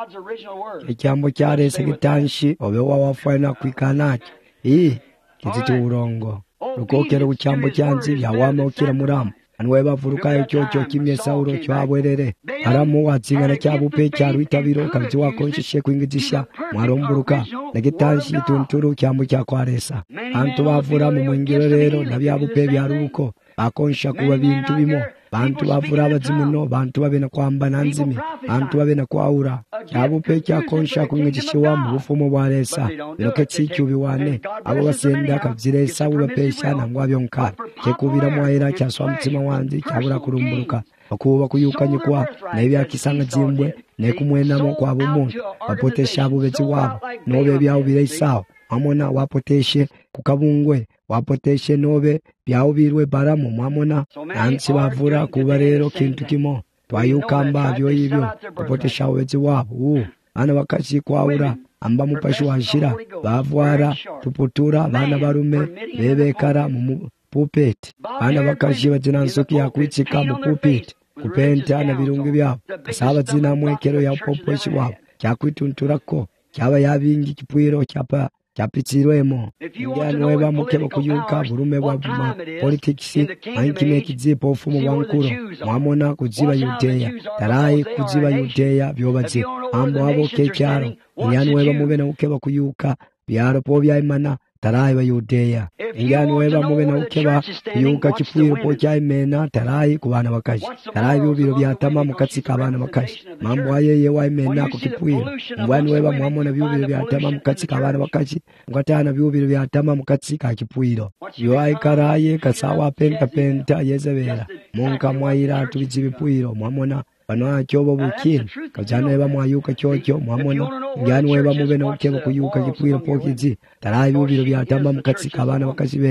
icyambo cyarese gitanshi obe wafanwa kwikana i kizito urongo rukokero kucyambo cyanzi yawama ukira muramu anwe bavuruka cyo kimye Saulo cyabwerere aramu watsinga na cyabupe cyarwitabiro kabzi wakonshishe kwingizisha mwaromburuka nagitanshi tunturu cyambo cyakwaresa antu bavura mu mwingiro rero nabyabupe byaruko bakonsha kuba bintu bimo bantu bavura abazimuno bantu babena kwamba nanzimi bantu babena kwaura cyabupe cyakonsha kumwigishiwa mu bufumo bwa lesa biroketsi cyubiwane abo basenda kabyiresa ubapesha nangwa byonka cyekubira mwahera cyaswa mutima wanzi cyabura kurumburuka akuba kuyukanye kwa naibya kisanga zimbwe nekumwenamo kwa bumuntu bapotesha abo bezi wabo nobe byawo bireisawo amona wapoteshe kukabungwe wapoteshe nobe byawo birwe baramu mwamona nansi bavura kuba rero kintu kimo twayukamba byo yibyo kupotesha wezi wabo u ana bakashi kwaura amba mupashi washira bavwara tuputura bana barume bebekara mu pulpit bana bakashi bazinansoki yakwitsika mu pulpit kupenta na birungi byabo kasaba zina mwekero ya poposhi wabo cyakwitunturako cyaba yabingi kipwiro cyapa cyapitsirwemo ngyanwe bamukeba kuyuka burume bwa buma politics ankine kizipo ufumu bankuro mwamona kuziba Yudeya tarai kuziba Yudeya byobazi ambo abo kecyaro ngyanwe bamubena ukeba kuyuka byaro po byayimana tarai ba Yudeya ngyanwe bamubena ukeba kuyuka kipwiro po cyayimena tarai kubana bakaje tarai byo byatama mukatsika abana bakaje mambo ayeye wayimena ku kipwiro ngwanwe bamwamona byo byatama mukatsika abana bakaje ngwatana byo byatama mukatsika kipwiro yo aikaraye kasawa penta penta yezebera monka mwaira tubizi bipwiro mwamona bano cyobo bukira kajana bamwayuka cyocyo mwamona ngyanwe bamubena ukeba kuyuka kipwiro pokizi tarai byo byatama mukatsika abana bakaje bene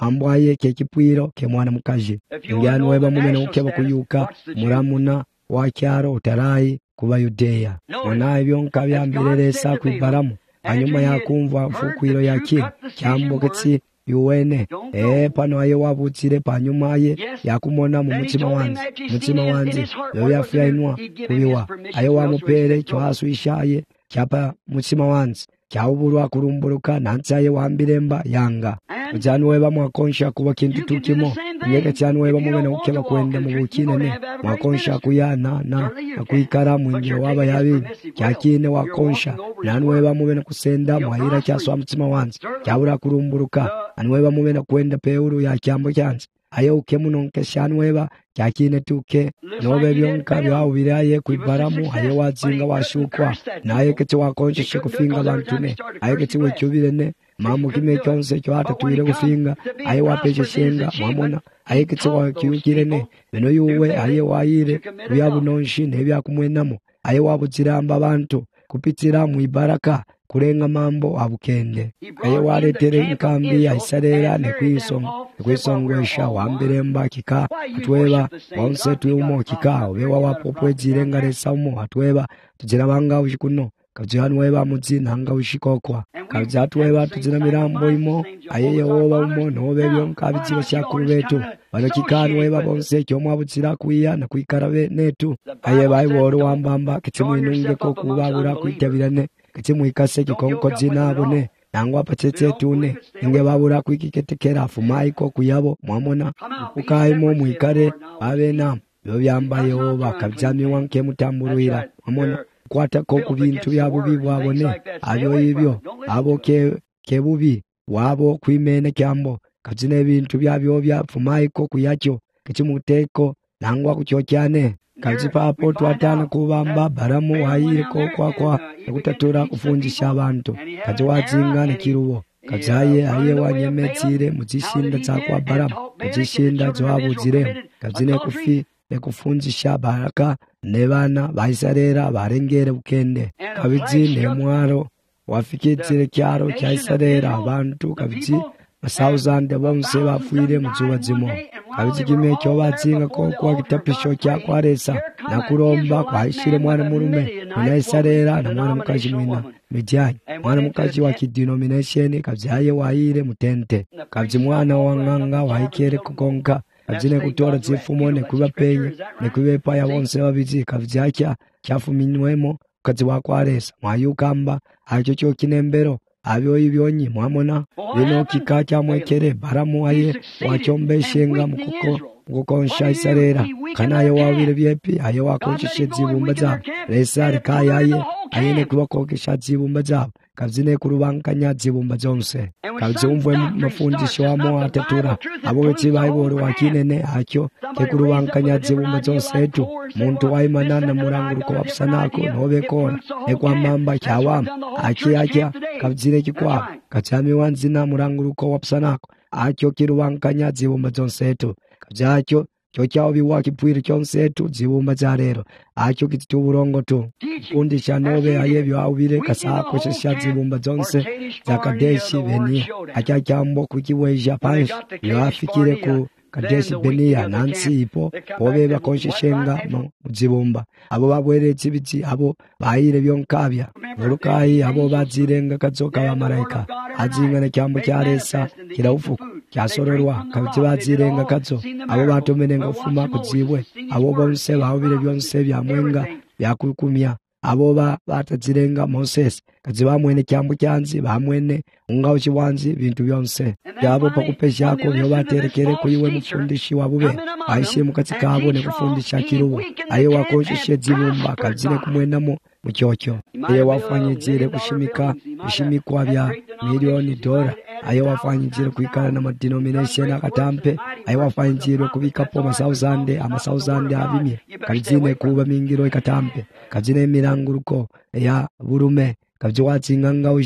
ambwaye kekipwiro ke mwana mukazi ingano weba mumene ukeba kuyuka muramuna wa kyaro utarayi kuba Yudeya ona ibyo nkabyambireresa kwibaramu hanyuma yakumva fukwiro yake cyambo ketsi yuwene eh pano aye wabutsire panyuma ye yakumona mu mutima wanze mutima wanze yo yafyainwa kubiwa aye wamupere cyo haswishaye cyapa mutima wanze cyawuburwa kurumburuka nantsaye wambiremba yanga ujanu weba mwakonsha kuba kintu tukimo nyeke cyane weba mubene ukeba kwenda mu bukinene mwakonsha kuyana na akuikara mwinjiro waba yabi cyakine wakonsha nanu weba mubene kusenda mwahira cyaswa mutima wanze cyabura kurumburuka anweba mubene kwenda peuru ya cyambo cyanze aye ukemunonke shanu weba cyakine tuke nobe byonka byawubiraye kwibaramu aye wazinga washukwa naye kete wakonsha kufinga abantu ne aye kete wecyubirene mamu kime cyonse cyo hatatuire gufinga aye wapeje shenga mwamona aye kete wakyukirene bino yuwe aye wayire byabunonshi nebyakumwenamo aye wabuziramba abantu kupitira mu ibaraka kurenga mambo abukende aye waretere inkambi ya Isarera ne kwisonga kwisongwesha wambiremba kika atweba bonse tuumo kika obewa wapopwe zirengare samo atweba tujira banga ushikuno kajanu weba muzina hanga ushikokwa kajatu weba tujira mirambo imo aye yoba umo nobe byonka biziba cyakuru betu bano kikanu weba bonse cyo mwabuzira kuya na kwikarabe netu aye bayiboro wambamba kitimwinunge ko kubabura kwitabirane kitimwikase kikonko zinabone nangwa patete tune inge babura kwikiketekera fumaiko kuyabo mwamona ukayimo mwikare abena byo byambaye ho bakabyamye wanke mutamburuira mwamona kwata ko kubintu byabo bibwabone abyo ibyo abo ke kebubi wabo kwimene kyambo kazine ibintu byabyo byapfumaiko kuyacyo kicimuteko nangwa kucyo cyane kazi papo twatana kubamba baramu hayire ko kwa kwa kutatura kufunjisha abantu kazi wazingana kirubo kazaye aye wanyemetsire muzishinda zakwa baramu muzishinda zwabuzire kazine kufi ekufunjisha baraka nebana baisarera barengere bukende kabizi nemwaro wafikitsire cyaro cya Isarera abantu kabizi basawuzande bonse bafwire muzuba zimo abizigime cyo batsinga ko kwa gitapisho cya kwaresa na kuromba kwahishire mwana murume na Isarera na mwana mukaji mwina mijyanye mwana mukaji wa kidenomination kabyaye wahire mutente kabyi mwana wanganga wahikere kukonka kabzine kutora zifumo ne kubapenye ne kubepa ya bonse babizi kabyacya cyafuminwemo kazi wa kwaresa mwayukamba acyo cyo kinembero abyo ibyonyi mwamona bino kika cyamwekere baramu aye wacyombeshenga mukuko ngukonsha Isarera kanaye wabire byepi aye wakonshishe zibumba za resari kayaye ayene kubakokesha zibumba za kazine kurubankanya zibumba zonse kazumvwe mafundisho wamo atatura abo beti bayiboro wakinene acyo ke kurubankanya zibumba zonse tu muntu wayimanana muranguruko wapsanako nobekora ekwamamba cyawa aki akya kazire kikwa kachami wanzina muranguruko wapsanako acyo kirubankanya zibumba zonse tu kazakyo cyo cyawo biwakipwira cyonse tu zibumba za rero acyo kitituburongo tu undisha nobe ayebyo awire kasako shasha zibumba zonse za Kadeshi Beni acya cyambo kukiweja panshi yafikire ku Kadeshi Beni nansi ipo bobe bakonshishenga no zibumba abo babweretse ibiti abo bayire byonkabya urukayi abo bazirenga kazoka bamarayika azingana cyambo cyaresa kirawufuka cyasororwa kabiti bazirenga kazo abo batomenenga ufuma kuzibwe abo bonse bahubire byonse byamwenga byakukumya abo ba batazirenga Moses kazi bamwene cyambo cyanzi bamwene ungaho kiwanzi bintu byonse byabo pakupesha ko byo baterekere kuyiwe mufundishi wabube aishe mukatsi kabo ne kufundisha kirubo aye wakoshishe zibumba kazire kumwenamo mucyocyo aye wafanyizire kushimika kushimikwa bya milioni dola aye wafanyizire kwikana na denomination akatampe aye wafanyizire kubika po masauzande amasauzande abimye kazine kuba mingiro ikatampe kazine miranguruko ya burume kabyo watsinganga uji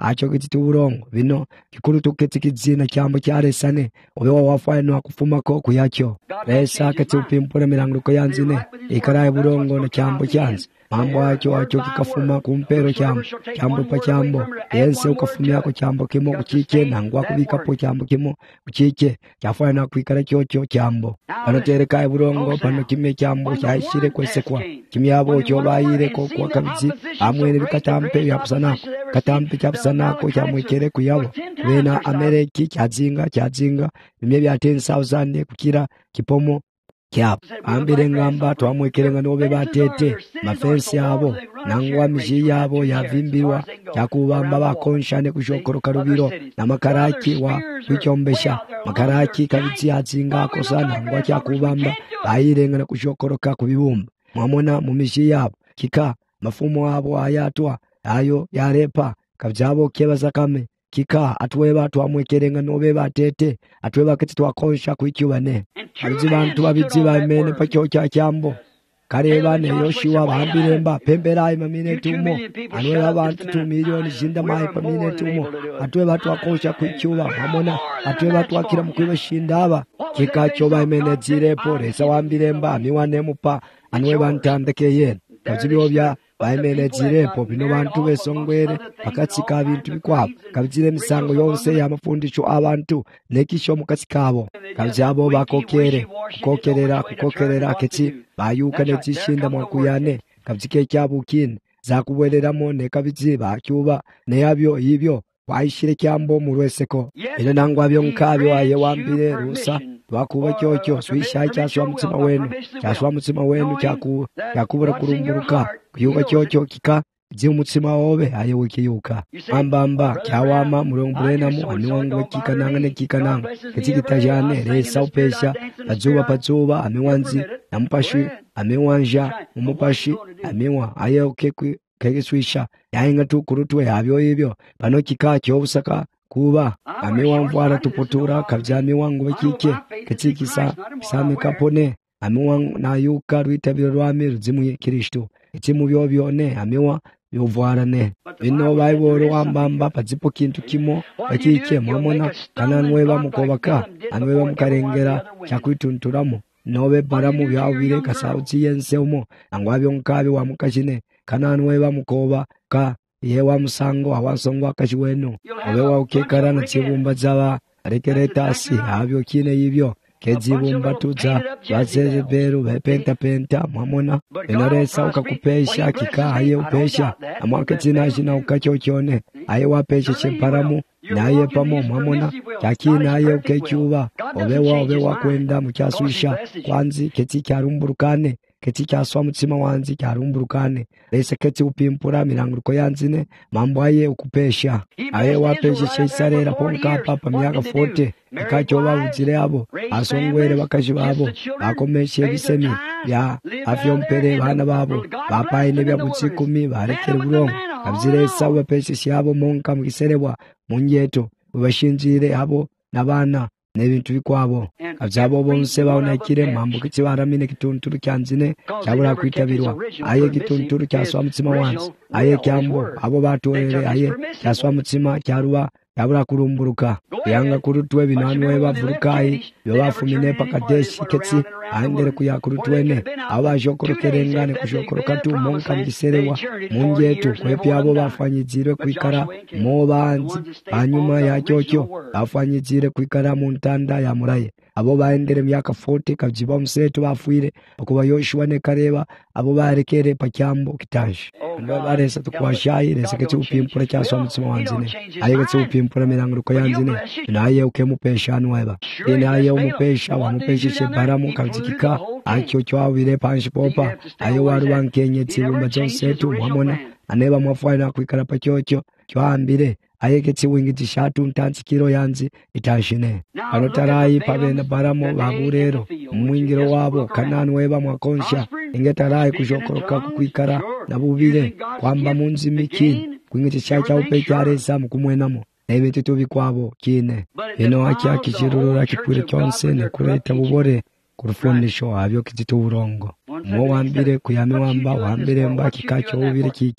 acho kiti urongo bino kikuru tuketi kizina kyambo kyaresane obewa wafano akufumako kuyacho lesa kati upimpura milanguko yanzine ikaraye burongo na kyambo kyanze mambo acho acho kikafuma kumpero kyambo kyambo pa kyambo yense ukafumya ko kyambo kimo kuchike nangwa kubikapo kyambo kimo kuchike kyafana kwikara cyocho kyambo anotereka burongo pano kimye kyambo cyashire kwesekwa kimyabo cyo bayire ko kwa kabizi amwere bikatampe yapsana katampe cyapsana ko cyamwekere kuyabo bena ameriki cyazinga cyazinga bimye bya ten thousand kukira kipomo kyap ambire ngamba twamwekerenga nobe batete mafensi yabo nangwa miji yabo yavimbirwa yakubamba bakonshane kushokoroka rubiro na makaraki wa kwichombesha makaraki kabitsi yazinga ko sana ngwa cyakubamba bayirenga na kushokoroka kubibumba mwamona mu miji yabo kika mafumo abo ayatwa ayo yarepa kabyabo kebazakame kika atweba twamwekerenga nobe batete atweba kiti twakonsha kwicyubane abizi bantu babizi bamene pakyo cya cyambo kareba ne Yoshua bambiremba pembera imamine tumo anweba abantu two million jinda mai pamine tumo atweba twakonsha kwicyuba hamona atweba twakira mukwiba shindaba kika cyo bamene zirepo resa wambiremba miwane mupa anweba ntandeke yen kazibiyo bya baimene zirepo bino bantu besongwere bakatsika bintu bikwabo kabizire misango yonse yamafundisho abantu nekisho mukatsikabo kabyabo bakokere kokerera kukokerera keti bayuka nezishinda mwakuyane kabyike cyabukine zakubwereramo ne kabiziba cyuba ne yabyo yibyo wayishire cyambo murweseko ino nangwa byo nkabyo aye wambire rusa twakuba cyocyo swisha cyaswa mutima wenu cyaswa mutima wenu cyaku yakubura kurumburuka kuyuka cyocyo kika zi umutima wobe aye wikiyuka ambamba cyawama murongburenamu aniwangu kikananga kikananga kitsigitajane resa upesha azuba pazuba amiwanzi nampashi amiwanja umupashi amiwa aye ukekwi kegiswisha yainga tukurutwe abyo ibyo pano kikacyo busaka kuba amiwamvara tuputura kabyami wangu bakike ketsikisa bisame kapone amiwang nayuka rwitabiro rwami ruzimu Kristo ikimu byo byone amiwa byovwarane bino bayiboro wambamba pazipo kintu kimo bakike mwamona kananwe bamukobaka anwe bamukarengera cyakwitunturamo nobe baramu byawire kasauti yenseumo angwabyo nkabe wa mukashine kananwe bamukoba ka yewa musango awasongo akashiweno obewa ukekara na tsibumba zaba rekeretasi abyo kine yibyo kezibumba tuza bazeze beru bepenta penta mwamona enaresa ukakupesha kika aye upesha amwakatina jina ukachochone aye wapesha chemparamu naye pamo mwamona cyakina aye ukechuba obewa obewa kwenda mucyaswisha kwanzi keti cyarumburukane keti cyaswa mutima wanzi cyarumburukane rese keti upimpura miranguruko yanzine mambo aye ukupesha aye wapesha cheisarera ponka papa myaka forty kacyo babuzire abo asongwere bakaji babo bakomeshe bisemi ya afyompere bana babo bapaye ne byabutsikumi barekere burongo abzire sawa peshe shabo monka mugiserebwa munyeto ubashinjire abo nabana nebintu bikwabo abyabo bonse baonakire mambo kibaramine kitunturu cyanzine cyabura kwitabirwa aye gitunturu cyaswa mutima wanzi aye cyambo abo batorere aye cyaswa mutima cyaruba yabura kurumburuka yanga kurutwe binanwe bavurukai yo bafumine pakadeshi ketsi aendere kuyakurutwene abajokorokerengane kushokoroka tu monka mbiserewa mungetu kwepya abo bafanyizire kwikara mo banzi hanyuma ya cyocyo bafanyizire kwikara mu ntanda ya muraye abo baendere myaka forty kabyiba musetu bafuire okuba Yoshua ne Kareba abo barekere pacyambo kitaje ndo baresa tukwashayi rese keti upimpura cyaswa mutima wanzine aye keti upimpura miranguruko yanzine naye ukemupesha anweba naye umupesha wa mupesha chebaramu kabzikika acyo cyawire panshi popa aye warubankenye tsibumba jonsetu mwamona aneba mwafana kwikara pacyocyo cyambire aye keti wingiti shatu ntansikiro yanzi itashine anotarayi pabena baramo baburero mwingiro wabo kananweba mwakonsha ingetarayi kushokoroka kukwikara nabubire kwamba munzi miki kwingiti chacha upekyare samu kumwenamo nebiti tubikwabo kine ino akya kishirura kikwire cyonse ne kureta bubore kurufundisho abyo kizito urongo mo wambire kuyame wamba wambire mba kikacyo ubire kike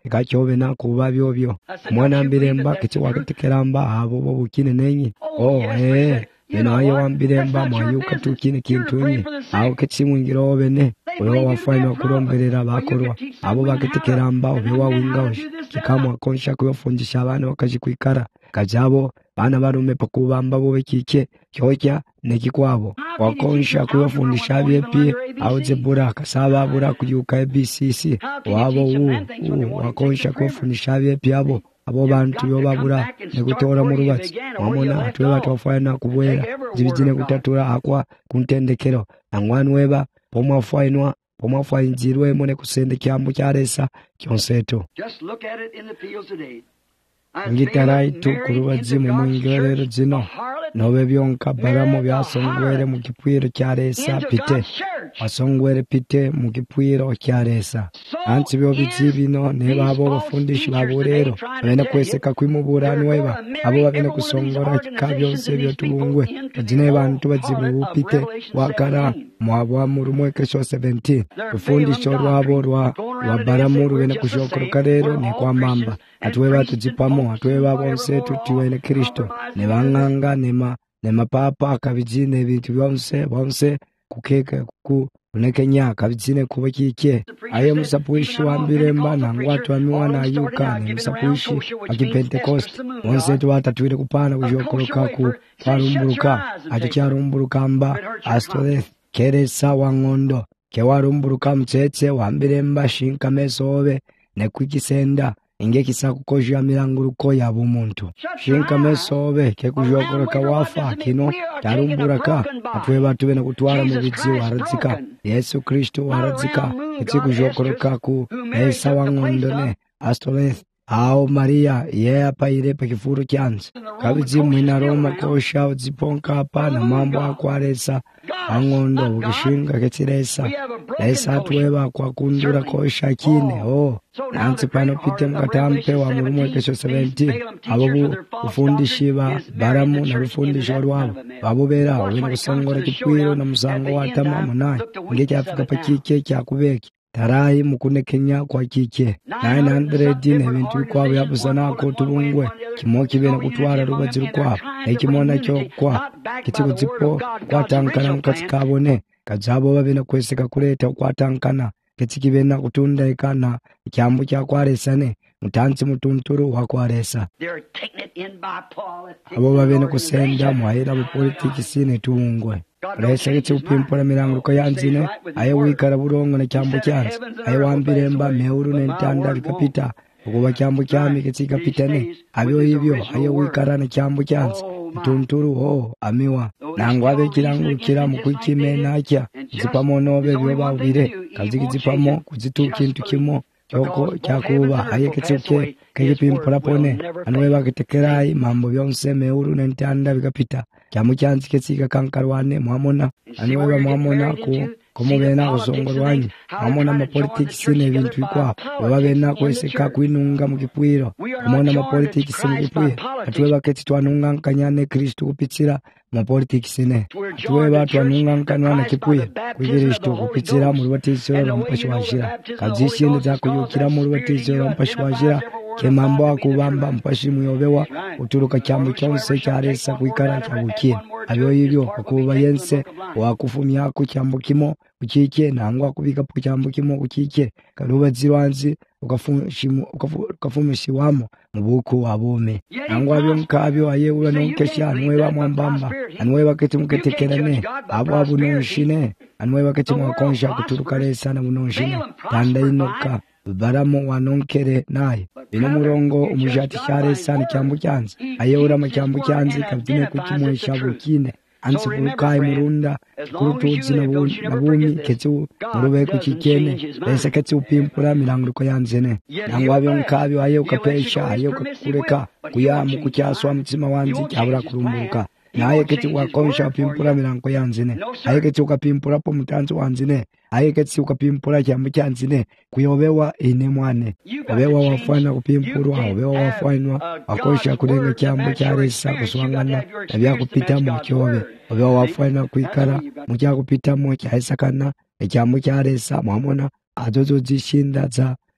ikachobe na kuba byobyo mwana mbiremba kiti wakatekeramba abo bo bukine nenyi oh eh ena ayo wambiremba mwayuka tukine kintu nyi aho kiti mwingiro bene uyo wafanya kuromberera bakorwa abo bakatekeramba obe wawinga kikamwa konsha kuyofundisha abana bakajikwikara kajabo bana barume pakubamba bo bekike cyokya nekikwabo wakonsha kuyofundisha byepi aho zebura kasaba bura kuyuka A B C C wabo u wakonsha kuyofundisha byepi abo abo bantu yo babura negutora mu rubatsi wamona atwe batofana kubwera zibizine gutatura akwa kuntendekero angwanu weba pomwafainwa pomwafainzirwe mone kusende kyambu cyaresa cyonseto ngitarai tu kurubazi mu mungerero zino nobe byonka baramo byasongwere mu gipwiro cyaresa pite wasongwere pite mu gipwiro cyaresa anti byo bizibino ne babo bafundishi babo rero bene kweseka kwimubura nweba abo babene kusongora kabyose byo tubungwe zine bantu bazibu pite wakara mwabo mu rumweke sho seventeen ufundisho rwabo rwa wabaramu rubene kushokoroka rero ni kwa mamba atwe batuzipamo atwe babonse tutiwene Kristo ne banganga nema nema papa akabijine ibintu byonse bonse kukeka ku unekenya kabijine kubakike ayo musapuishi wambiremba na ngwatu amiwana yuka ne musapuishi akipentecost bonse tubatatwire kupana kujokoroka ku parumburuka atikyarumburuka mba astoleth keresa wangondo kewarumburuka mtsetse wambiremba shinka mesobe ne kwikisenda inge kisakukoja milanguruko ya bumuntu shinka mesobe ke kujokoroka wafa kino tarumburaka atwe batu bene kutwara mu bizi warazika Yesu Kristo warazika eti kujokoroka ku Esa wangondone Astoleth ao Maria ye apaire pe kifuru kyanze kabizi mwina Roma kosha uziponka hapa na mambo akwaresa angondo ukishinga ketiresa esa tuweba kwa kundura kosha kine oh nansi pano pite mkatampe wa murumwe kesho seventeen abo ufundishiba baramu na ufundisho rwabo babo bera wina kusongora kipwiro na musango wa tamamu naye ngeke afika pakike kyakubeki tarai mukunekenya kwa kike nine hundred n'ebintu bikwabo yabusana ko tubungwe kimoki bena kutwara rubazi rukwa ekimona cyo kwa kitiko zipo kwatankana mukatsikabone kazabo babena kweseka kureta kwatankana kitsikibena kutunda ikana ikyambu kya kwaresane mutanzi mutunturu wa kwaresa abo babena kusenda muhira mu politiki sine tubungwe Resa kitu upimpura milanguruko yanzine aye wikara burongo na cyambu cyanze aye wambiremba meuru n'entanda bikapita ukuba cyambu cyami kitsikapitane abyo hivyo aye wikara na cyambu cyanze tunturu ho amiwa nango abe kirangurukira mu kwikime nakya zipamo nobe byo babire kazigizipamo kuzituka kintu kimo cyoko cyakuba aye kitsuke kegipimpura pone anwe bagitekerai mambo byonse meuru n'entanda bikapita kyamu cyanzi ketsika kankarwane mwamona anwe mwamona ku komubena kusongorwanyi mwamona ma politics sine bintu ikwa babena kweseka kwinunga mu kipwiro mwamona ma politics sine kipwiro atwe baketi twanunga nkanyane Kristo kupitsira mu politics sine atwe batu anunga nkanyane kipwiro kwigiristo kupitsira mu rubatiziro mpashwashira kazishinde za kuyukira mu rubatiziro mpashwashira kemambo akubamba mpashi muyobewa uturuka cyambu cyonse cyaresa kwikara cyabukiye abyo yibyo kuba yense wakufumya ku cyambu kimo ukike nangwa kubika ku cyambu kimo ukike karuba ziranzi ukafumishimu ukafumishiwamo mubuku wabume nangwa byo nkabyo ayebura nonkesha anwe bamwambamba anwe baketi muketekerane abo abunonshine anwe baketi mwakonsha kuturuka resa na bunonshine tanda inoka baramu wanonkere naye ino murongo umujati cyare sana cyambu cyanze ayewura mu cyambu cyanze kabyine kukimwesha bukine ansi kurukai murunda kurutuzi na bumi ketsu murube kukikene ese ketsu pimpura milanguruko yanzene nangwa byo nkabyo aye ukapesha aye ukakureka kuya mu kucyaswa mutima wanzi cyabura kurumbuka naye ketsu wakonsha pimpura milango yanzene aye ketsu ukapimpura po mutanzi wanzine aye ketsi ukapimpura cyambu cyanzine kuyobewa ine mwane obewa wafana kupimpurwa obewa wafanwa akosha kurenga cyambu cyaresa kuswangana abya kupita mu cyobe obewa wafana kwikara mu cya kupita mu cyahesakana cyambu cyaresa mwamona adozo zishinda za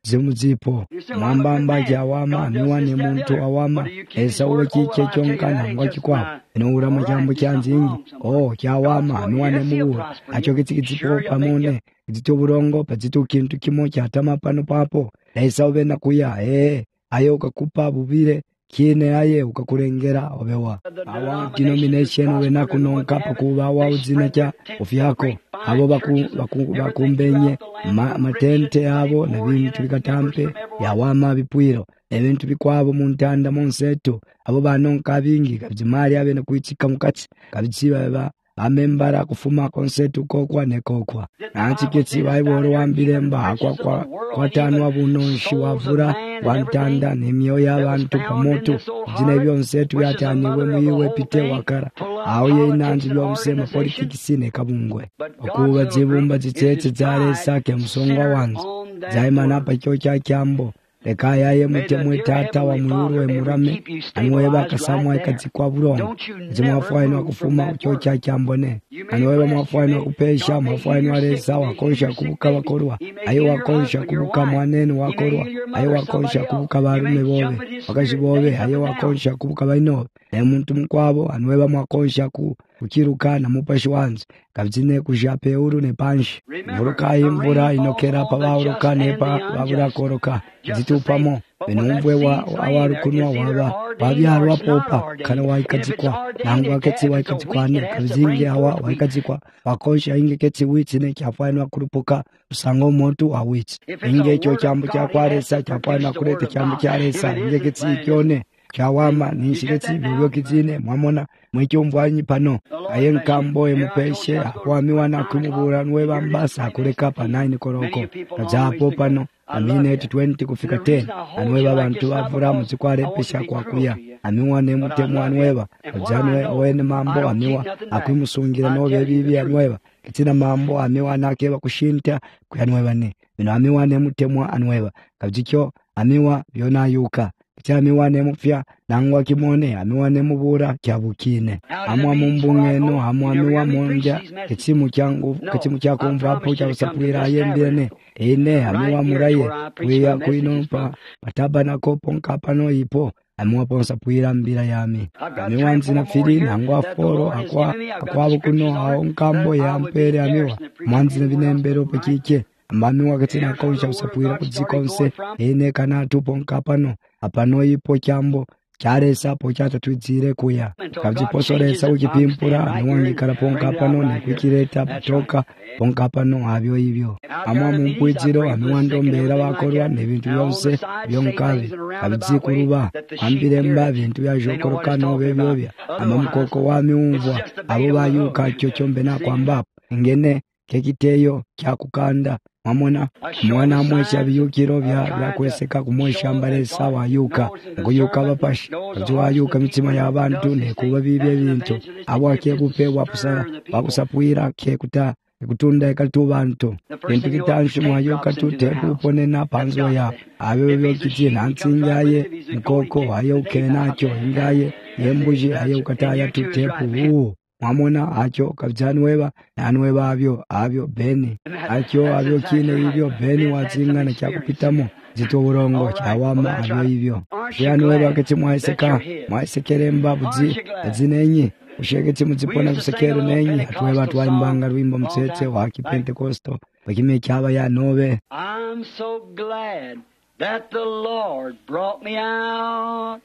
zimuzipo mwambamba kyawama amiwa ne muntu awama esawo kike kyonkana ngwakikwa enoura majambo kyanzingi oh kyawama amiwa ne muwura acho kitsikitsipo pamone kitsito burongo pazito kintu kimo kyatama pano papo esawo bena kuya eh ayo kakupa bubire kine aye ukakulengera obewa awa denomination wena kunonka pakuba wa uzina kya ofyako abo baku bakumbenye ma, matente abo na bintu bikatampe yawama bipwiro ebintu bikwabo mu ntanda monseto abo banonka bingi kabizimali abe nakuichika mukati kabiziba ba amembara kufuma konsetu kokwa nekokwa nachiketsi baiboro wambiremba akwa kwa kwatanwa bunonshi wavura wantanda nemyo y'abantu pamoto jina byonsetu byataniwe muyiwe pite wakara aho yinanzi byomsema politics ne kabungwe okuba zibumba zitsetse zalesa ke musongwa wanze zaimana pa cyo cya kyambo leka yaye mutemwe tata wa muyuru murame anweba kasamwa ikatsikwa burongo zimwafaino kufuma cyo cya kyambone anweba mwafaino kupesha mwafaino alesa wakonsha kubuka bakorwa ayo wakonsha kubuka mwanene wakorwa ayo wakonsha kubuka barume bobe bakashibobe ayo wakonsha kubuka baino ne muntu mkwabo anweba mwakonsha ku ukiruka na mupashi wanze kabzine kujape uru ne panshi vuruka imvura inokera pa bauruka ne pa babura koroka zitupamo benumvwe wa awarukunwa waba babyarwa popa kana waikatsikwa nangwa ketsi waikatsikwane kabzinge hawa waikatsikwa wakosha inge ketsi witsi ne kyafanwa kurupuka usango motu wa witsi inge cyo cyambu cyakwaresa cyapana kurete cyambu cyaresa inge ketsi ikyone kyawama nishiketsi bibyo kizine mwamona mwecyumvanyi pano ayenkambo emupeshe akwamiwa nakumubura nweba mbasa kureka pa nine koroko kazapo pano amineti twenty kufika ten anweba abantu bavura muzikware pesha kwa kuya amiwa ne mutemu anweba janwe wene mambo amiwa akwimusungira no bebibi anweba kitina mambo amiwa nakeba kushinta kuyanweba ne bino amiwa ne mutemu anweba kabjikyo amiwa byona yuka cyamiwa ne mupya nangwa kimone amiwa ne mubura kyabukine amwa mumbungeno amwa amiwa monja kitsimu cyangu kitsimu cyakumva apo cyabusapwira yembirane ene amiwa muraye kuya kuinompa patabana kopo nkapano ipo amiwa ponsa puira mbira yami amiwa nzina fili nangwa foro akwa akwabo kuno aho nkambo ya mpere amiwa mwanzina binembero pekike amiwa katina konsha usapwira kudzikonse ene kana tupo nkapano apano ipo cyambo cyaresa po cyatatwizire kuya kabyiposoresa ukipimpura aniwangikara ponka pano nekwikireta patoka ponka pano abyo ibyo amwa mumpwiziro aniwandombera bakorwa nebintu byose byonkabi kabyikuruba ambiremba bintu byajokoroka no bebyobya amamukoko wami umvwa abo bayuka cyo cyombe nakwambapo ingene kekiteyo cyakukanda mamona mwana mwesha biyukiro bya byakweseka kumwesha mbare sawa yuka nguyuka bapashi byo yuka mitima y'abantu ne kuba bibye bintu abwake kupewa pusara bakusapwira ke kuta kutunda ekatubantu bintu kitanshi mwayuka tutepu ponena panzo ya abe byo kitina nsingaye mukoko ayo kenacho ingaye yembuji ayo kataya tutepu mamona acho kabjanweba nanweba abyo abyo beni acho abyo kine ibyo beni wazingana cyakupitamo zitoburongo cyawama abyo ibyo yanweba kati mwaiseka mwaisekeremba buzi zinenyi ushegeti muzipona busekero nenyi atweba twaimbanga rwimbo mtsetse wa kipentekosto bakime cyaba ya nobe. I'm so glad that the Lord brought me out.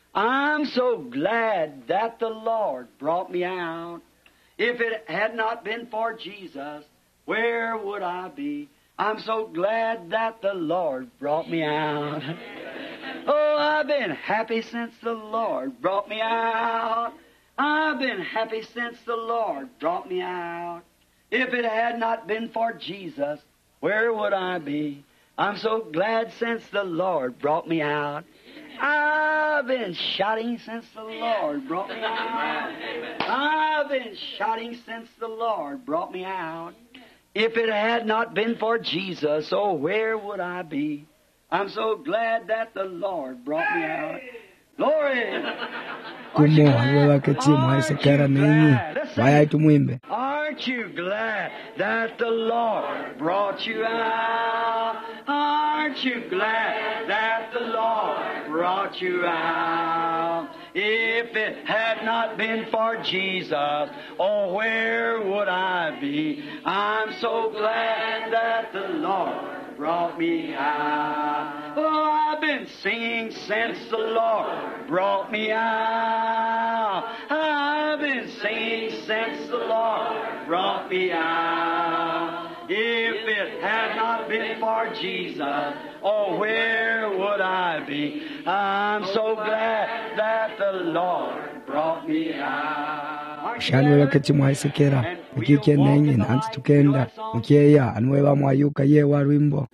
I'm so glad that the Lord brought me out. If it had not been for Jesus, where would I be? I'm so glad that the Lord brought me out. Oh, I've been happy since the Lord brought me out. I've been happy since the Lord brought me out. If it had not been for Jesus, where would I be? I'm so glad since the Lord brought me out. I've been shouting since the Lord brought me out. I've been shouting since the Lord brought me out. If it had not been for Jesus, oh, where would I be? I'm so glad that the Lord brought me out. Glory! Kumo alwela keti mwaisekera nenyi waya tumwimbe. Aren't Aren't you glad that the Lord brought you out? Aren't you glad that the Lord brought you out? If it had not been for Jesus, oh, where would I be? I'm so glad that the Lord brought me out. Oh, I've been singing since the Lord brought me out. I've been singing since the Lord brought me out. If it had not been for Jesus, oh, where would I be? I'm so glad that the Lord brought me out. Shanu wakati mwaisekera mkike nenye nanti tukenda mkieya anweba mwayuka ye wa rwimbo.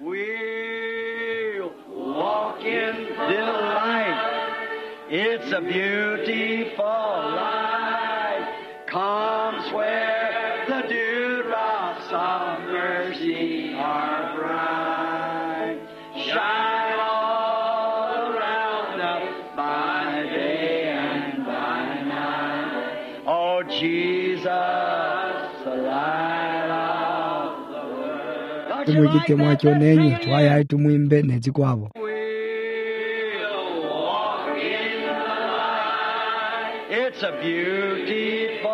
We'll walk in delight. It's a beautiful life. Comes where the dewdrops of mercy are bright. Shine all around us by day and by night. Oh, Jesus, the light of the world. Tumujike mwacho nenye twaya hai tumwimbe nezi kwabo. We'll walk in the light. It's a beautiful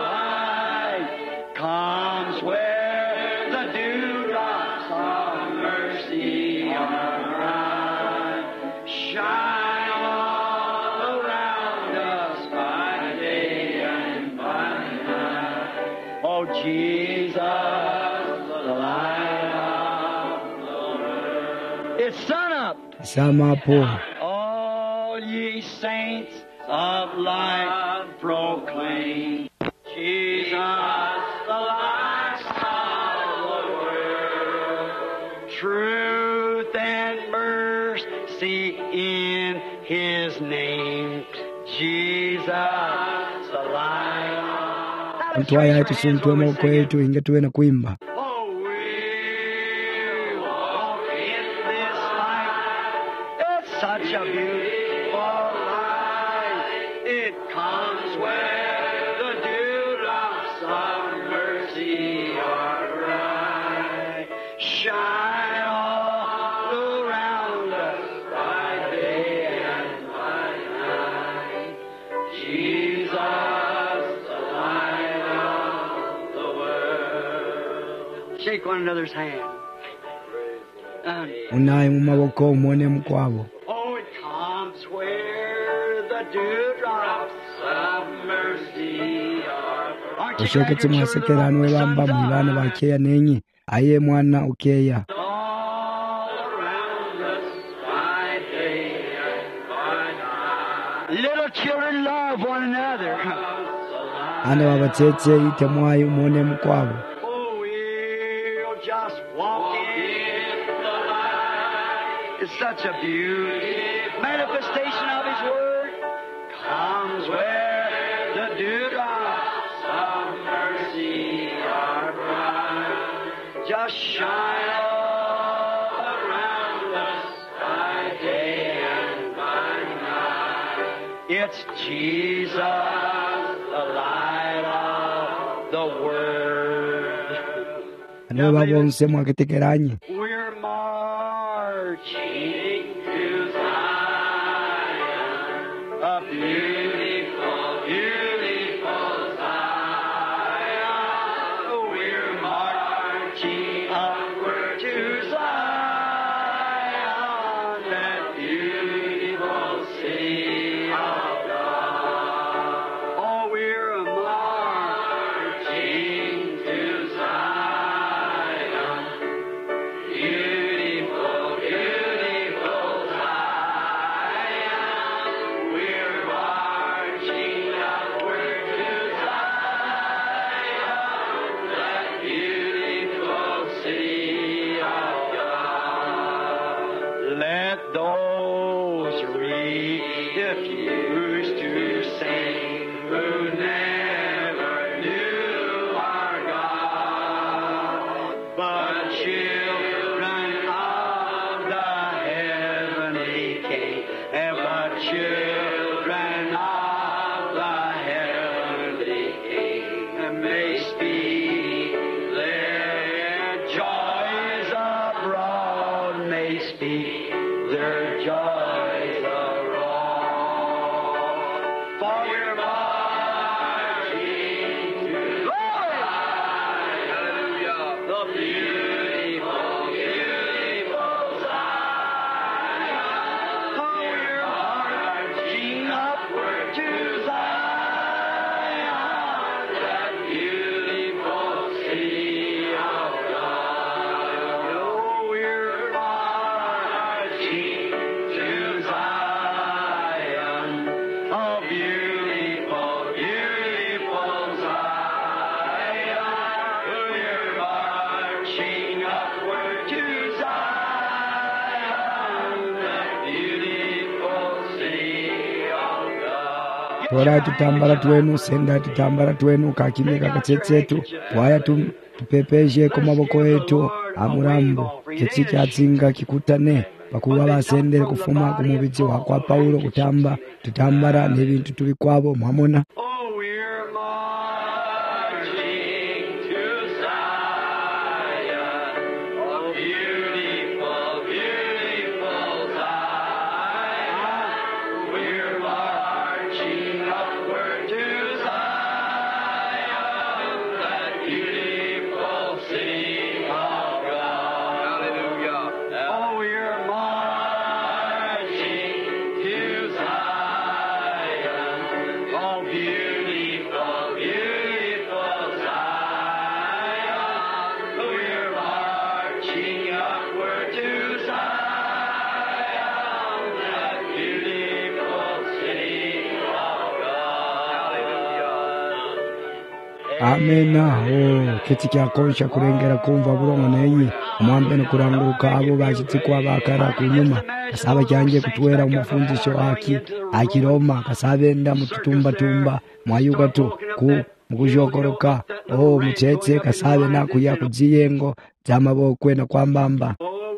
light. Comes where the dewdrops of mercy are bright. Shine all around us by day and by night. Oh, Jesus, the light of the world. It's sun up. Samapo. All ye saints of light proclaim Jesus, the light of the world. Truth and mercy in His name. Jesus, the light of Twaya hai tusuntuwe moko yetu inge tuwe na kuimba. Oh, we'll walk in this light. It's such a beautiful light. It comes where the dewdrops of mercy are bright. Shine all around us by day and by night. Jesus, the light of the world. Shake one another's hand. Um, Unaye mumaboko mwone mkwabo. Oh, it comes where the dewdrops of mercy are. Aren't you Oshoke glad your timwasekera children anwe are bamba sons mwilana of bakeya nenye aye mwana ukeya. all around us by day and by night. Little children love one another. Ane wabatete ite mwayo mwone mkwabo. Oh, we'll just walk in the light. It's such a beautiful manifestation of His Word. Comes where the dewdrops of mercy are bright. Just shine all around us by day and by night. It's Jesus, the light of the world. Anwe babonse mwaketekeranye. We're marching to Zion, a beautiful, beautiful Zion. We're marching upward to Zion, that beautiful city of God. Oh, we're marching to Zion, beautiful, beautiful Zion. We're tora tutambara twenu senda tutambara twenu kakimye kakatsetsetu twaya tu tupepeshe ku maboko yetu amurambo kitsi kyatsinga kikutane pakuba basendere kufuma ku mubitsi wa kwa Paulo kutamba tutambara n'ebintu tuli kwabo mwamona. Amena ho kitikya konsha kurengera kumva burongo nenyi mwambe no kuranguruka abo bashitsi kwa bakara kunyuma kasaba cyanje kutwera umufundisho haki akiroma kasabenda mututumba tumba mwayuka tu ku mukujokoroka oh mucetse kasabe nakuya kuziyengo zamabokwe na kwambamba.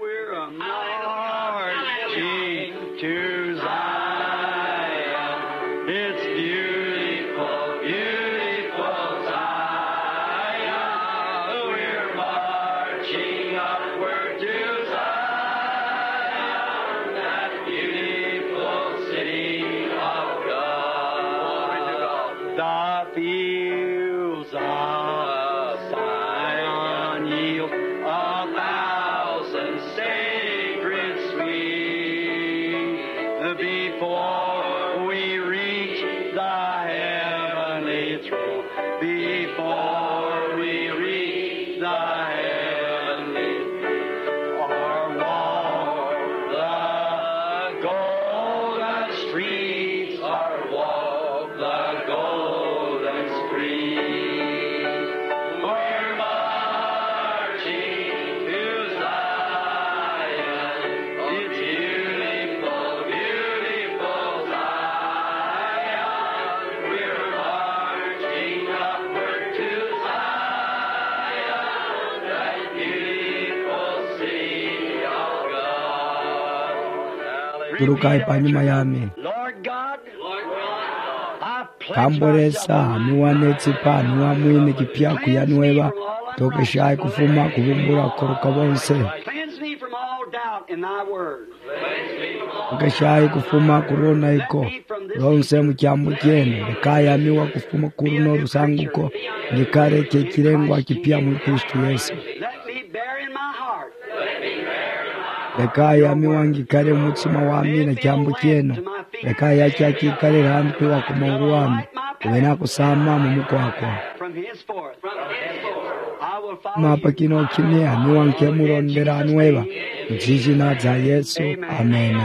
Turukai panyuma yame kamboresa niwanetsi pa niwa mwini kipya kuyanweba tokeshai kufuma kubumbura koroka bonse tokeshai kufuma kurona iko ronse mukyambu kyenu lekaya miwa kufuma kuruno rusanguko ngikare kekirengwa kipya mu Kristo Yesu lekaya miwangikare umutsima wami na kyambu kyenu lekaya kyakikare rampi wa kumungu wami wena kusama mumuko wako mapa kino kimya niwanke murondera anweba mzizina za Yesu amena.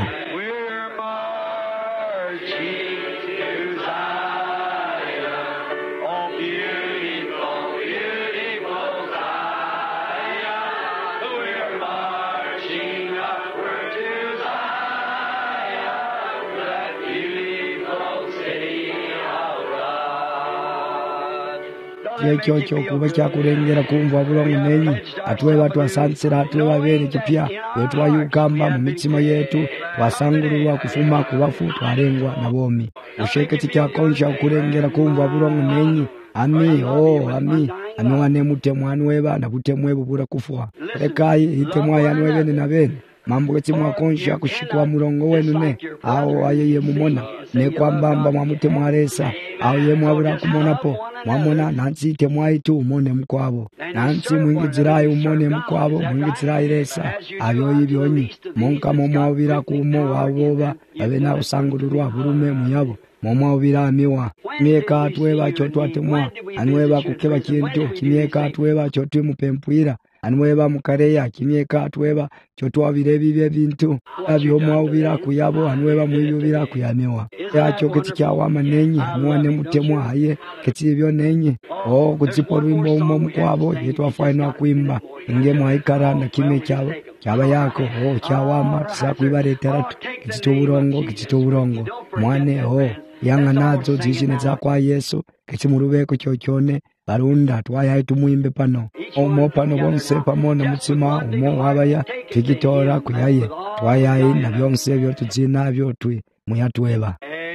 Yekyo cyo kuba cyakurengera kumva burongo nenyi atwe watu wasansira atwe wabere kipya wetu wayugamba mu mitsimo yetu wasangurwa kufuma kubafu twarengwa na bomi usheke tikyakonja kurengera kumva burongo nenyi ami oh ami anwane mutemwanu weba na butemwe bubura kufwa lekai itemwa yanwebene na bene mambo ketimwa konsha kushikwa murongo wenu ne aho ayeye mumona ne kwambamba mwamutemwa resa aho ye mwabura kumonapo mwamona nansi temwaitu umone mkwabo nansi mwingizirayo umone mkwabo mwingizirayo resa ayo yibyonyi monka momwabira kumo waboba abe na usangururwa burume muyabo momwabira miwa mieka atweba chotwatemwa anweba kukeba kintu kimyeka atweba chotwe mupempwira anweba mukareya kimyeka atweba chotwabire bibye bintu abyo mwabira kuyabo anweba mwibira kuyamiwa yacho kitikyawa manenyi mwane mutemwa haye kitibyo nenyi oh kutsiporwimbo umo mkwabo yetwafaina kuimba inge mwaikara na kime cyabo cyaba yako oh cyawama kisakwibaretera kitituburongo kitituburongo mwane oh yanga nazo zishine za kwa Yesu kesi murubeko chochone barunda twayaye tumwimbe pano omo pano bonse pamona mutsima umo wabaya tukitora kuyaye twayaye na byonse byo tuzina byo twi muyatweba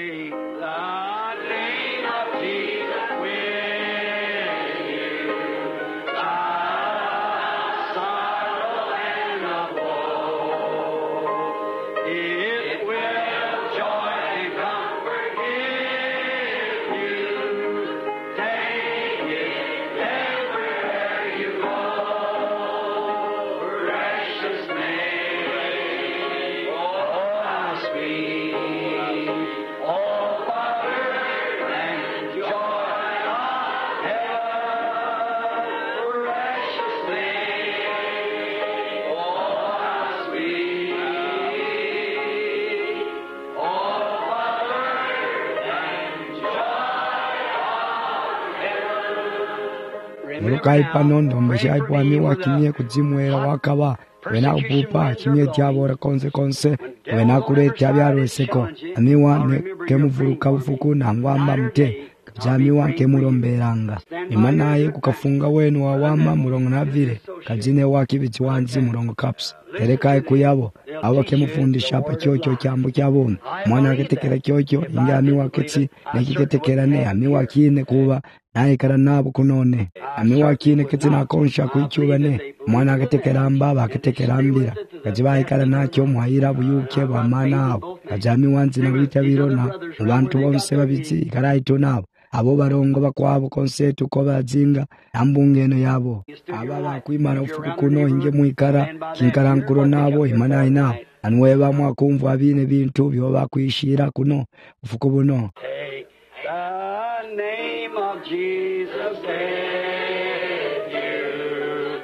Mukai pano ndombesha ipwami wakimye kuzimwera wakaba wena upupa kimye tyabora konse konse wena kuletya byarweseko amiwa ne kemuvuruka bufuku nangwamba mute byamiwa kemuromberanga imanaye kukafunga wenu wawama murongo navire kazine wakibiti wanzi murongo caps terekaye kuyabo abo kemufundisha pa cyocho cyambo cyabona mwana aketekera cyocho ingami waketsi nekiketekera ne amiwa kine kuba naye karanabo kunone amiwa kine ketsi nakonsha kuicyubane mwana aketekera mbaba aketekera mbira kazibaye karanacyo muhayira buyuke bamana abo kajami wanzi na bitabiro na abantu bonse babitsi karayito nabo abo barongo bakwabo konsetu ko bazinga ambungeno yabo aba bakwimana ufuku kuno inge muikara kinkarankuro nabo imana ina anweba mwakumvu abine bintu byo bakwishira kuno ufuku buno Take the name of Jesus with you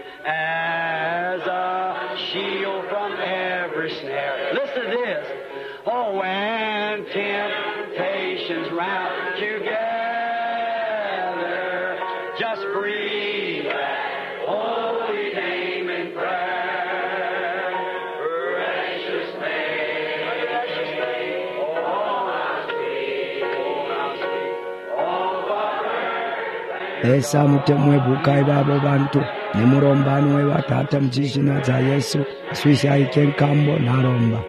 as a shield from every snare. Listen to this. Oh, when temptations round you just breathe that holy name in prayer. Precious name, precious name. Oh, how sweet, oh, how sweet. Oh, Father. Esa mutemwe bukai babo bantu nemurombano we batata mjishina za Yesu swisha ikenkambo naromba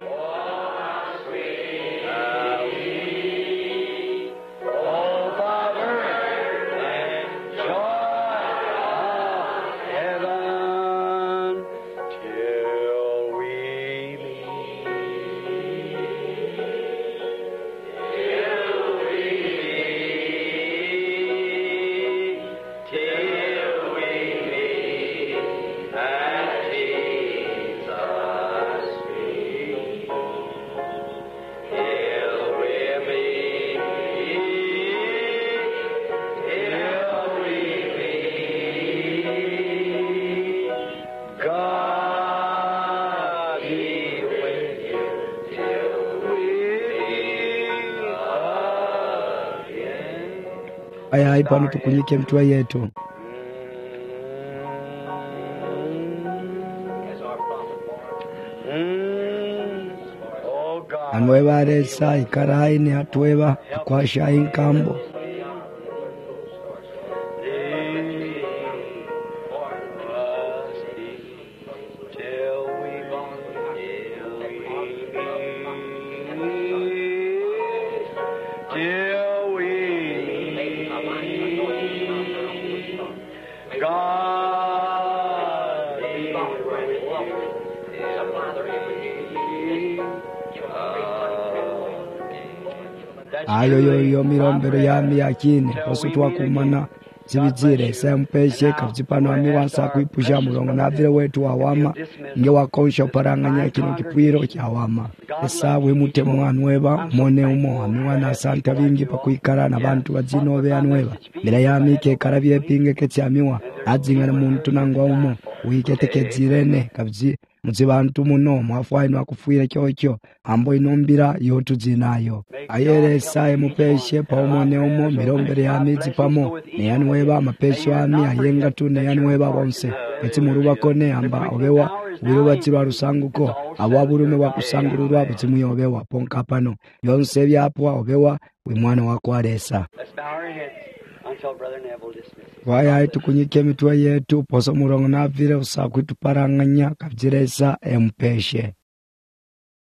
aya ipano tukunyike mtuwa yetu anweba resa ikarai ni hatuweba tukwasha inkambo ayo yo yo mirombero yami yakine osutwa kumana zibizire sempeshe kavzipano amiwasa kuipusha murongo navile wetu wawama nge wakonsha uparanganya kino kipwiro cha wama esawe mute mwanweba mone umo amiwana santa vingi pa kuikara na bantu wazinobe anweba bila yami ke karabye pinge ketsi amiwa adzingana muntu nangwa umo wiketekezirene kavzi muzibantu muno mwafwaino akufuira cyocho ambo inombira yotu zinayo ayeresa emupeshe pa umone umo mirombere yamizi pamo neyanweba amapesho ami ayenga tu neyanweba bonse eti muruba kone amba obewa wirubatsi lwa lusanguko awa bulume bwa kusangululwa buzimu yobewa ponka pano byonse byapwa obewa wimwana wako alesa waya tukunyike emitwe yetu poso murongo navile usakwituparanganya kabziresa empeshe